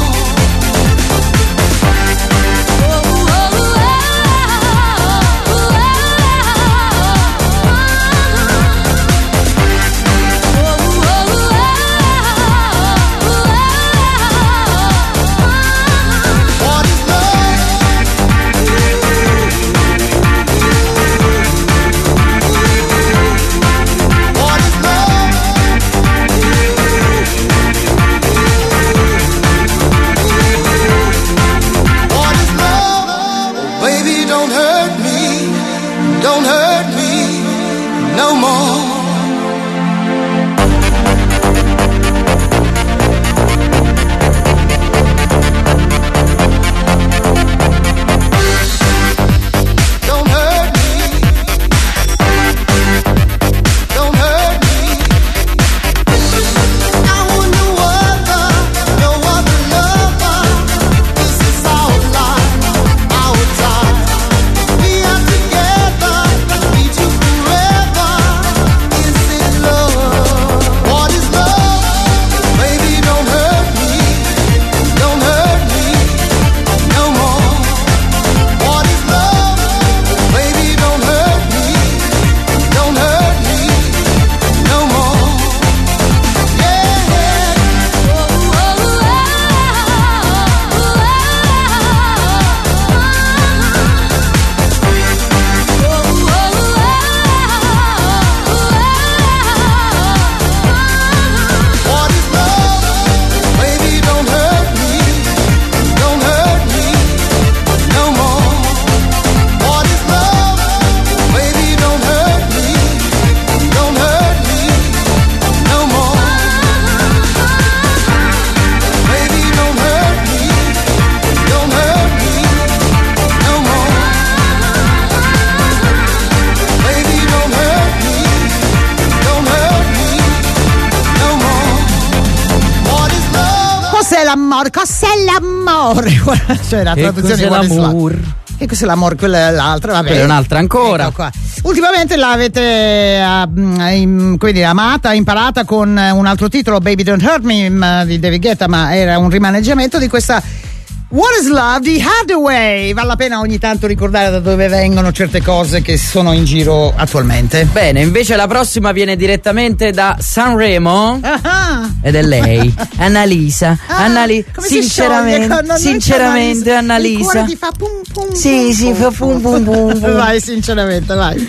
l'amore, cos'è l'amore? Cioè la che traduzione cos'è l'amore? Che cos'è l'amore? Quella è l'altra, vabbè. Quella è un'altra ancora. Ecco qua. Ultimamente l'avete uh, in, come dire, amata, imparata con un altro titolo, Baby Don't Hurt Me, m, di David Guetta, ma era un rimaneggiamento di questa What is Love di Hathaway. Vale la pena ogni tanto ricordare da dove vengono certe cose che sono in giro attualmente. Bene, invece la prossima viene direttamente da Sanremo. Ah. Ed è lei, Annalisa. Ah, Annali- come si sinceramente, scioglie? Non- sinceramente, il Annalisa. cuore ti fa pum pum. Sì, pum, sì, pum, fa pum pum pum. pum. Vai, sinceramente, vai.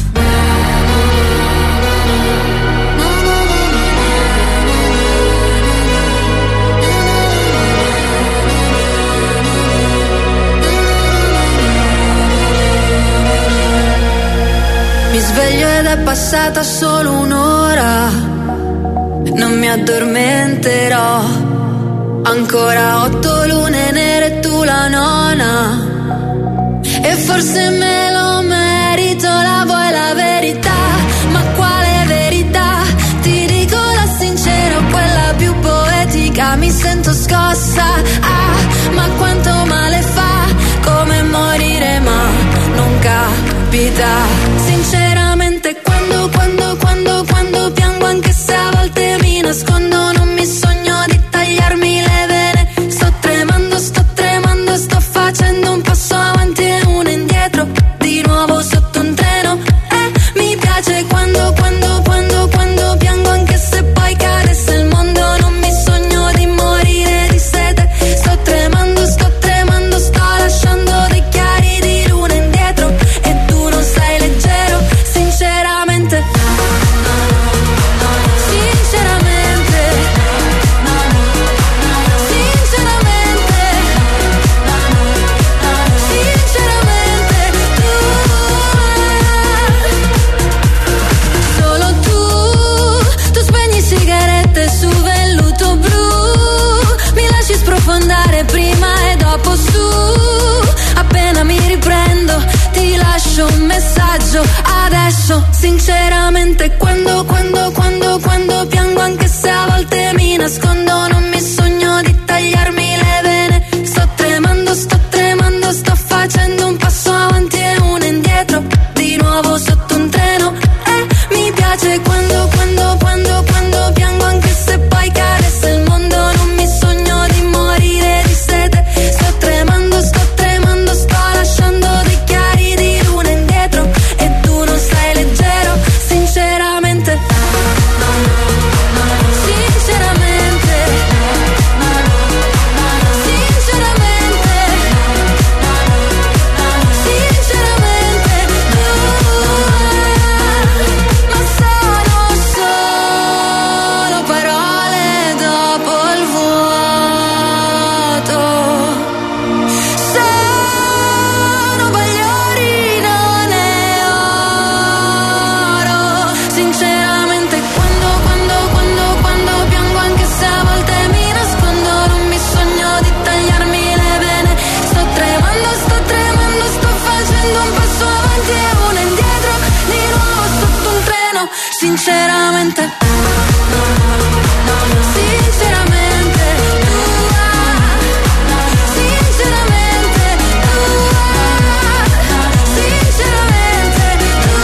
Mi sveglio ed è passata solo un'ora, non mi addormenterò. Ancora otto lune nere e tu la nona, e forse me lo merito, la vuoi la verità? Ma quale verità? Ti dico la sincera, quella più poetica, mi sento scossa. Ah, ma quanto male fa, come morire ma non capita. Sinceramente quando, quando, quando, quando piango, anche se a volte mi nascondo, non mi sogno di tagliarmi le vene. Sto tremando, sto tremando, sto facendo un passo avanti e uno indietro, di nuovo sotto un treno. E mi piace quando, quando, quando, quando piango, anche se poi cadesse il mondo, non mi sogno di morire di sete. Sto tremando, sto tremando, sto lasciando dei chiari di luna indietro, e tu non sei leggero. Sinceramente, sinceramente, sinceramente, sinceramente, tu, solo tu, tu spegni sigarette su velluto blu, mi lasci sprofondare prima e dopo su, appena mi riprendo ti lascio un messaggio adesso. Sinceramente quando, quando, quando, quando piango, anche se a volte mi nascondo, non mi sogno di tagliarmi le vene. Sto tremando, sto tremando, sto facendo un passo avanti e uno indietro, di nuovo sotto un treno. E mi piace quando, quando, quando, quando piango, anche se poi cadesse il mondo, non mi sogno di morire di sete. Sto tremando, sto tremando, sto lasciando dei chiari di luna indietro, e tu non sei leggero. Sinceramente, sinceramente, sinceramente, sinceramente, tu, ma sono solo parole dopo il vuoto. Sono bagliori, non è oro. Sinceramente quando, quando, quando, quando piango, anche se a volte mi nascondo, non mi sogno di tagliarmi le vene. Sto tremando, sto tremando, sto facendo un passo avanti e uno indietro, di nuovo sotto un treno. Sinceramente, sinceramente, tu, sinceramente, tu, sinceramente, tu,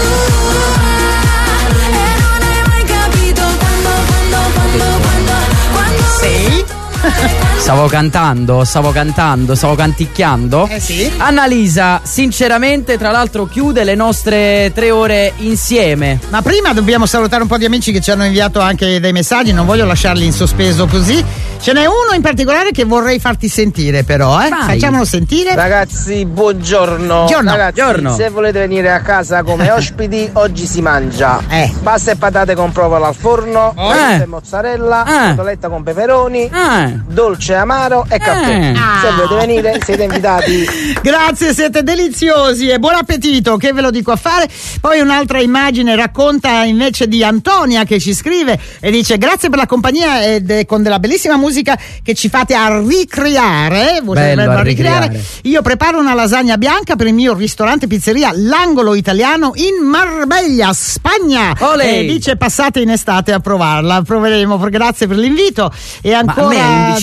e non hai mai capito quando, quando, quando, quando, quando. Sì. Stavo cantando, stavo cantando, stavo canticchiando. Eh sì. Annalisa, sinceramente, tra l'altro chiude le nostre tre ore insieme. Ma prima dobbiamo salutare un po' di amici che ci hanno inviato anche dei messaggi, non voglio lasciarli in sospeso così. Ce n'è uno in particolare che vorrei farti sentire però, eh. Vai. Facciamolo sentire. Ragazzi, buongiorno. Buongiorno. Ragazzi, Buongiorno. se volete venire a casa come ospiti, oggi si mangia Eh. pasta e patate con provola al forno, Oh. pasta Eh. e mozzarella, Eh. cotoletta con peperoni, Eh. dolce amaro e caffè. Eh. Se volete venire, siete invitati. Grazie, siete deliziosi e buon appetito, che ve lo dico a fare. Poi un'altra immagine racconta invece di Antonia che ci scrive e dice: grazie per la compagnia ed eh, con della bellissima musica che ci fate a ricreare. Voi Bello, verbo a ricreare. Io preparo una lasagna bianca per il mio ristorante pizzeria L'Angolo Italiano in Marbella, Spagna. Olè. E dice: passate in estate a provarla. Proveremo. Grazie per l'invito. E Ma a ancora me vicino dell'altro.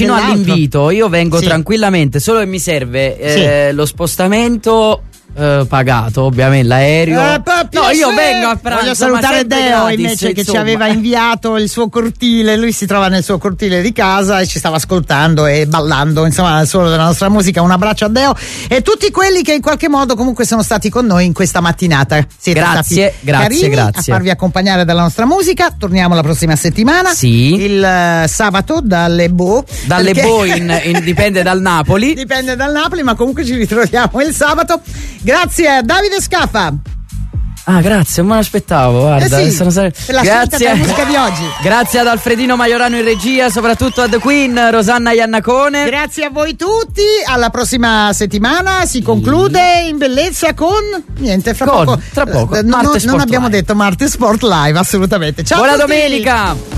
invito, io vengo Sì. tranquillamente, solo che mi serve eh, Sì. lo spostamento eh, pagato, ovviamente l'aereo. Eh, pa- no, io piacere. vengo a pranzo. Voglio ma salutare sempre Deo gratis, invece che ci insomma. aveva inviato il suo cortile. Lui si trova nel suo cortile di casa e ci stava ascoltando e ballando, insomma, al suono della nostra musica. Un abbraccio a Deo e tutti quelli che in qualche modo comunque sono stati con noi in questa mattinata. Siete Grazie, stati grazie, carini grazie. a farvi accompagnare dalla nostra musica. Torniamo la prossima settimana. Sì. Il eh, sabato dalle Bo. Dalle perché- Bo in, in- dipende dal Napoli. Dipende dal Napoli, ma comunque ci ritroviamo il sabato. Grazie a Davide Scaffa. Ah, grazie, non me l'aspettavo. Guarda, Eh sì, sono sare- per la scelta della musica di oggi. Grazie ad Alfredino Maiorano in regia, soprattutto a The Queen, Rosanna Iannacone. Grazie a voi tutti. Alla prossima settimana si conclude in bellezza con niente fra Con- poco. tra poco, Eh, Marte non, Sport non abbiamo Live. detto Marte Sport Live, assolutamente. Ciao. Buona a tutti. domenica.